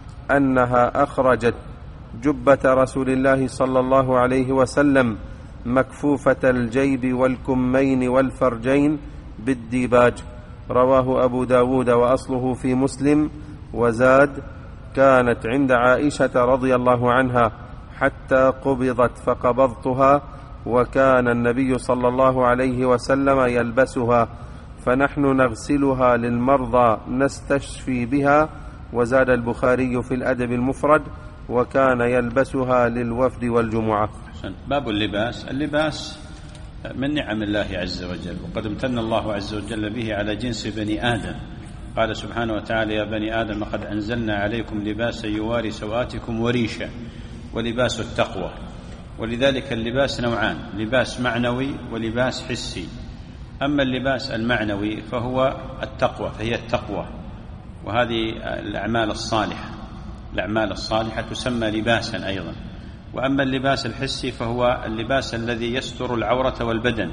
أنها أخرجت جبة رسول الله صلى الله عليه وسلم مكفوفة الجيب والكمين والفرجين بالديباج، رواه أبو داود وأصله في مسلم. وزاد: كانت عند عائشة رضي الله عنها حتى قبضت فقبضتها، وكان النبي صلى الله عليه وسلم يلبسها، فنحن نغسلها للمرضى نستشفي بها. وزاد البخاري في الأدب المفرد: وكان يلبسها للوفد والجمعة. باب اللباس. اللباس من نعم الله عز وجل، وقد امتن الله عز وجل به على جنس بني آدم. قال سبحانه وتعالى: يا بني آدم قد أنزلنا عليكم لباسا يواري سوآتكم وريشا ولباس التقوى. ولذلك اللباس نوعان: لباس معنوي ولباس حسي. أما اللباس المعنوي فهو التقوى، فهي التقوى، وهذه الأعمال الصالحة. الأعمال الصالحة تسمى لباسا أيضا. وأما اللباس الحسي فهو اللباس الذي يستر العورة والبدن.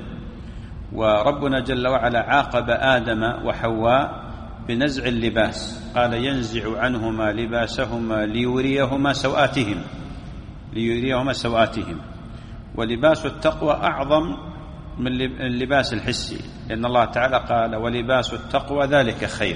وربنا جل وعلا عاقب آدم وحواء بنزع اللباس، قال: ينزع عنهما لباسهما ليريهما سوآتهم ليريهما سوآتهم. ولباس التقوى أعظم من اللباس الحسي، لأن الله تعالى قال: ولباس التقوى ذلك خير.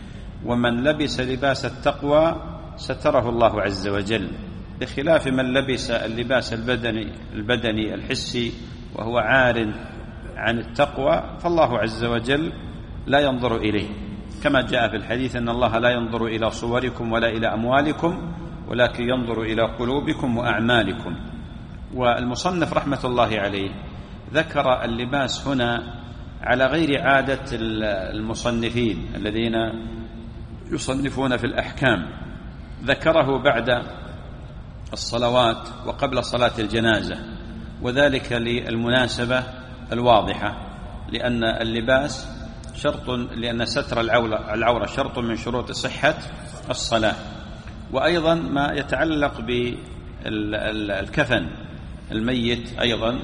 ومن لبس لباس التقوى ستره الله عز وجل، بخلاف من لبس اللباس البدني البدني الحسي وهو عار عن التقوى، فالله عز وجل لا ينظر إليه، كما جاء في الحديث: أن الله لا ينظر إلى صوركم ولا إلى أموالكم ولكن ينظر إلى قلوبكم وأعمالكم. والمصنف رحمة الله عليه ذكر اللباس هنا على غير عادة المصنفين الذين يصنفون في الأحكام، ذكره بعد الصلوات وقبل صلاة الجنازة، وذلك للمناسبة الواضحة، لأن اللباس شرط، لأن ستر العورة شرط من شروط صحة الصلاة. وأيضا ما يتعلق بالكفن الميت أيضا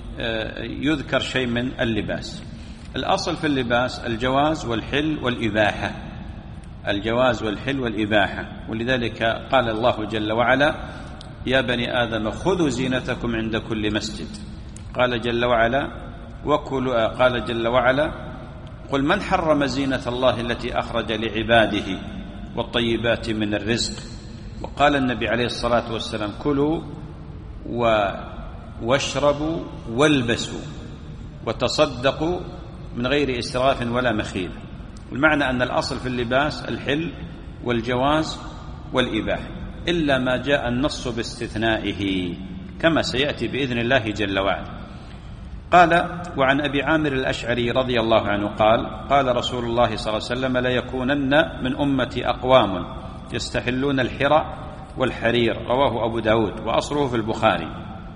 يذكر شيء من اللباس. الأصل في اللباس الجواز والحل والإباحة، الجواز والحل والإباحة. ولذلك قال الله جل وعلا: يا بني آدم خذوا زينتكم عند كل مسجد. قال جل وعلا: وكلوا قال جل وعلا: قل من حرم زينة الله التي أخرج لعباده والطيبات من الرزق. وقال النبي عليه الصلاة والسلام: كلوا واشربوا والبسوا وتصدقوا من غير إسراف ولا مخيل. والمعنى أن الأصل في اللباس الحل والجواز والإباحة، إلا ما جاء النص باستثنائه كما سيأتي بإذن الله جل وعلا. قال: وعن أبي عامر الأشعري رضي الله عنه قال: قال رسول الله صلى الله عليه وسلم: ليكونن من أمتي أقوام يستحلون الحرى والحرير، رواه أبو داود وأصله في البخاري.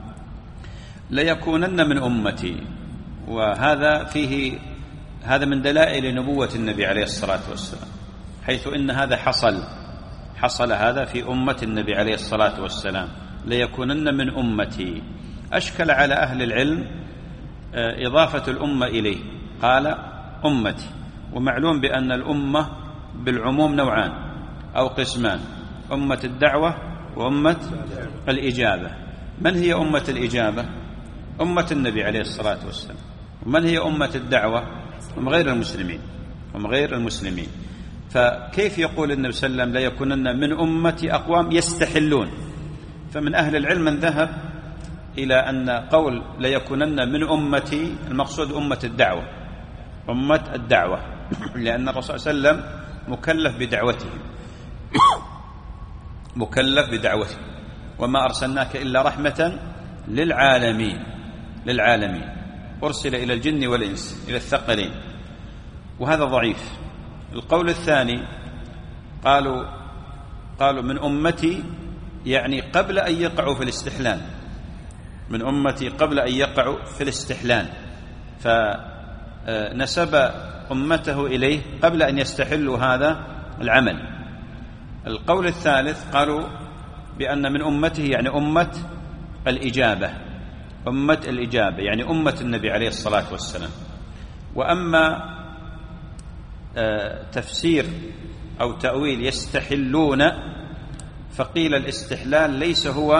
ليكونن من أمتي، وهذا فيه هذا من دلائل نبوة النبي عليه الصلاة والسلام، حيث إن هذا حصل حصل هذا في أمة النبي عليه الصلاة والسلام. ليكونن من أمتي. أشكل على أهل العلم إضافة الأمة إليه، قال: أمتي. ومعلوم بأن الأمة بالعموم نوعان أو قسمان: أمة الدعوة وأمة الإجابة. من هي أمة الإجابة؟ أمة النبي عليه الصلاة والسلام. ومن هي أمة الدعوة؟ هم غير المسلمين هم غير المسلمين فكيف يقول النبي صلى الله عليه وسلم: ليكونن من أمتي أقوام يستحلون؟ فمن أهل العلم من ذهب إلى أن قول ليكونن من أمتي المقصود أمة الدعوة، أمة الدعوة، لأن الرسول صلى الله عليه وسلم مكلف بدعوته مكلف بدعوته وما أرسلناك إلا رحمة للعالمين للعالمين أرسل إلى الجن والإنس، إلى الثقلين. وهذا ضعيف. القول الثاني قالوا قالوا من أمتي يعني قبل أن يقعوا في الاستحلال، من أمتي قبل أن يقعوا في الاستحلال، فنسب أمته إليه قبل أن يستحلوا هذا العمل. القول الثالث قالوا بأن من أمته يعني أمة الإجابة، أمة الإجابة يعني أمة النبي عليه الصلاة والسلام. وأما تفسير أو تأويل يستحلون، فقيل الاستحلال ليس هو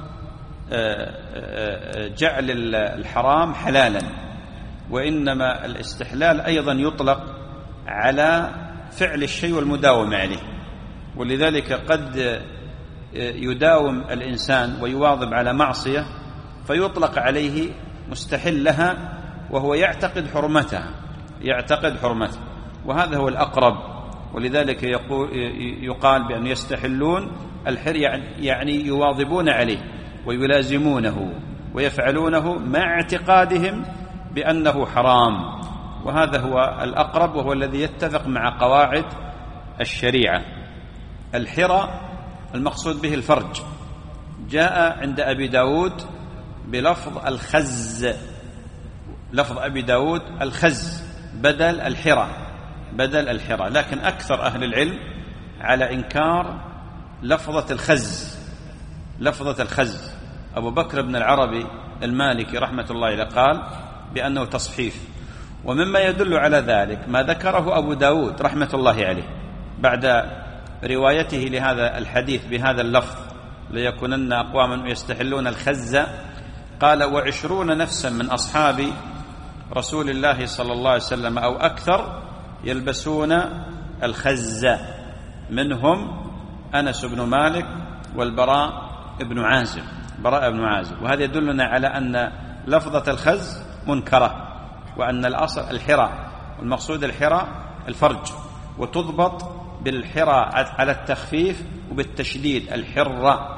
جعل الحرام حلالا، وإنما الاستحلال أيضا يطلق على فعل الشيء والمداومة عليه، ولذلك قد يداوم الإنسان ويواظب على معصية فيطلق عليه مستحل لها وهو يعتقد حرمتها، يعتقد حرمتها، وهذا هو الأقرب. ولذلك يقول يقال بأن يستحلون الحر يعني يواظبون عليه ويلازمونه ويفعلونه مع اعتقادهم بأنه حرام، وهذا هو الأقرب وهو الذي يتفق مع قواعد الشريعة. الحرى المقصود به الفرج، جاء عند أبي داود بلفظ الخز، لفظ أبي داود الخز بدل الحرى، بدل الحرى، لكن أكثر أهل العلم على إنكار لفظة الخز، لفظة الخز. أبو بكر بن العربي المالكي رحمة الله عليه قال بأنه تصحيف، ومما يدل على ذلك ما ذكره أبو داود رحمة الله عليه بعد روايته لهذا الحديث بهذا اللفظ ليكونن أقواما يستحلون الخز، قال وعشرون نفسا من أصحاب رسول الله صلى الله عليه وسلم أو أكثر يلبسون الخز، منهم أنس بن مالك والبراء بن عازب، براء بن عازب. وهذا يدلنا على أن لفظة الخز منكرة، وأن الأصل الحرى، والمقصود الحرى الفرج، وتضبط بالحرى على التخفيف وبالتشديد الحرة.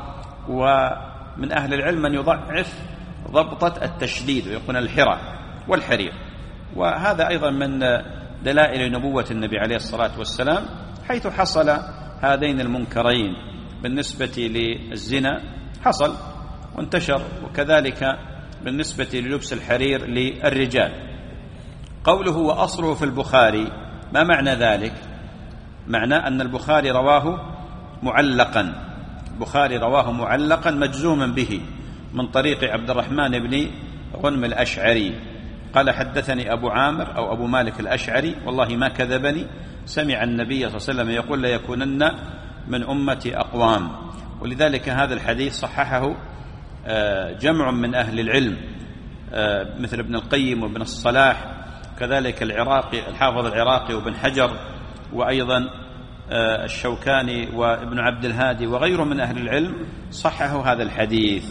ومن أهل العلم من يضعف ضبطة التشديد ويقول الحرى والحرير. وهذا أيضا من دلائل نبوة النبي عليه الصلاة والسلام، حيث حصل هذين المنكرين بالنسبة للزنا حصل وانتشر، وكذلك بالنسبة للبس الحرير للرجال. قوله وأصله في البخاري، ما معنى ذلك؟ معنى أن البخاري رواه معلقا، البخاري رواه معلقا مجزوما به من طريق عبد الرحمن بن غنم الأشعري قال حدثني أبو عامر أو أبو مالك الأشعري والله ما كذبني، سمع النبي صلى الله عليه وسلم يقول ليكونن من أمتي أقوام. ولذلك هذا الحديث صححه جمع من أهل العلم مثل ابن القيم وابن الصلاح، كذلك العراقي الحافظ العراقي وابن حجر، وأيضا الشوكاني وابن عبد الهادي وغيره من أهل العلم صححوا هذا الحديث.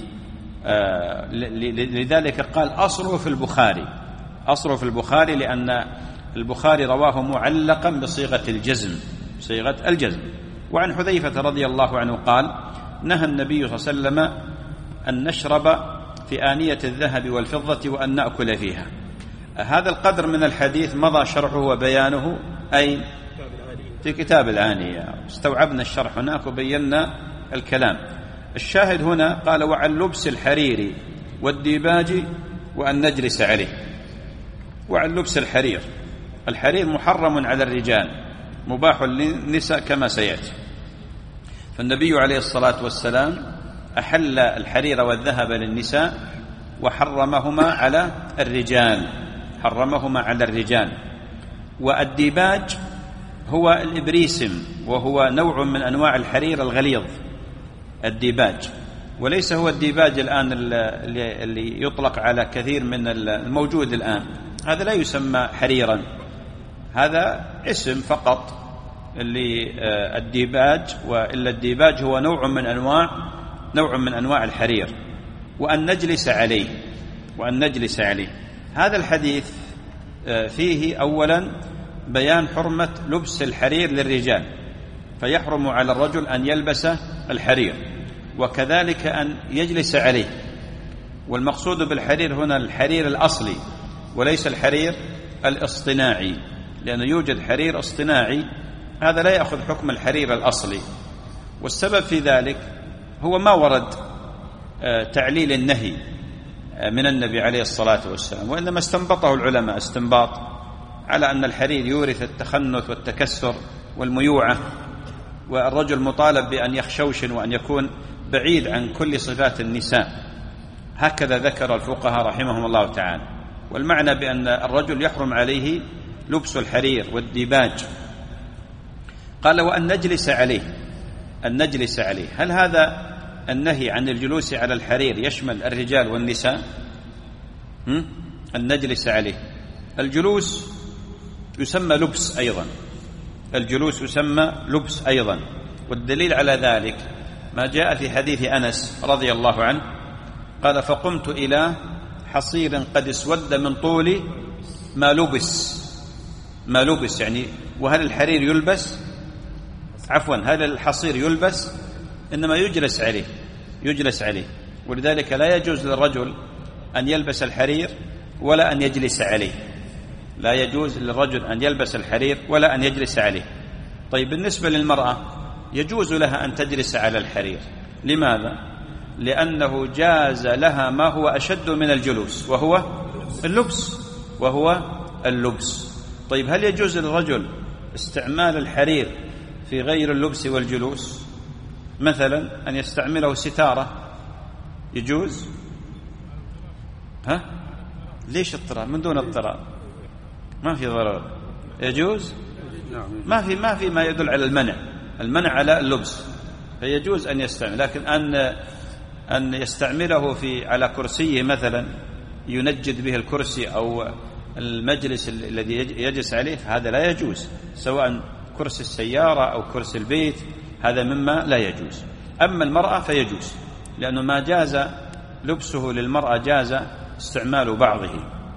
لذلك قال أصله في البخاري، أصله في البخاري لأن البخاري رواه معلقا بصيغة الجزم، صيغة الجزم. وعن حذيفة رضي الله عنه قال نهى النبي صلى الله عليه وسلم أن نشرب في آنية الذهب والفضة وأن نأكل فيها. هذا القدر من الحديث مضى شرحه وبيانه أي في كتاب الآنية، استوعبنا الشرح هناك وبينا الكلام. الشاهد هنا قال وعن لبس الحرير والديباج وأن نجلس عليه. وعن لبس الحرير، الحرير محرم على الرجال مباح للنساء كما سيأتي، فالنبي عليه الصلاة والسلام أحل الحرير والذهب للنساء وحرمهما على الرجال، حرمهما على الرجال. والديباج هو الإبريسم، وهو نوع من أنواع الحرير الغليظ، الديباج، وليس هو الديباج الآن اللي يطلق على كثير من الموجود الآن، هذا لا يسمى حريرا، هذا اسم فقط للديباج، وإلا الديباج هو نوع من أنواع نوع من أنواع الحرير. وأن نجلس عليه، وأن نجلس عليه. هذا الحديث فيه أولا بيان حرمة لبس الحرير للرجال، فيحرم على الرجل أن يلبس الحرير، وكذلك أن يجلس عليه. والمقصود بالحرير هنا الحرير الأصلي وليس الحرير الاصطناعي، لأنه يوجد حرير اصطناعي هذا لا يأخذ حكم الحرير الأصلي. والسبب في ذلك هو ما ورد تعليل النهي من النبي عليه الصلاة والسلام، وإنما استنبطه العلماء استنباط على أن الحرير يورث التخنث والتكسر والميوعة، والرجل مطالب بأن يخشوشن وأن يكون بعيد عن كل صفات النساء. هكذا ذكر الفقهاء رحمهم الله تعالى. والمعنى بأن الرجل يحرم عليه لبس الحرير والديباج. قال وأن نجلس عليه، أن نجلس عليه، هل هذا النهي عن الجلوس على الحرير يشمل الرجال والنساء؟ أن نجلس عليه. الجلوس يسمى لبس أيضا، الجلوس يسمى لبس أيضا، والدليل على ذلك ما جاء في حديث أنس رضي الله عنه قال فقمت إلى حصير قد اسود من طول ما لبس. ما لبس يعني، وهل الحرير يلبس؟ عفوا، هل الحصير يلبس؟ إنما يجلس عليه، يجلس عليه. ولذلك لا يجوز للرجل أن يلبس الحرير ولا أن يجلس عليه، لا يجوز للرجل أن يلبس الحرير ولا أن يجلس عليه. طيب بالنسبة للمرأة يجوز لها أن تجلس على الحرير. لماذا؟ لأنه جاز لها ما هو أشد من الجلوس وهو اللبس، وهو اللبس. طيب هل يجوز للرجل استعمال الحرير في غير اللبس والجلوس؟ مثلا أن يستعمله ستارة، يجوز؟ ها؟ ليش اضطرار؟ من دون اضطرار ما في ضرر، يجوز؟ ما في ما في ما يدل على المنع، المنع على اللبس، فيجوز أن يستعمل. لكن أن أن يستعمله في على كرسيه مثلا ينجد به الكرسي أو المجلس الذي يجلس عليه، هذا لا يجوز، سواء كرسي السيارة أو كرسي البيت، هذا مما لا يجوز. أما المرأة فيجوز، لأنه ما جاز لبسه للمرأة جاز استعمال بعضه.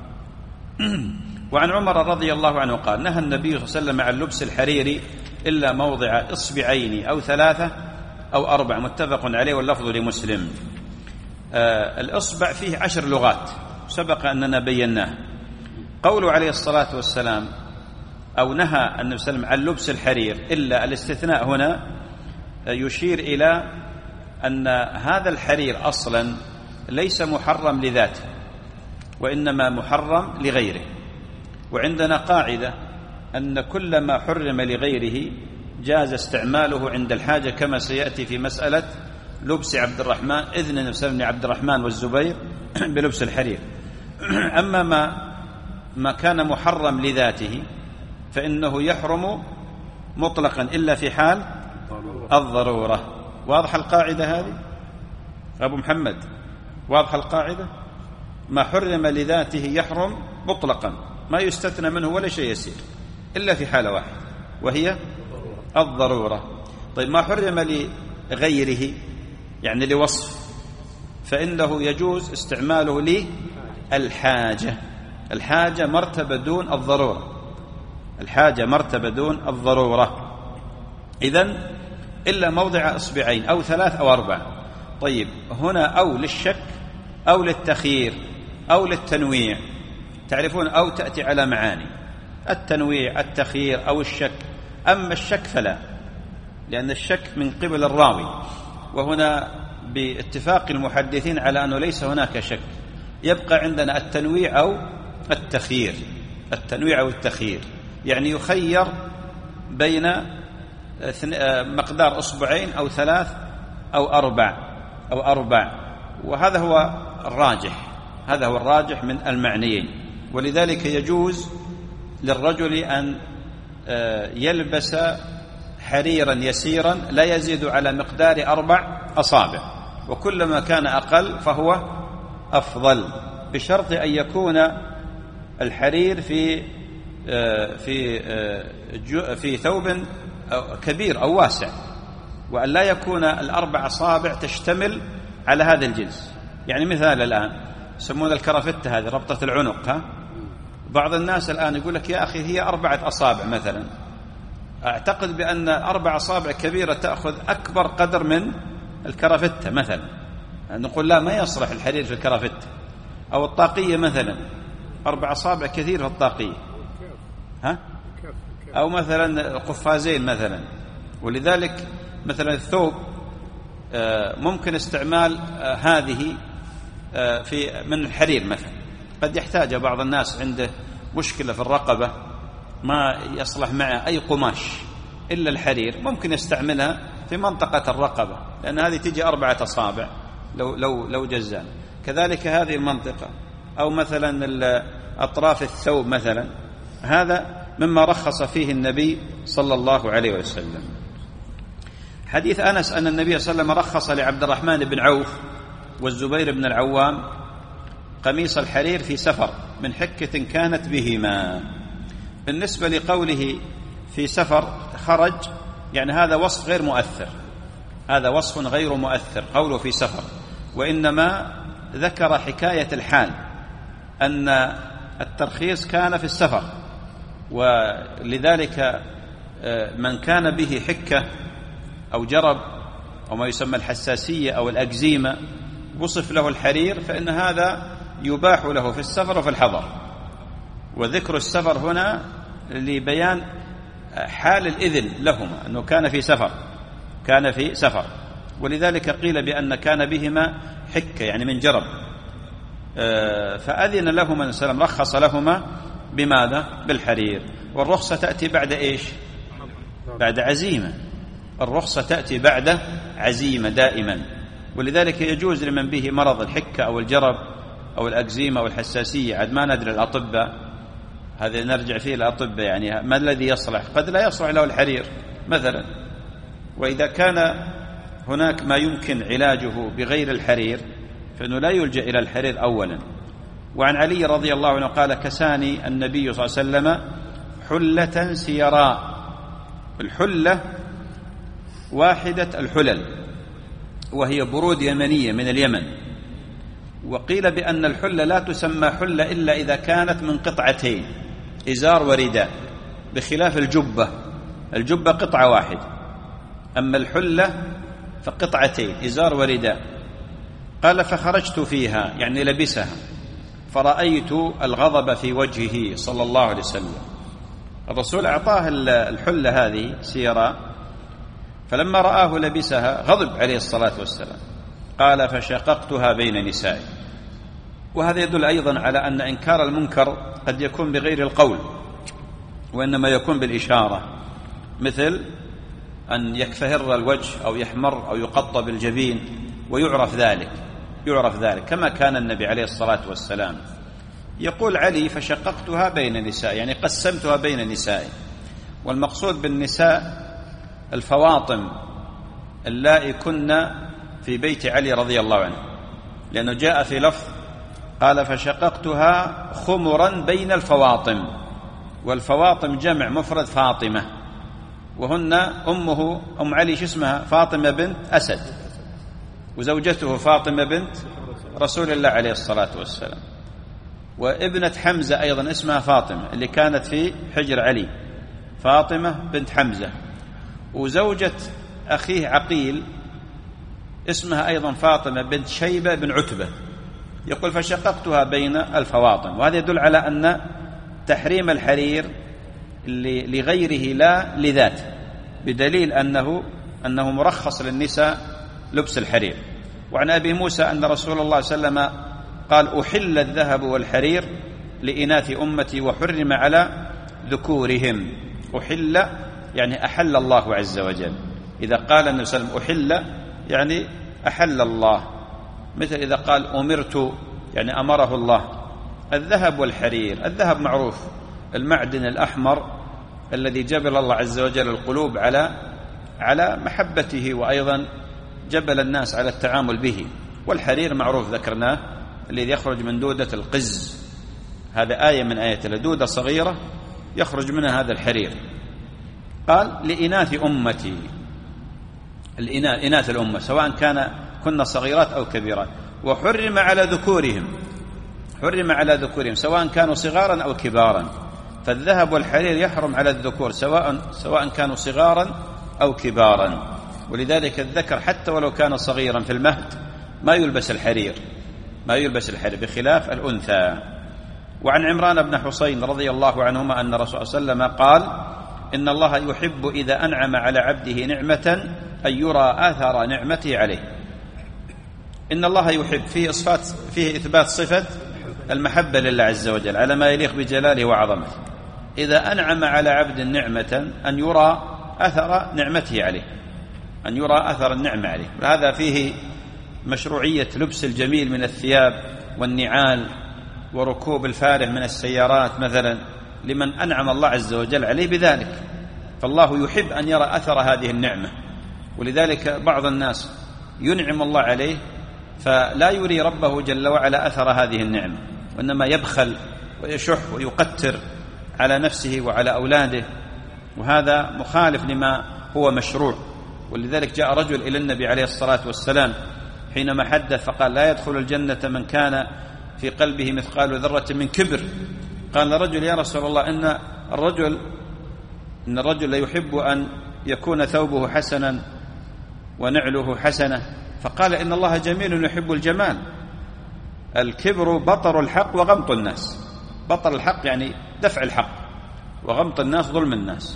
وعن عمر رضي الله عنه قال نهى النبي صلى الله عليه وسلم عن لبس الحرير إلا موضع إصبعين أو ثلاثة أو أربع، متفق عليه واللفظ لمسلم. آه الإصبع فيه عشر لغات سبق أننا بيناه. قوله عليه الصلاة والسلام أو نهى النبي صلى الله عليه وسلم عن لبس الحرير إلا، الاستثناء هنا يشير إلى أن هذا الحرير أصلا ليس محرم لذاته، وإنما محرم لغيره. وعندنا قاعدة أن كل ما حرم لغيره جاز استعماله عند الحاجة، كما سيأتي في مسألة لبس عبد الرحمن، إذن النبي صلى الله عليه وسلم عبد الرحمن والزبير بلبس الحرير. أما ما ما كان محرم لذاته فإنه يحرم مطلقا إلا في حال الضرورة. واضح القاعدة هذه أبو محمد؟ واضح القاعدة؟ ما حرم لذاته يحرم مطلقا، ما يستثنى منه ولا شيء يسير إلا في حالة واحدة وهي الضرورة. طيب ما حرم لغيره يعني لوصف، فإنه يجوز استعماله للحاجة. الحاجة مرتبة دون الضرورة، الحاجة مرتبة دون الضرورة. إذن إلا موضع إصبعين أو ثلاث أو أربع. طيب هنا أو للشك أو للتخيير أو للتنويع، تعرفون أو تأتي على معاني، التنويع، التخيير أو الشك. أما الشك فلا، لأن الشك من قبل الراوي، وهنا باتفاق المحدثين على أنه ليس هناك شك. يبقى عندنا التنويع أو التخيير، التنويع أو التخيير يعني يخير بين مقدار أصبعين أو ثلاث أو أربع أو أربع، وهذا هو الراجح، هذا هو الراجح من المعنيين. ولذلك يجوز للرجل أن يلبس حريرا يسيرا لا يزيد على مقدار أربع أصابع، وكلما كان أقل فهو أفضل، بشرط أن يكون الحرير في في في ثوب كبير أو واسع، وأن لا يكون الأربع أصابع تشتمل على هذا الجنس. يعني مثال الآن يسمون الكرافتة هذه ربطة العنق، ها؟ بعض الناس الآن يقول لك يا أخي هي أربعة أصابع مثلا، أعتقد بأن أربع أصابع كبيرة تأخذ أكبر قدر من الكرافتة مثلا، نقول لا ما يصلح الحرير في الكرافتة. أو الطاقية مثلا أربع أصابع كثير في الطاقية، ها؟ أو مثلا قفازين مثلا. ولذلك مثلا الثوب ممكن استعمال هذه في من الحرير مثلا. قد يحتاج بعض الناس عنده مشكلة في الرقبة ما يصلح معه أي قماش إلا الحرير، ممكن يستعملها في منطقة الرقبة لأن هذه تجي أربعة أصابع لو لو لو جزان. كذلك هذه المنطقة أو مثلا أطراف الثوب مثلا، هذا مما رخص فيه النبي صلى الله عليه وسلم. حديث أنس أن النبي صلى الله عليه وسلم رخص لعبد الرحمن بن عوف والزبير بن العوام قميص الحرير في سفر من حكة كانت بهما. بالنسبة لقوله في سفر خرج، يعني هذا وصف غير مؤثر، هذا وصف غير مؤثر قوله في سفر، وإنما ذكر حكاية الحال أن الترخيص كان في السفر، ولذلك من كان به حكة أو جرب أو ما يسمى الحساسية أو الأكزيمة وصف له الحرير، فإن هذا يباح له في السفر وفي الحضر. وذكر السفر هنا لبيان حال الإذن لهما، أنه كان في سفر كان في سفر ولذلك قيل بأن كان بهما حكة يعني من جرب، فأذن لهما السلام رخص لهما بماذا؟ بالحرير. والرخصة تأتي بعد إيش؟ بعد عزيمة. الرخصة تأتي بعد عزيمة دائما، ولذلك يجوز لمن به مرض الحكة أو الجرب أو الأكزيمة أو الحساسية، عاد ما ندري الأطباء، هذا نرجع فيه الأطباء، يعني ما الذي يصلح؟ قد لا يصلح له الحرير مثلا. وإذا كان هناك ما يمكن علاجه بغير الحرير فإنه لا يلجأ إلى الحرير أولا. وعن علي رضي الله عنه قال: كساني النبي صلى الله عليه وسلم حلة سيراء. الحلة واحدة الحلل، وهي برود يمنية من اليمن. وقيل بأن الحلة لا تسمى حلة إلا إذا كانت من قطعتين، إزار ورداء، بخلاف الجبة. الجبة قطعة واحدة، أما الحلة فقطعتين، إزار ورداء. قال: فخرجت فيها، يعني لبسها، فرأيت الغضب في وجهه صلى الله عليه وسلم. الرسول أعطاه الحلة هذه سيراء، فلما رآه لبسها غضب عليه الصلاة والسلام. قال: فشققتها بين نسائي. وهذا يدل أيضا على أن إنكار المنكر قد يكون بغير القول، وإنما يكون بالإشارة، مثل أن يكفهر الوجه أو يحمر أو يقطب الجبين، ويعرف ذلك يعرف ذلك كما كان النبي عليه الصلاة والسلام. يقول علي: فشققتها بين نسائي، يعني قسمتها بين نسائي. والمقصود بالنساء الفواطم اللائي كن في بيت علي رضي الله عنه، لأنه جاء في لفظ قال: فشققتها خمرا بين الفواطم. والفواطم جمع مفرد فاطمة، وهن أمه أم علي شو اسمها؟ فاطمة بنت أسد، وزوجته فاطمة بنت رسول الله عليه الصلاة والسلام. وابنة حمزة أيضا اسمها فاطمة، اللي كانت في حجر علي، فاطمة بنت حمزة. وزوجة أخيه عقيل اسمها أيضا فاطمة بنت شيبة بن عتبة. يقول: فشققتها بين الفواطم. وهذا يدل على أن تحريم الحرير لغيره لا لذاته، بدليل أنه أنه مرخص للنساء لبس الحرير. وعن أبي موسى أن رسول الله صلى الله عليه وسلم قال: أحل الذهب والحرير لإناث أمتي وحرم على ذكورهم. أحل يعني أحل الله عز وجل. إذا قال النبي صلى الله عليه وسلم أحل يعني أحل الله، مثل إذا قال أمرت يعني أمره الله. الذهب والحرير، الذهب معروف المعدن الأحمر الذي جبل الله عز وجل القلوب على على محبته، وأيضا جبل الناس على التعامل به. والحرير معروف ذكرناه، الذي يخرج من دودة القز، هذا آية من آيات الله، دودة صغيرة يخرج منها هذا الحرير. قال: لإناث أمتي، الإناث إناث الأمة سواء كان كن صغيرات أو كبيرات. وحرم على ذكورهم، حرم على ذكورهم سواء كانوا صغارا أو كبارا. فالذهب والحرير يحرم على الذكور سواء سواء كانوا صغارا أو كبارا. ولذلك الذكر حتى ولو كان صغيرا في المهد ما يلبس الحرير ما يلبس الحرير بخلاف الأنثى. وعن عمران بن حسين رضي الله عنهما أن الرسول صلى الله عليه وسلم قال: إن الله يحب إذا أنعم على عبده نعمة أن يرى آثار نعمته عليه. إن الله يحب، فيه إثبات فيه إثبات صفة المحبة لله عز وجل على ما يليق بجلاله وعظمته. إذا أنعم على عبد نعمة أن يرى أثر نعمته عليه، أن يرى أثر النعمة عليه. هذا فيه مشروعية لبس الجميل من الثياب والنعال وركوب الفارح من السيارات مثلا لمن أنعم الله عز وجل عليه بذلك، فالله يحب أن يرى أثر هذه النعمة. ولذلك بعض الناس ينعم الله عليه فلا يري ربه جل وعلا أثر هذه النعمة، وإنما يبخل ويشح ويقتر على نفسه وعلى أولاده، وهذا مخالف لما هو مشروع. ولذلك جاء رجل إلى النبي عليه الصلاة والسلام حينما حدث فقال: لا يدخل الجنة من كان في قلبه مثقال ذرة من كبر. قال رجل: يا رسول الله، إن الرجل إن الرجل لا يحب أن يكون ثوبه حسنا ونعله حسنة. فقال: إن الله جميل يحب الجمال. الكبر بطر الحق وغمط الناس. بطر الحق يعني دفع الحق، وغمط الناس ظلم الناس.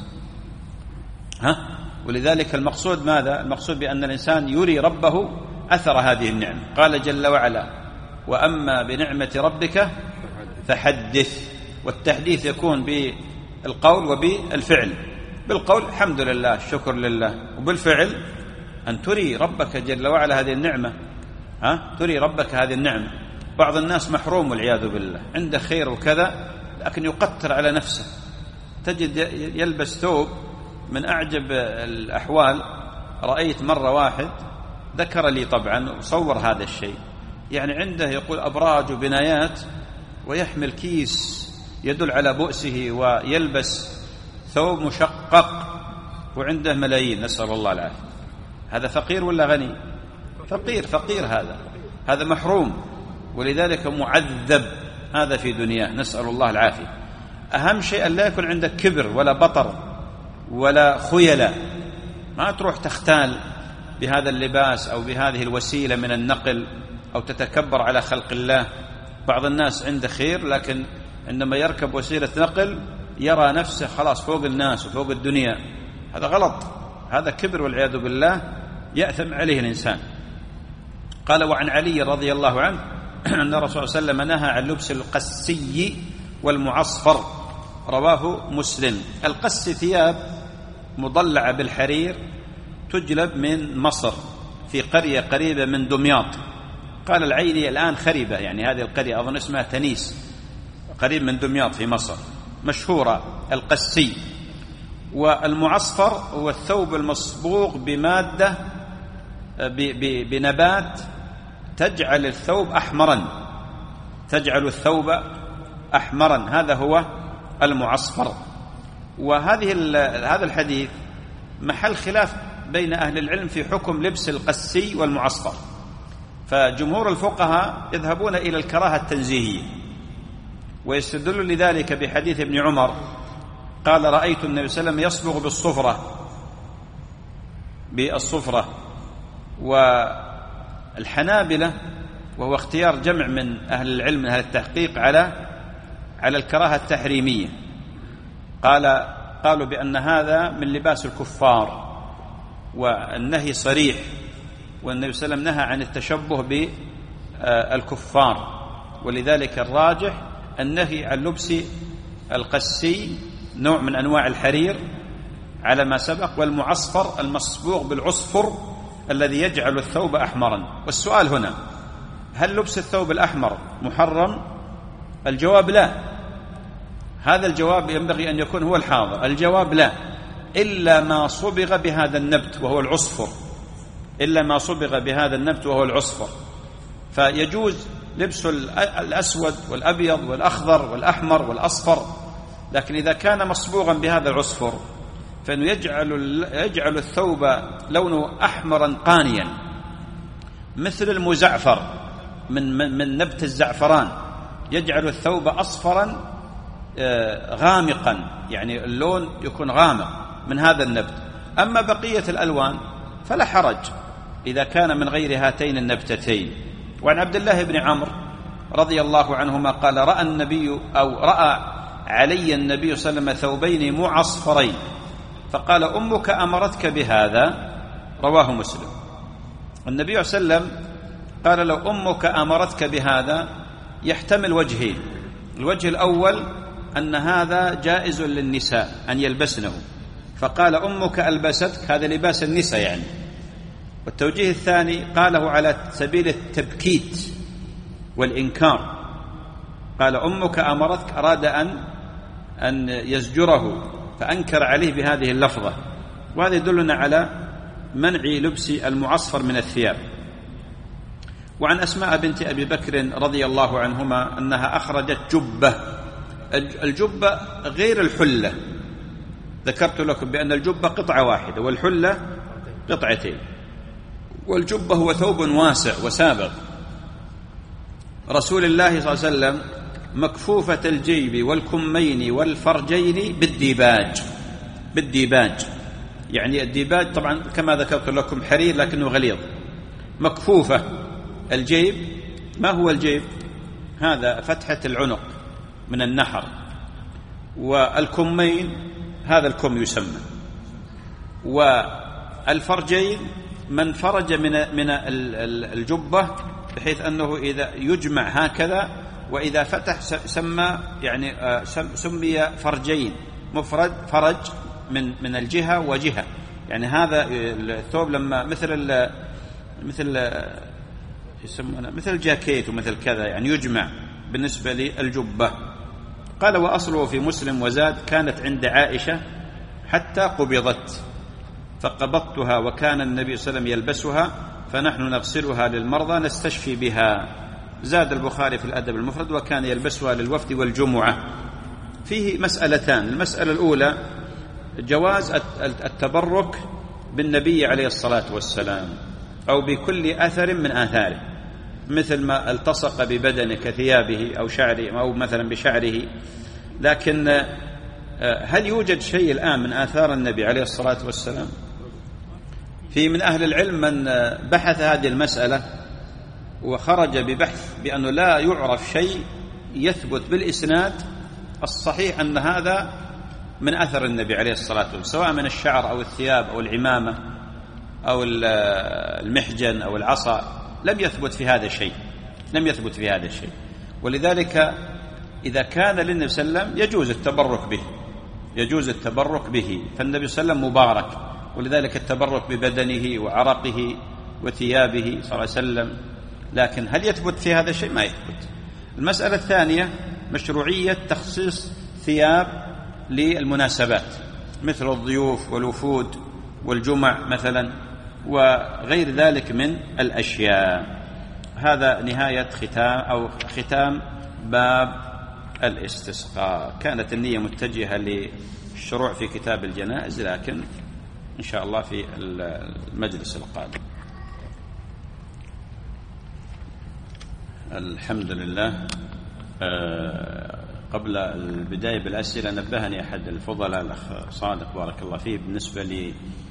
ها؟ ولذلك المقصود ماذا؟ المقصود بأن الإنسان يري ربه أثر هذه النعمة. قال جل وعلا: وأما بنعمة ربك فحدث. والتحديث يكون بالقول وبالفعل. بالقول الحمد لله الشكر لله، وبالفعل أن تري ربك جل وعلا هذه النعمة. ها؟ تري ربك هذه النعمة. بعض الناس محروم والعياذ بالله، عنده خير وكذا لكن يقتر على نفسه. تجد يلبس ثوب من أعجب الأحوال. رأيت مرة واحد ذكر لي طبعا وصور هذا الشيء، يعني عنده يقول أبراج وبنايات ويحمل كيس يدل على بؤسه، ويلبس ثوب مشقق وعنده ملايين، نسأل الله العافية. هذا فقير ولا غني؟ فقير. فقير هذا هذا محروم، ولذلك معذب هذا في دنياه، نسأل الله العافية. أهم شيء أن لا يكون عندك كبر ولا بطر ولا خيلة. ما تروح تختال بهذا اللباس أو بهذه الوسيلة من النقل أو تتكبر على خلق الله. بعض الناس عنده خير لكن عندما يركب وسيلة نقل يرى نفسه خلاص فوق الناس وفوق الدنيا. هذا غلط، هذا كبر والعياذ بالله، يأثم عليه الإنسان. قال: وعن علي رضي الله عنه أن الرسول صلى الله عليه وسلم نهى عن لبس القسي والمعصفر، رواه مسلم. القس ثياب مضلعة بالحرير تجلب من مصر في قرية قريبة من دمياط. قال العيني الآن خربة، يعني هذه القرية أظن اسمها تنيس، قريب من دمياط في مصر، مشهورة القسي. والمعصفر هو الثوب المصبوغ بمادة بنبات تجعل الثوب أحمرا، تجعل الثوب أحمرا، هذا هو المعصفر. وهذه هذا الحديث محل خلاف بين أهل العلم في حكم لبس القسي والمعصفر. فجمهور الفقهاء يذهبون إلى الكراهة التنزيهية، ويستدل لذلك بحديث ابن عمر قال: رأيت النبي صلى الله عليه وسلم يصبغ بالصفرة بالصفرة. والحنابلة وهو اختيار جمع من أهل العلم من أهل التحقيق على على الكراهة التحريمية، قال قالوا بأن هذا من لباس الكفار، والنهي صريح، والنبي صلى الله عليه وسلم نهى عن التشبه بالكفار. ولذلك الراجح النهي عن لبس القسي نوع من أنواع الحرير على ما سبق، والمعصفر المصبوغ بالعصفر الذي يجعل الثوب أحمرا. والسؤال هنا: هل لبس الثوب الأحمر محرم؟ الجواب لا. هذا الجواب ينبغي أن يكون هو الحاضر. الجواب لا، إلا ما صبغ بهذا النبت وهو العصفر، إلا ما صبغ بهذا النبت وهو العصفر. فيجوز لبس الأسود والأبيض والأخضر والأحمر والأصفر، لكن إذا كان مصبوغا بهذا العصفر فإنه يجعل يجعل الثوب لونه أحمرا قانيا مثل المزعفر من من نبت الزعفران، يجعل الثوب أصفرا غامقا، يعني اللون يكون غامق من هذا النبت. أما بقية الألوان فلا حرج إذا كان من غير هاتين النبتتين. وعن عبد الله بن عمرو رضي الله عنهما قال: رأى النبي أو رأى علي النبي صلى الله عليه وسلم ثوبين معصفرين فقال: أمك أمرتك بهذا، رواه مسلم. النبي صلى الله عليه وسلم قال: لو أمك أمرتك بهذا يحتمل وجهين. الوجه الأول أن هذا جائز للنساء أن يلبسنه، فقال: أمك ألبستك، هذا لباس النساء يعني. والتوجيه الثاني قاله على سبيل التبكيت والإنكار، قال: أمك أمرتك، أراد أن أن يزجره فأنكر عليه بهذه اللفظة، وهذا يدلنا على منع لبس المعصفر من الثياب. وعن أسماء بنت أبي بكر رضي الله عنهما أنها أخرجت جبة. الجبة غير الحلة، ذكرت لكم بأن الجبة قطعة واحدة والحلة قطعتين، والجبة هو ثوب واسع وسابغ. رسول الله صلى الله عليه وسلم مكفوفة الجيب والكمين والفرجين بالديباج. بالديباج يعني الديباج طبعا كما ذكرت لكم حرير لكنه غليظ. مكفوفة الجيب، ما هو الجيب؟ هذا فتحة العنق من النحر، والكمين هذا الكم يسمى، والفرجين من فرج من من الجبة بحيث أنه إذا يجمع هكذا وإذا فتح سمى يعني سمي فرجين، مفرد فرج من من الجهة وجهة، يعني هذا الثوب لما مثل ال مثل يسمونه مثل الجاكيت ومثل كذا، يعني يجمع بالنسبة للجبة. قال: وأصله في مسلم وزاد: كانت عند عائشة حتى قبضت فقبضتها وكان النبي صلى الله عليه وسلم يلبسها فنحن نغسلها للمرضى نستشفي بها. زاد البخاري في الأدب المفرد: وكان يلبسها للوفد والجمعة. فيه مسألتان. المسألة الأولى جواز التبرك بالنبي عليه الصلاة والسلام أو بكل أثر من آثاره، مثل ما التصق ببدنه كثيابه أو شعره أو مثلا بشعره. لكن هل يوجد شيء الآن من آثار النبي عليه الصلاة والسلام؟ في من أهل العلم من بحث هذه المسألة وخرج ببحث بأنه لا يعرف شيء يثبت بالإسناد الصحيح أن هذا من أثر النبي عليه الصلاة والسلام، سواء من الشعر أو الثياب أو العمامة أو المحجن أو العصا، لم يثبت في هذا الشيء، لم يثبت في هذا الشيء. ولذلك إذا كان للنبي صلى الله عليه وسلم يجوز التبرك به، يجوز التبرك به، فالنبي صلى الله عليه وسلم مبارك، ولذلك التبرك ببدنه وعرقه وثيابه صلى الله عليه وسلم. لكن هل يثبت في هذا الشيء؟ ما يثبت. المسألة الثانية مشروعية تخصيص ثياب للمناسبات مثل الضيوف والوفود والجمع مثلا وغير ذلك من الأشياء. هذا نهاية ختام أو ختام باب الاستسقاء. كانت النية متجهة للشروع في كتاب الجنائز، لكن إن شاء الله في المجلس القادم. الحمد لله. أه قبل البداية بالأسئلة نبهني أحد الفضلاء الأخ صادق بارك الله فيه بالنسبة لذكر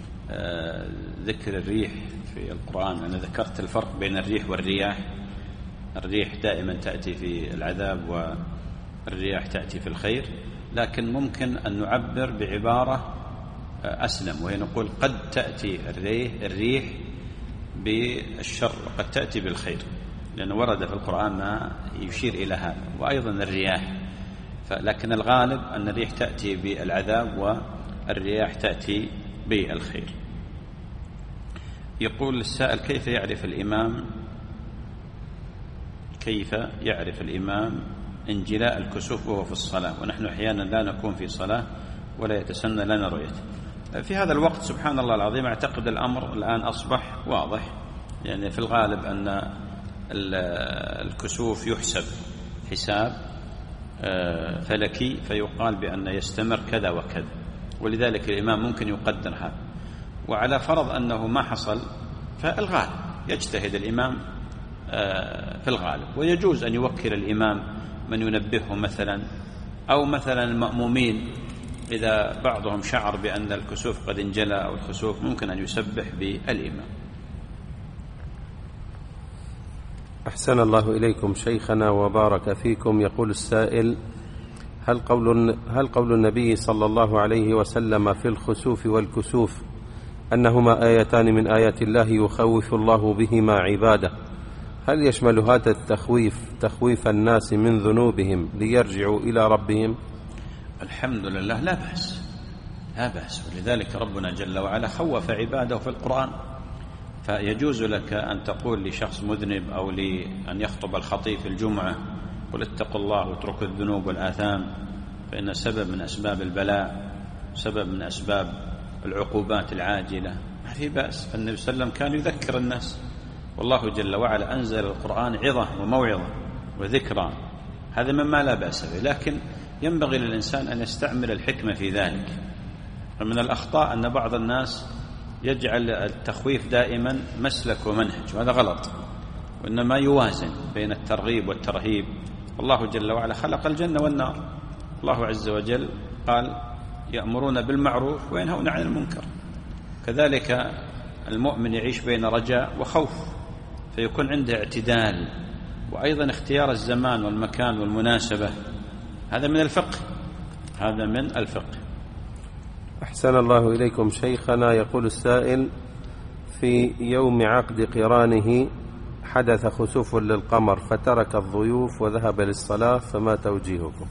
الريح في القرآن. أنا ذكرت الفرق بين الريح والرياح. الريح دائما تأتي في العذاب والرياح تأتي في الخير، لكن ممكن أن نعبر بعبارة أسلم، وهي نقول قد تأتي الريح, الريح بالشر وقد تأتي بالخير، لأنه ورد في القرآن ما يشير إلى هذا، وأيضا الرياح. لكن الغالب أن الريح تأتي بالعذاب والرياح تأتي بالخير. يقول السائل: كيف يعرف الإمام كيف يعرف الإمام انجلاء الكسوف وهو في الصلاة، ونحن أحيانا لا نكون في صلاة ولا يتسنى لنا رؤيته؟ في هذا الوقت سبحان الله العظيم أعتقد الأمر الآن أصبح واضح، يعني في الغالب أن الكسوف يحسب حساب فلكي، فيقال بأن يستمر كذا وكذا، ولذلك الإمام ممكن يقدر هذا. وعلى فرض أنه ما حصل فالغالب يجتهد الإمام في الغالب، ويجوز أن يوكل الإمام من ينبهه مثلا، أو مثلا المأمومين إذا بعضهم شعر بأن الكسوف قد انجلى أو الخسوف ممكن أن يسبح بالإمام. أحسن الله إليكم شيخنا وبارك فيكم. يقول السائل: هل قول, هل قول النبي صلى الله عليه وسلم في الخسوف والكسوف أنهما آيتان من آيات الله يخوف الله بهما عباده، هل يشمل هذا التخويف تخويف الناس من ذنوبهم ليرجعوا إلى ربهم؟ الحمد لله لا بأس، لا بأس، ولذلك ربنا جل وعلا خوف عباده في القرآن. فيجوز لك أن تقول لشخص مذنب أو لأن يخطب الخطيب في الجمعة قل اتقوا الله واتركوا الذنوب والآثام فإن سبب من أسباب البلاء، سبب من أسباب العقوبات العاجلة، ما في بأس. فالنبي صلى الله عليه وسلم كان يذكر الناس، والله جل وعلا أنزل القرآن عظة وموعظة وذكرى، هذا مما لا بأس به، لكن ينبغي للإنسان أن يستعمل الحكمة في ذلك. فمن الأخطاء أن بعض الناس يجعل التخويف دائما مسلك ومنهج، وهذا غلط، وإنما يوازن بين الترغيب والترهيب. الله جل وعلا خلق الجنة والنار، الله عز وجل قال يأمرون بالمعروف وينهون عن المنكر، كذلك المؤمن يعيش بين رجاء وخوف، فيكون عنده اعتدال، وأيضا اختيار الزمان والمكان والمناسبة، هذا من الفقه، هذا من الفقه. أحسن الله إليكم شيخنا. يقول السائل: في يوم عقد قرانه حدث خسوف للقمر فترك الضيوف وذهب للصلاة، فما توجيهكم؟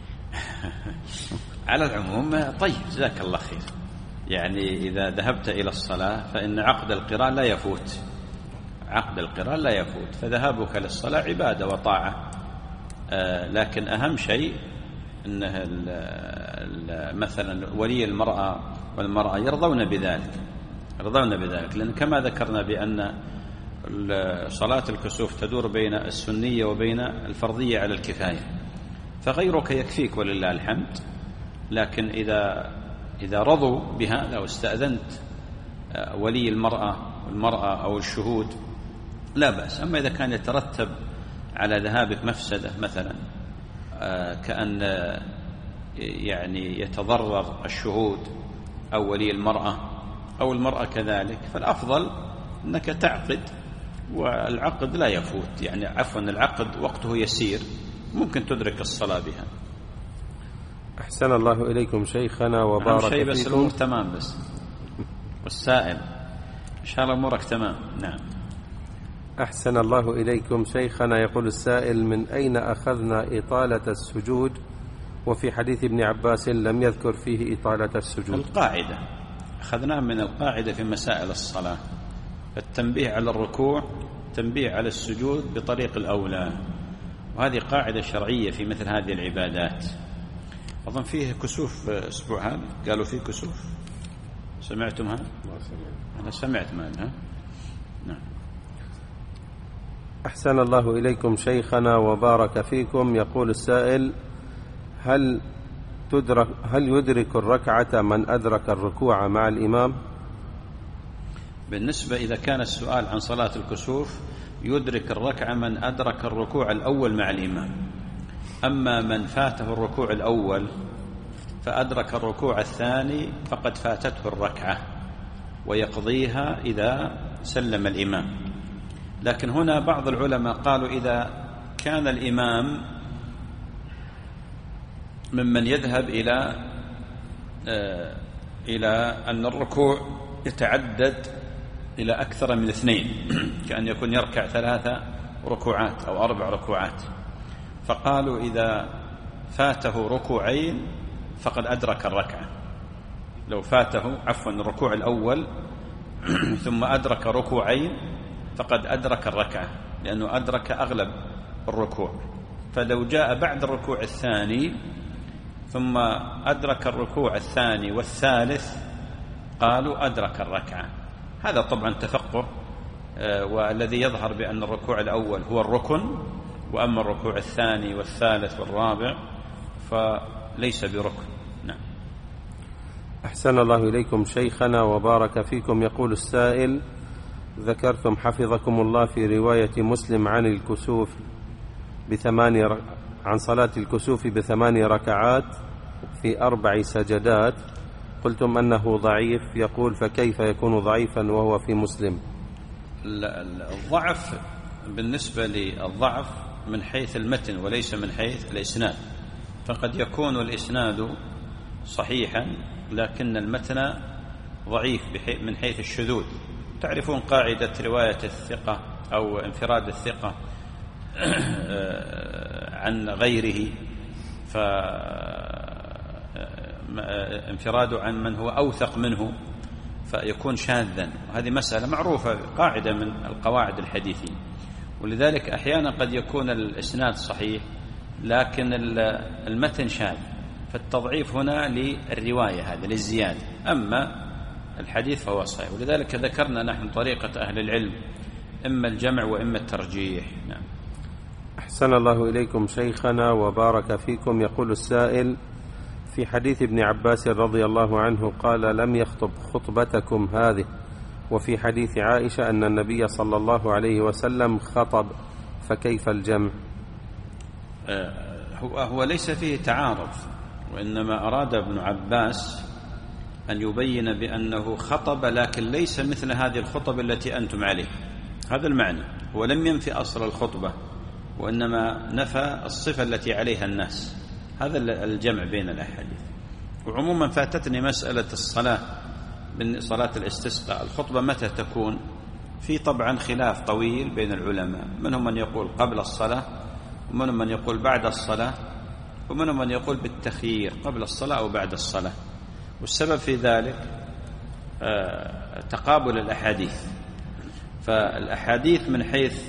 على العموم طيب، جزاك الله خير، يعني إذا ذهبت إلى الصلاة فإن عقد القران لا يفوت، عقد القران لا يفوت، فذهابك للصلاة عبادة وطاعة. آه لكن أهم شيء أنه مثلا ولي المرأة والمرأة يرضون بذلك، يرضون بذلك، لأن كما ذكرنا بأن صلاة الكسوف تدور بين السنية وبين الفرضية على الكفاية، فغيرك يكفيك ولله الحمد. لكن إذا إذا رضوا بها، لو استأذنت ولي المرأة والمرأة أو الشهود لا بأس. أما إذا كان يترتب على ذهابك مفسدة، مثلا كأن يعني يتضرر الشهود أو ولي المرأة أو المرأة كذلك، فالأفضل أنك تعقد، والعقد لا يفوت، يعني عفوا العقد وقته يسير، ممكن تدرك الصلاة بها. أحسن الله إليكم شيخنا وبارك فيكم. بس فيكم. الأمور تمام، بس والسائل إن شاء الله أمورك تمام. نعم. أحسن الله إليكم شيخنا. يقول السائل: من أين أخذنا إطالة السجود وفي حديث ابن عباس لم يذكر فيه إطالة السجود؟ القاعدة أخذناه من القاعدة في مسائل الصلاة، التنبيه على الركوع، تنبيه على السجود بطريق الأولى، وهذه قاعدة شرعية في مثل هذه العبادات. أظن فيه كسوف أسبوع هذا، قالوا فيه كسوف، سمعتم هذا؟ أنا سمعت مالها. نعم. أحسن الله إليكم شيخنا وبارك فيكم. يقول السائل: هل تدرك هل يدرك الركعة من أدرك الركوع مع الإمام؟ بالنسبة إذا كان السؤال عن صلاة الكسوف، يدرك الركعة من أدرك الركوع الأول مع الإمام. أما من فاته الركوع الأول فأدرك الركوع الثاني فقد فاتته الركعة، ويقضيها إذا سلم الإمام. لكن هنا بعض العلماء قالوا إذا كان الإمام ممن يذهب إلى آه إلى أن الركوع يتعدد إلى أكثر من اثنين، كأن يكون يركع ثلاثة ركوعات أو أربع ركوعات، فقالوا إذا فاته ركوعين فقد أدرك الركعة. لو فاته عفوا الركوع الأول ثم أدرك ركوعين فقد أدرك الركعة، لأنه أدرك أغلب الركوع. فلو جاء بعد الركوع الثاني ثم أدرك الركوع الثاني والثالث قالوا أدرك الركعة. هذا طبعا تفقه، والذي يظهر بأن الركوع الأول هو الركن، وأما الركوع الثاني والثالث والرابع فليس بركن. نعم. أحسن الله إليكم شيخنا وبارك فيكم. يقول السائل: ذكرتم حفظكم الله في رواية مسلم عن الكسوف بثماني ر... عن صلاة الكسوف بثماني ركعات في أربع سجدات، قلتم أنه ضعيف. يقول: فكيف يكون ضعيفا وهو في مسلم؟ الضعف بالنسبة للضعف من حيث المتن وليس من حيث الإسناد، فقد يكون الإسناد صحيحا لكن المتن ضعيف من حيث الشذوذ. تعرفون قاعدة رواية الثقة أو انفراد الثقة عن غيره، فانفراده عن من هو أوثق منه فيكون شاذا. وهذه مسألة معروفة، قاعدة من القواعد الحديثية. ولذلك أحيانا قد يكون الإسناد صحيح لكن المتن شاذ، فالتضعيف هنا للرواية هذه للزيادة، أما الحديث فهو صحيح. ولذلك ذكرنا نحن طريقة أهل العلم، إما الجمع وإما الترجيح. نعم. أحسن الله إليكم شيخنا وبارك فيكم. يقول السائل: في حديث ابن عباس رضي الله عنه قال: لم يخطب خطبتكم هذه، وفي حديث عائشة أن النبي صلى الله عليه وسلم خطب، فكيف الجمع؟ هو, هو ليس فيه تعارض، وإنما أراد ابن عباس أن يبين بأنه خطب لكن ليس مثل هذه الخطب التي أنتم عليه. هذا المعنى. هو لم ينفي أصل الخطبة، وإنما نفى الصفة التي عليها الناس. هذا الجمع بين الأحاديث. وعموما فاتتني مسألة الصلاة، من صلاة الاستسقاء الخطبة متى تكون؟ في طبعا خلاف طويل بين العلماء، منهم من يقول قبل الصلاة، ومنهم من يقول بعد الصلاة، ومنهم من يقول بالتخيير قبل الصلاة أو بعد الصلاة. والسبب في ذلك تقابل الأحاديث. فالأحاديث من حيث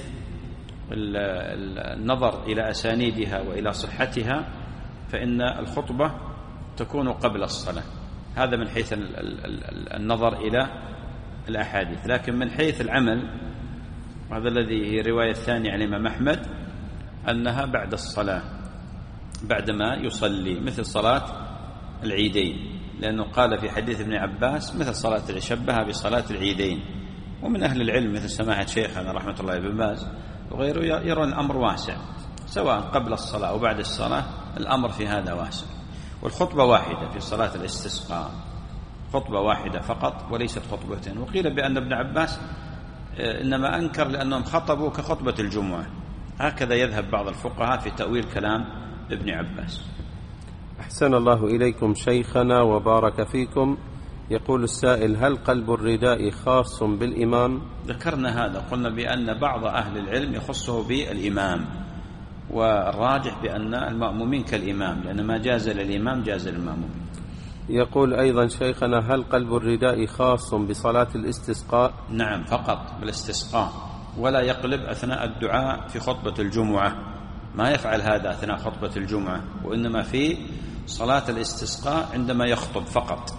النظر إلى أسانيدها وإلى صحتها فإن الخطبة تكون قبل الصلاة، هذا من حيث النظر إلى الأحاديث. لكن من حيث العمل، وهذا الذي هي رواية الثانية عن الإمام أحمد، أنها بعد الصلاة بعدما يصلي، مثل صلاة العيدين، لأنه قال في حديث ابن عباس مثل صلاة الشبه بصلاة العيدين. ومن أهل العلم مثل سماحة شيخنا رحمة الله بن باز وغيره يرون الأمر واسع، سواء قبل الصلاة أو بعد الصلاة الأمر في هذا واسع. والخطبة واحدة في صلاة الاستسقاء، خطبة واحدة فقط وليست خطبتين. وقيل بأن ابن عباس إنما أنكر لأنهم خطبوا كخطبة الجمعة، هكذا يذهب بعض الفقهاء في تأويل كلام ابن عباس. أحسن الله إليكم شيخنا وبارك فيكم. يقول السائل: هل قلب الرداء خاص بالإمام؟ ذكرنا هذا، قلنا بأن بعض أهل العلم يخصه بالإمام، والراجح بأن المأمومين كالإمام، لأن ما جاز للإمام جاز للمأمومين. يقول أيضا شيخنا: هل قلب الرداء خاص بصلاة الاستسقاء؟ نعم، فقط بالاستسقاء، ولا يقلب أثناء الدعاء في خطبة الجمعة، ما يفعل هذا أثناء خطبة الجمعة، وإنما في صلاة الاستسقاء عندما يخطب فقط.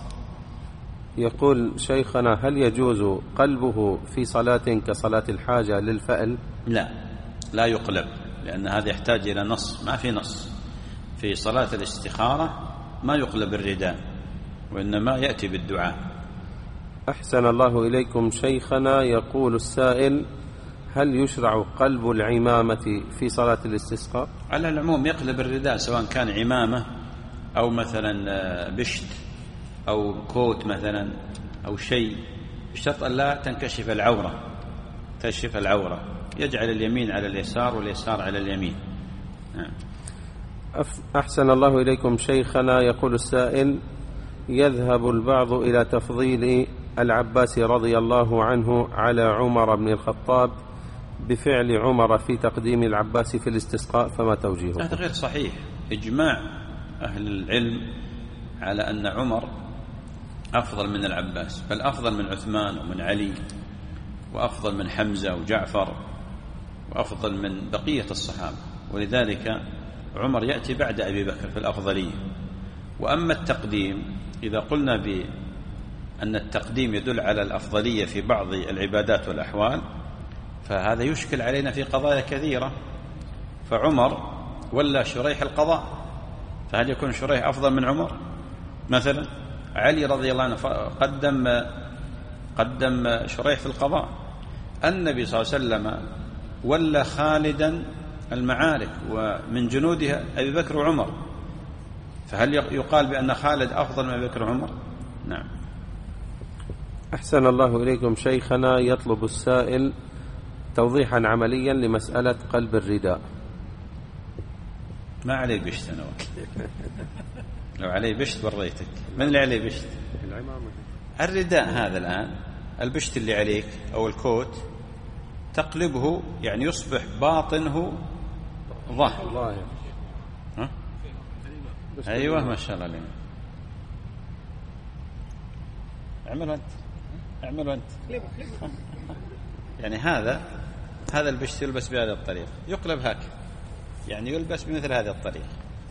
يقول شيخنا: هل يجوز قلبه في صلاة كصلاة الحاجة للفأل؟ لا، لا يقلب، لأن هذا يحتاج إلى نص، ما في نص. في صلاة الاستخارة ما يقلب الرداء، وإنما يأتي بالدعاء. أحسن الله إليكم شيخنا. يقول السائل: هل يشرع قلب العمامة في صلاة الاستسقاء؟ على العموم يقلب الرداء، سواء كان عمامة أو مثلا بشت أو كوت مثلا أو شيء، بشرط أن لا تنكشف العورة، تكشف العورة، يجعل اليمين على اليسار واليسار على اليمين. أحسن الله إليكم شيخنا. يقول السائل: يذهب البعض إلى تفضيل العباس رضي الله عنه على عمر بن الخطاب بفعل عمر في تقديم العباس في الاستسقاء، فما توجيهه؟ هذا غير صحيح. إجماع أهل العلم على أن عمر أفضل من العباس، بل أفضل من عثمان ومن علي، وأفضل من حمزة وجعفر، وأفضل من بقية الصحابة. ولذلك عمر يأتي بعد أبي بكر في الأفضلية. وأما التقديم، إذا قلنا بأن التقديم يدل على الأفضلية في بعض العبادات والأحوال، فهذا يشكل علينا في قضايا كثيرة. فعمر ولا شريح القضاء، فهل يكون شريح أفضل من عمر؟ مثلا علي رضي الله عنه قدم قدم شريح في القضاء. النبي صلى الله عليه وسلم ولا خالدا المعارك، ومن جنودها أبي بكر وعمر، فهل يقال بأن خالد أفضل من أبي بكر وعمر؟ نعم. أحسن الله إليكم شيخنا. يطلب السائل توضيحا عمليا لمسألة قلب الرداء. ما عليه بشت أنا وقت. لو عليه بشت وريتك. من اللي عليه بشت؟ الرداء هذا الآن، البشت اللي عليك أو الكوت تقلبه يعني يصبح باطنه ظاهر. ها؟ أيوة ما شاء الله عليك. اعمل أنت اعمل أنت يعني هذا هذا البشت يلبس بهذه الطريقة، يقلب هكذا يعني يلبس بمثل هذه الطريقة،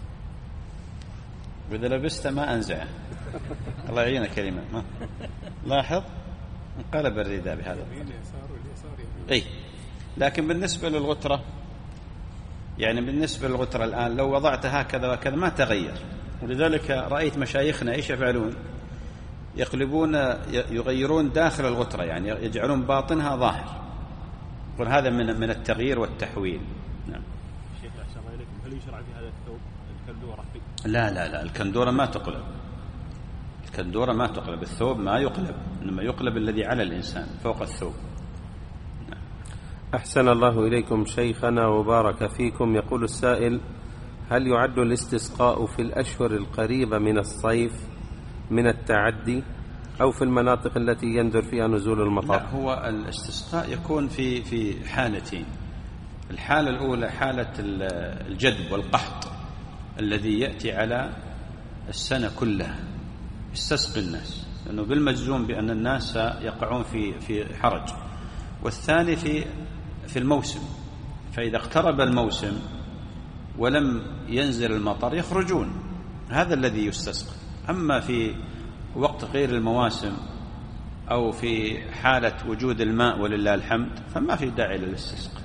وإذا لبسته ما أنزعه. الله يعينك كريمة. ما لاحظ انقلب الرداء بهذا الطريقة. أي لكن بالنسبة للغترة يعني بالنسبة للغترة الآن لو وضعت هكذا وكذا ما تغير، ولذلك رأيت مشايخنا إيش يفعلون؟ يقلبون يغيرون داخل الغترة يعني يجعلون باطنها ظاهر. يقول هذا من من التغيير والتحويل. نعم. شيخ أحسن الله إليكم، هل يشرع في هذا الثوب الكندورة؟ لا لا لا الكندورة ما تقلب، الكندورة ما تقلب، الثوب ما يقلب، إنما يقلب الذي على الإنسان فوق الثوب. نعم. أحسن الله إليكم شيخنا وبارك فيكم. يقول السائل: هل يعد الاستسقاء في الأشهر القريبة من الصيف من التعدي أو في المناطق التي يندر فيها نزول المطر؟ لا، هو الاستسقاء يكون في في حالتين. الحالة الأولى حالة الجدب والقحط الذي يأتي على السنة كلها، يستسقي الناس، لأنه بالمجزوم بأن الناس يقعون في في حرج. والثاني في في الموسم، فإذا اقترب الموسم ولم ينزل المطر يخرجون، هذا الذي يستسقى. أما في وقت غير المواسم أو في حالة وجود الماء ولله الحمد فما في داعي للاستسقاء.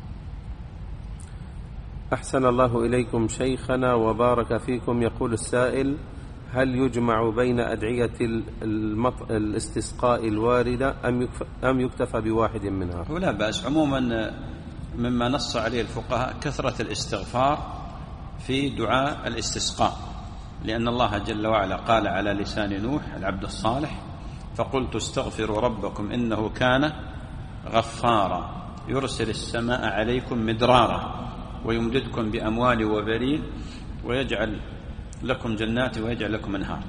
أحسن الله إليكم شيخنا وبارك فيكم. يقول السائل: هل يجمع بين أدعية المط... الاستسقاء الواردة أم, يكف... أم يكتفى بواحد منها؟ ولا بأس. عموما مما نص عليه الفقهاء كثرة الاستغفار في دعاء الاستسقاء، لأن الله جل وعلا قال على لسان نوح العبد الصالح: فقلت استغفروا ربكم إنه كان غفارا يرسل السماء عليكم مدرارا ويمددكم بأموال وبنين ويجعل لكم جنات ويجعل لكم أنهار.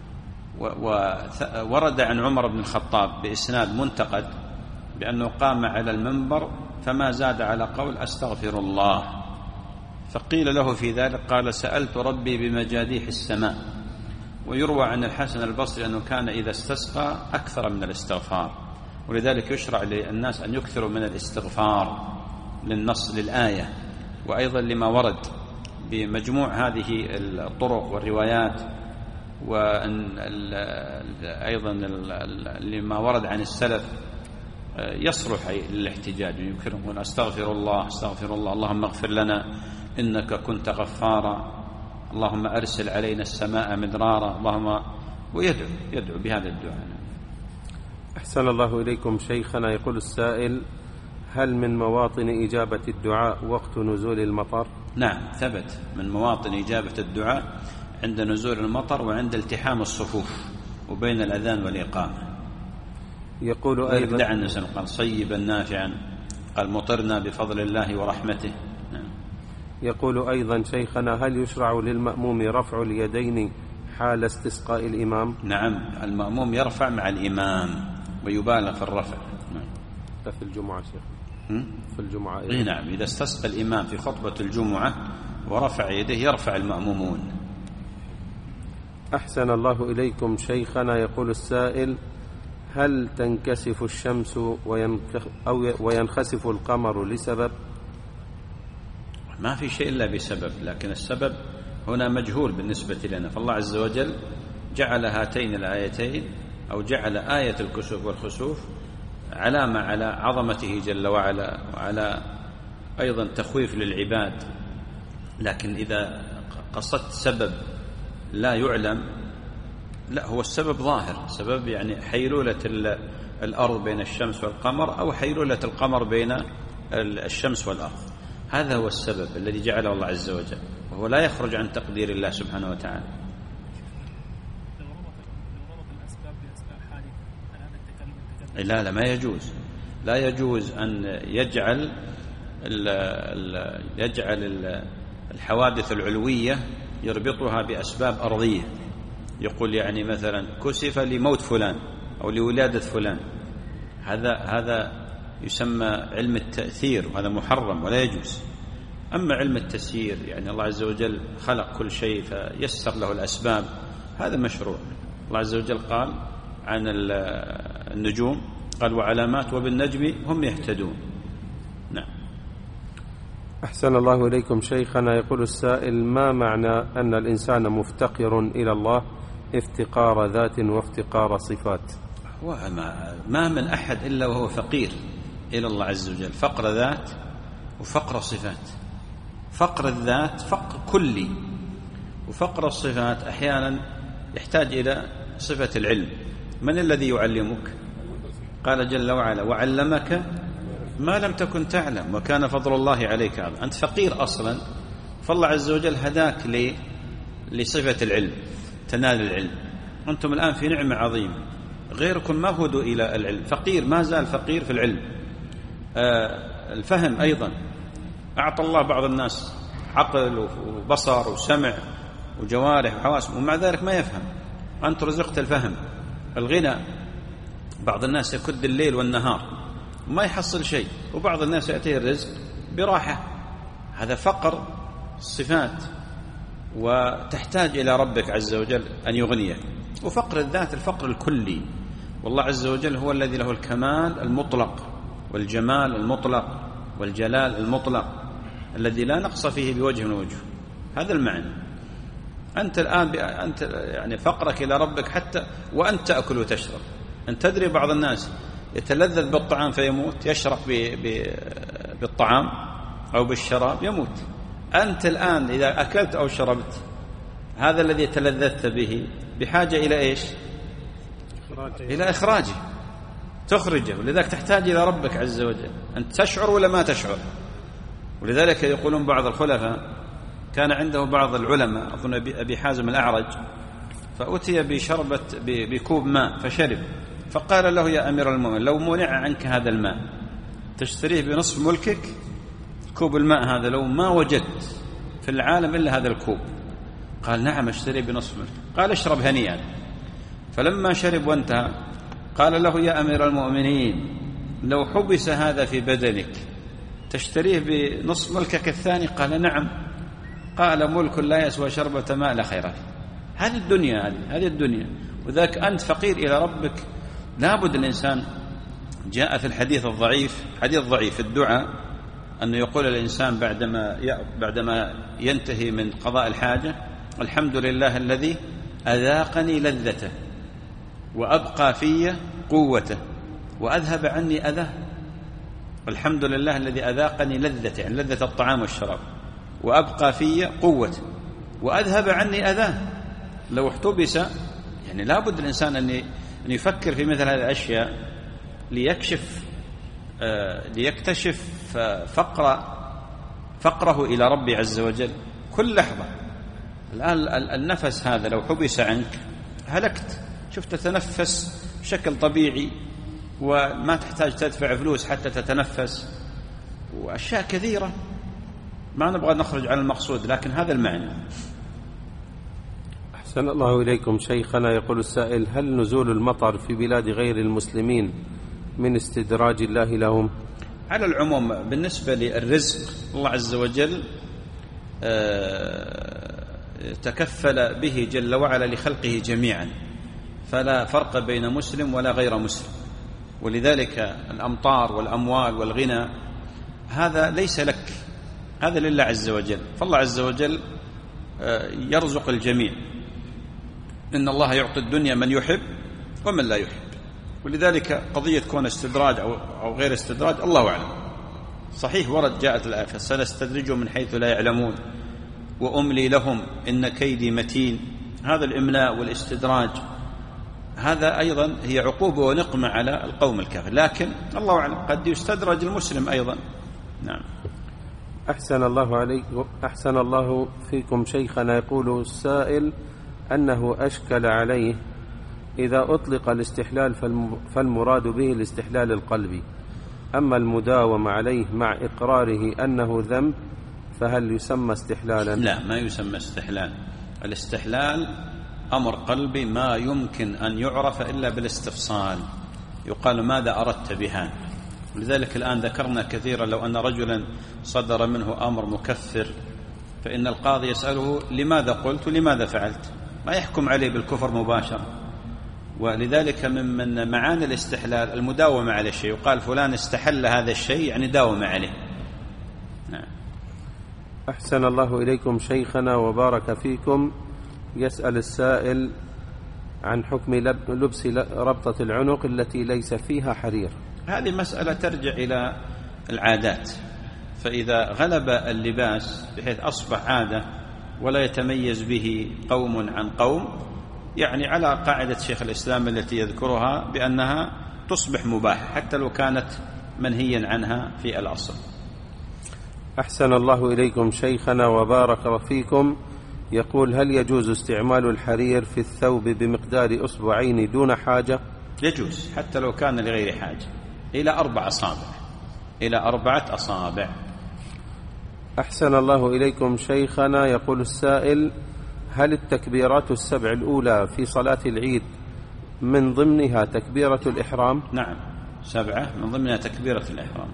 وورد عن عمر بن الخطاب بإسناد منتقد بأنه قام على المنبر فما زاد على قول أستغفر الله، فقيل له في ذلك قال: سألت ربي بمجاديح السماء. ويروى عن الحسن البصري أنه كان إذا استسقى أكثر من الاستغفار، ولذلك يشرع للناس أن يكثروا من الاستغفار للنص للآية، وأيضا لما ورد بمجموع هذه الطرق والروايات، وأيضا لما ورد عن السلف يصلح للاحتجاج. يمكن أستغفر الله أستغفر الله اللهم اغفر لنا إنك كنت غفارا، اللهم أرسل علينا السماء مدرارا، اللهم، ويدعو يدعو بهذا الدعاء. أحسن الله إليكم شيخنا. يقول السائل: هل من مواطن إجابة الدعاء وقت نزول المطر؟ نعم، ثبت من مواطن إجابة الدعاء عند نزول المطر وعند التحام الصفوف وبين الأذان والإقامة. يقول أيضا: دعا النبي قال صيبا نافعا، قال مطرنا بفضل الله ورحمته. نعم. يقول أيضا شيخنا: هل يشرع للمأموم رفع اليدين حال استسقاء الإمام؟ نعم، المأموم يرفع مع الإمام ويبالغ في الرفع. نعم. في الجمعة شيخ في الجمعة إيه نعم، إذا استسقى الإمام في خطبة الجمعة ورفع يديه يرفع المأمومون. أحسن الله إليكم شيخنا. يقول السائل: هل تنكسف الشمس أو وينخسف القمر لسبب؟ ما في شيء إلا بسبب، لكن السبب هنا مجهول بالنسبة لنا، فالله عز وجل جعل هاتين الآيتين أو جعل آية الكسوف والخسوف علامة على عظمته جل وعلا، وعلى أيضا تخويف للعباد. لكن إذا قصدت سبب لا يعلم، لا، هو السبب ظاهر، سبب يعني حيلولة الأرض بين الشمس والقمر أو حيلولة القمر بين الشمس والأرض، هذا هو السبب الذي جعله الله عز وجل، وهو لا يخرج عن تقدير الله سبحانه وتعالى. لا لا ما يجوز، لا يجوز أن يجعل ال ال يجعل ال الحوادث العلوية يربطها بأسباب أرضية، يقول يعني مثلا كسف لموت فلان أو لولادة فلان، هذا هذا يسمى علم التأثير، وهذا محرم ولا يجوز. أما علم التسيير يعني الله عز وجل خلق كل شيء فيسر له الأسباب، هذا مشروع. الله عز وجل قال عن النجوم قال وعلامات وبالنجم هم يهتدون. نعم. أحسن الله إليكم شيخنا. يقول السائل: ما معنى أن الإنسان مفتقر إلى الله افتقار ذات وافتقار صفات؟ ما من أحد إلا وهو فقير إلى الله عز وجل، فقر ذات وفقر صفات. فقر الذات فقر كلي، وفقر الصفات أحيانا يحتاج إلى صفة العلم. من الذي يعلمك؟ قال جل وعلا وعلمك ما لم تكن تعلم وكان فضل الله عليك عظيما. أنت فقير أصلا، فالله عز وجل هداك لصفة العلم، تنال العلم. أنتم الآن في نعمة عظيمة، غيركم ما هدوا إلى العلم، فقير ما زال فقير في العلم. آه الفهم أيضا، أعطى الله بعض الناس عقل وبصر وسمع وجوارح وحواس ومع ذلك ما يفهم. أنت رزقت الفهم. الغنى، بعض الناس يكد الليل والنهار وما يحصل شيء، وبعض الناس يأتيه الرزق براحة. هذا فقر الصفات، وتحتاج إلى ربك عز وجل أن يغنيك. وفقر الذات الفقر الكلي، والله عز وجل هو الذي له الكمال المطلق والجمال المطلق والجلال المطلق الذي لا نقص فيه بوجه من وجه. هذا المعنى. أنت الآن أنت يعني فقرك إلى ربك حتى وأنت تأكل وتشرب. أنت تدري بعض الناس يتلذذ بالطعام فيموت، يشرب بالطعام أو بالشراب يموت. أنت الآن إذا أكلت أو شربت هذا الذي تلذذت به بحاجة إلى إيش؟ إلى إخراجه، تخرجه. ولذلك تحتاج إلى ربك عز وجل. أنت تشعر ولا ما تشعر؟ ولذلك يقولون بعض الخلفاء كان عنده بعض العلماء، أظن أبي حازم الأعرج، فأتي بشربة بكوب ماء فشرب، فقال له يا أمير المؤمنين لو منع عنك هذا الماء تشتريه بنصف ملكك؟ كوب الماء هذا لو ما وجدت في العالم إلا هذا الكوب. قال نعم اشتريه بنصف ملكك. قال اشرب هنيئا. فلما شرب وانتهى قال له يا أمير المؤمنين لو حبس هذا في بدنك تشتريه بنصف ملكك الثاني؟ قال نعم. قال ملك لا يسوى شربة ماء لا خير فيه. هذه الدنيا، هذه هذه الدنيا. وذاك أنت فقير إلى ربك. لابد الإنسان، جاء في الحديث الضعيف، حديث ضعيف الدعاء، أنه يقول الإنسان بعدما بعدما ينتهي من قضاء الحاجة الحمد لله الذي أذاقني لذته وأبقى في قوته وأذهب عني أذاه. الحمد لله الذي أذاقني لذته، يعني لذة الطعام والشراب، وأبقى في قوته وأذهب عني أذاه. لو احتبس، يعني لابد الإنسان أن يفكر في مثل هذه الأشياء ليكشف آه ليكتشف فقر فقره إلى ربي عز وجل كل لحظة. الآن النفس هذا لو حبس عنك هلكت. شفت تتنفس بشكل طبيعي وما تحتاج تدفع فلوس حتى تتنفس، وأشياء كثيرة ما نبغى نخرج عن المقصود، لكن هذا المعنى. أحسن الله إليكم شيخنا. يقول السائل: هل نزول المطر في بلاد غير المسلمين من استدراج الله لهم؟ على العموم بالنسبة للرزق الله عز وجل تكفل به جل وعلا لخلقه جميعا، فلا فرق بين مسلم ولا غير مسلم. ولذلك الأمطار والأموال والغنى هذا ليس لك، هذا لله عز وجل. فالله عز وجل يرزق الجميع. إن الله يعطي الدنيا من يحب ومن لا يحب. ولذلك قضية كون استدراج أو غير استدراج الله أعلم. صحيح ورد جاءت الآية سنستدرجهم من حيث لا يعلمون وأملي لهم إن كيدي متين. هذا الإملاء والاستدراج هذا أيضا هي عقوبة ونقمة على القوم الكافر، لكن الله أعلم قد يستدرج المسلم أيضا. نعم. أحسن الله عليكم أحسن الله فيكم شيخنا. يقول السائل أنه أشكل عليه إذا أطلق الاستحلال فالمراد به الاستحلال القلبي، أما المداوم عليه مع إقراره أنه ذنب فهل يسمى استحلالا؟ لا، ما يسمى استحلال. الاستحلال أمر قلبي ما يمكن أن يعرف إلا بالاستفصال. يقال ماذا أردت بها؟ ولذلك الآن ذكرنا كثيرا لو أن رجلا صدر منه أمر مكفر فإن القاضي يسأله لماذا قلت ولماذا فعلت، ما يحكم عليه بالكفر مباشرة. ولذلك من من معاني الاستحلال المداومة على الشيء، يقال فلان استحل هذا الشيء يعني داوم عليه. نعم. أحسن الله إليكم شيخنا وبارك فيكم. يسأل السائل عن حكم لبس ربطة العنق التي ليس فيها حرير. هذه مسألة ترجع إلى العادات، فإذا غلب اللباس بحيث أصبح عادة ولا يتميز به قوم عن قوم، يعني على قاعدة شيخ الإسلام التي يذكرها بأنها تصبح مباحة حتى لو كانت منهيا عنها في الأصل. أحسن الله إليكم شيخنا وبارك فيكم. يقول هل يجوز استعمال الحرير في الثوب بمقدار أصبعين دون حاجة؟ يجوز حتى لو كان لغير حاجة، إلى أربع أصابع، إلى أربعة أصابع. أحسن الله إليكم شيخنا. يقول السائل هل التكبيرات السبع الأولى في صلاة العيد من ضمنها تكبيرة الإحرام؟ نعم، سبعة من ضمنها تكبيرة الإحرام.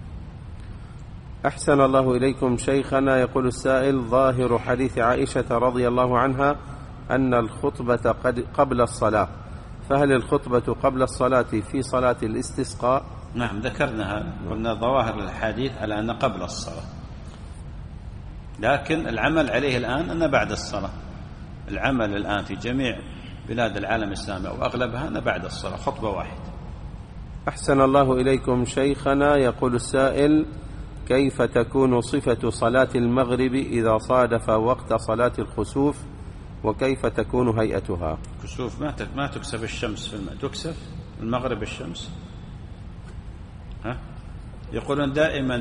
أحسن الله إليكم شيخنا. يقول السائل ظاهر حديث عائشة رضي الله عنها أن الخطبة قبل الصلاة، فهل الخطبة قبل الصلاة في صلاة الاستسقاء؟ نعم ذكرناها، قلنا ظواهر الحديث على أن قبل الصلاة، لكن العمل عليه الآن أن بعد الصلاة. العمل الآن في جميع بلاد العالم الإسلامي وأغلبها أن بعد الصلاة خطبة واحدة. أحسن الله إليكم شيخنا. يقول السائل كيف تكون صفة صلاة المغرب إذا صادف وقت صلاة الخسوف، وكيف تكون هيئتها؟ كسوف ما ما تكسف الشمس في الماء، تكسف المغرب الشمس. ها يقولون دائما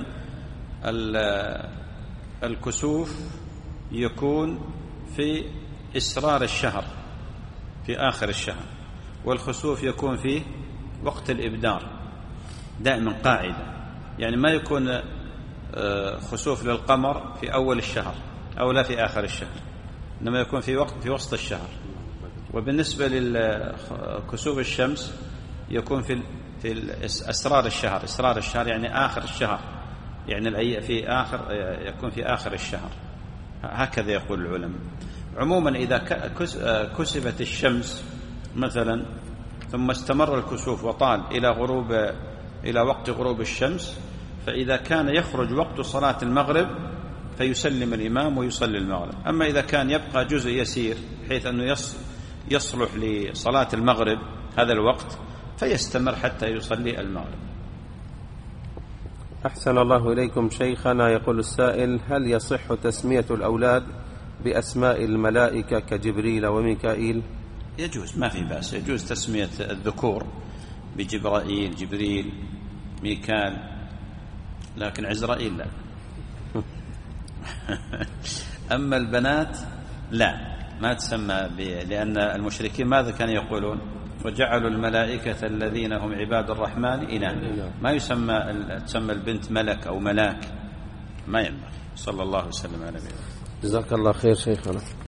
الكسوف يكون في إسرار الشهر في آخر الشهر، والخسوف يكون في وقت الإبدار. دائما قاعدة، يعني ما يكون خسوف للقمر في أول الشهر أو لا في آخر الشهر، إنما يكون في وقت في وسط الشهر. وبالنسبة للكسوف الشمس يكون في في أسرار الشهر، إسرار الشهر يعني آخر الشهر، يعني في آخر يكون في آخر الشهر، هكذا يقول العلماء. عموما إذا كسفت الشمس مثلا ثم استمر الكسوف وطال إلى غروب إلى وقت غروب الشمس، فإذا كان يخرج وقت صلاة المغرب فيسلم الإمام ويصلي المغرب. أما إذا كان يبقى جزء يسير بحيث أنه يصلح لصلاة المغرب هذا الوقت فيستمر حتى يصلي المغرب. أحسن الله إليكم شيخنا. يقول السائل هل يصح تسمية الأولاد بأسماء الملائكة كجبريل وميكائيل؟ يجوز، ما في بأس، يجوز تسمية الذكور بجبرائيل، جبريل، ميكال، لكن عزرائيل لا. أما البنات لا، ما تسمى، لأن المشركين ماذا كانوا يقولون؟ وجعلوا الملائكة الذين هم عباد الرحمن إناثا. ما يسمى تسمى البنت ملك أو ملاك، ما ينبغي. صلى الله وسلم على نبينا. جزاك الله خير شيخنا.